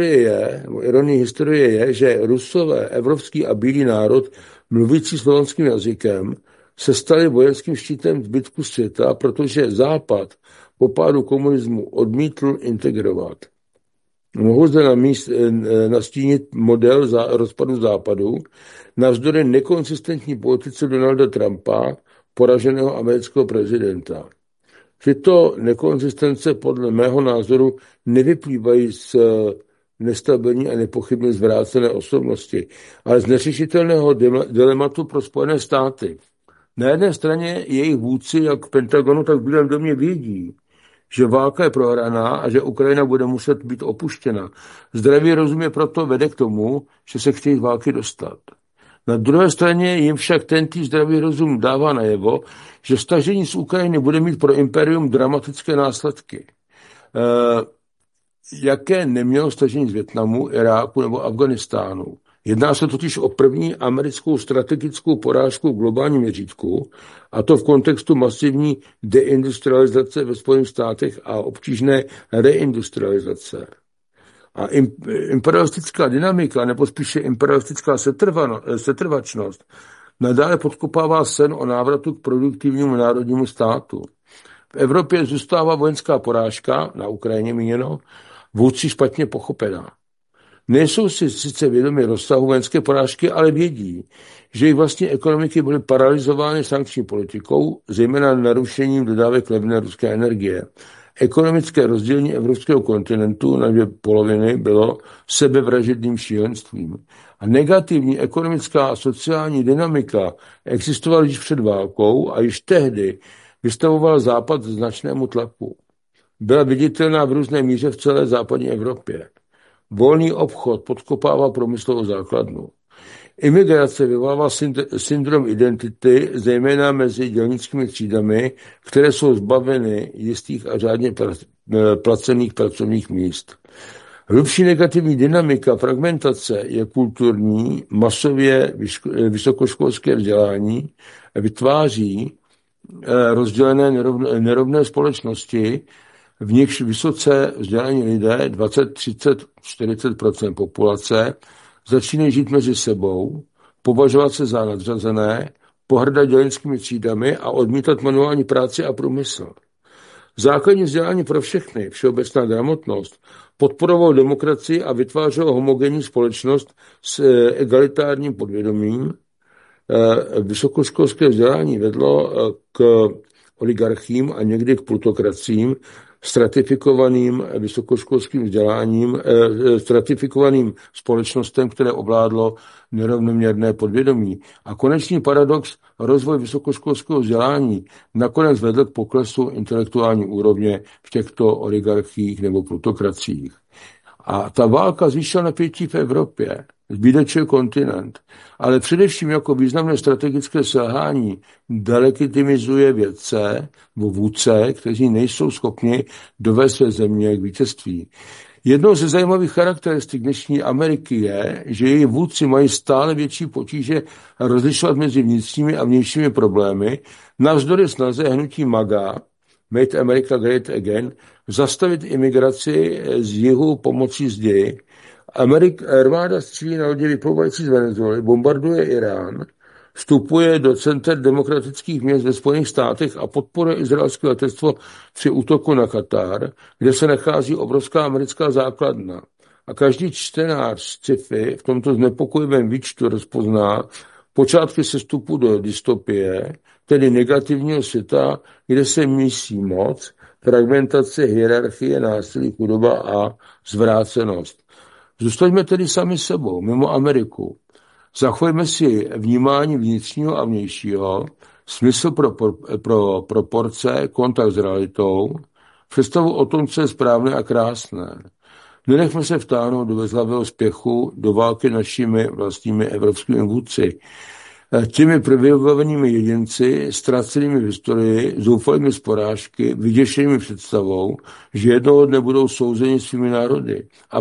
historie je, že Rusové, evropský a bílý národ, mluvící slovanským jazykem, se stali vojenským štítem zbytku světa, protože Západ po pádu komunismu odmítl integrovat. Mohu zde nastínit model rozpadu Západu navzdory nekonsistentní politice Donalda Trumpa, poraženého amerického prezidenta. Tyto nekonzistence podle mého názoru nevyplývají z nestabilní a nepochybně zvrácené osobnosti, ale z neřešitelného dilematu pro Spojené státy. Na jedné straně jejich vůdci, jak v Pentagonu, tak v Bílém domě vědí, že válka je prohraná a že Ukrajina bude muset být opuštěna. Zdravý rozum je proto vede k tomu, že se chtějí z války dostat. Na druhé straně jim však tentýž zdravý rozum dává najevo, že stažení z Ukrajiny bude mít pro impérium dramatické následky. Jaké nemělo stažení z Vietnamu, Iráku nebo Afganistánu. Jedná se totiž o první americkou strategickou porážku v globálním měřítku, a to v kontextu masivní deindustrializace ve Spojených státech a obtížné reindustrializace. A imperialistická dynamika, nebo spíše imperialistická setrvačnost, nadále podkopává sen o návratu k produktivnímu národnímu státu. V Evropě zůstává vojenská porážka, na Ukrajině míněno, vůdci špatně pochopená. Nejsou si sice vědomi rozsahu vojenské porážky, ale vědí, že jejich vlastní ekonomiky byly paralyzovány sankční politikou, zejména narušením dodávek levné ruské energie. Ekonomické rozdělení evropského kontinentu na dvě poloviny bylo sebevražedným šílenstvím. A negativní ekonomická a sociální dynamika existovala již před válkou a již tehdy vystavoval Západ značnému tlaku. Byla viditelná v různé míře v celé západní Evropě. Volný obchod podkopává průmyslovou základnu. Imigrace vyvolává syndrom identity, zejména mezi dělnickými třídami, které jsou zbaveny jistých a řádně placených pracovních míst. Hlubší negativní dynamika fragmentace je kulturní, masově vysokoškolské vzdělání, vytváří rozdělené nerovné společnosti, v nichž vysoce vzdělaní lidé, 20, 30, 40% populace, začínají žít mezi sebou, považovat se za nadřazené, pohrdat dělnickými třídami a odmítat manuální práci a průmysl. Základní vzdělání pro všechny, všeobecná gramotnost, podporoval demokracii a vytvářel homogenní společnost s egalitárním podvědomím. Vysokoškolské vzdělání vedlo k oligarchím a někdy k plutokracím, stratifikovaným vysokoškolským vzděláním, stratifikovaným společnostem, které ovládlo nerovnoměrné podvědomí. A konečný paradox, rozvoj vysokoškolského vzdělání nakonec vedl k poklesu intelektuální úrovně v těchto oligarchiích nebo plutokraciích. A ta válka zvýšila napětí v Evropě, zbídečil kontinent, ale především jako významné strategické selhání delegitimizuje vědce nebo vůdce, kteří nejsou schopni dovést své země k vítězství. Jednou ze zajímavých charakteristik dnešní Ameriky je, že její vůdci mají stále větší potíže rozlišovat mezi vnitřními a vnějšími problémy, navzdory snaze hnutí MAGA, Make America Great Again, zastavit imigraci z jihu pomocí zdi. Armáda střílí na lodi vyplouvající z Venezuely, bombarduje Irán, vstupuje do center demokratických měst ve Spojených státech a podporuje izraelské letectvo při útoku na Katar, kde se nachází obrovská americká základna. A každý čtenář sci-fi v tomto znepokojivém výčtu rozpozná počátky sestupu do dystopie, tedy negativního světa, kde se mísí moc, fragmentace, hierarchie, násilí, chudoba a zvrácenost. Zůstaňme tedy sami sebou, mimo Ameriku. Zachovejme si vnímání vnitřního a vnějšího, smysl pro proporce, kontakt s realitou, představu o tom, co je správné a krásné. Nenechme se vtáhnout do bezhlavého spěchu, do války našimi vlastními evropskými vůdci. Těmi vybavenými jedinci, ztracenými v historii, zoufalými z porážky, vyděšenými představou, že jednoho dne budou souzeni svými národy. A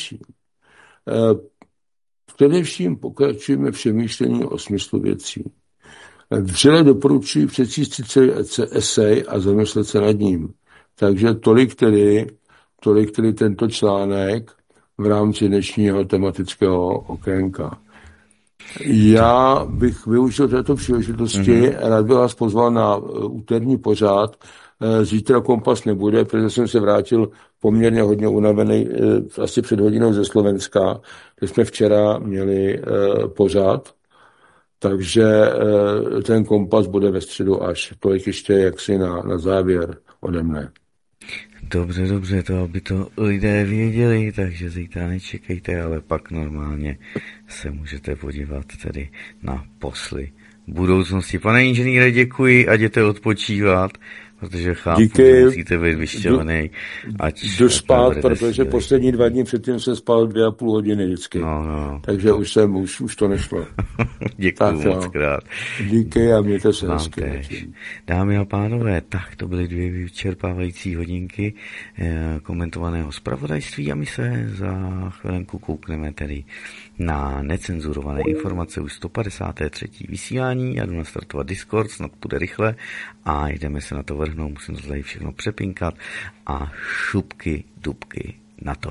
především pokračujeme přemýšlení o smyslu věcí. Vřele doporučuji přečíst si celý esej a zamyslet se nad ním. Takže tolik tedy tento článek v rámci dnešního tematického okénka. Já bych využil této příležitosti, rád bych vás pozval na úterní pořad. Zítra Kompas nebude, protože jsem se vrátil poměrně hodně unavený, asi před hodinou ze Slovenska, kde jsme včera měli pořad. Takže ten Kompas bude ve středu až. Tolik ještě jaksi na závěr ode mne. Dobře, to aby to lidé věděli, takže zítra nečekejte, ale pak normálně se můžete podívat tedy na posly budoucnosti. Pane inženýre, děkuji a jděte odpočívat, protože chápu, že musíte být vyšťavený. Jdu spát, protože poslední 2 dny předtím jsem spal 2,5 hodiny vždycky. No. Takže už to nešlo. Děkuji moc krát. Díky a mějte se hezky. Dámy a pánové, tak to byly 2 vyčerpávající hodinky komentovaného zpravodajství a my se za chvilku koukneme tedy na necenzurované informace už 153. vysílání. Já jdu nastartovat Discord, snad půjde rychle a jdeme se na to vrhnout, musím to tady všechno přepinkat a šupky, dubky na to.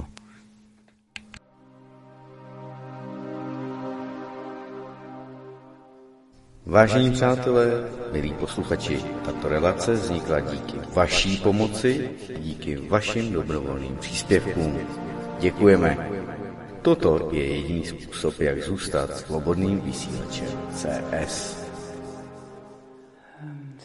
Vážení přátelé, milí posluchači, tato relace vznikla díky vaší pomoci, díky vašim dobrovolným příspěvkům. Děkujeme. Toto je jediný způsob, jak zůstat svobodným vysílačem CS.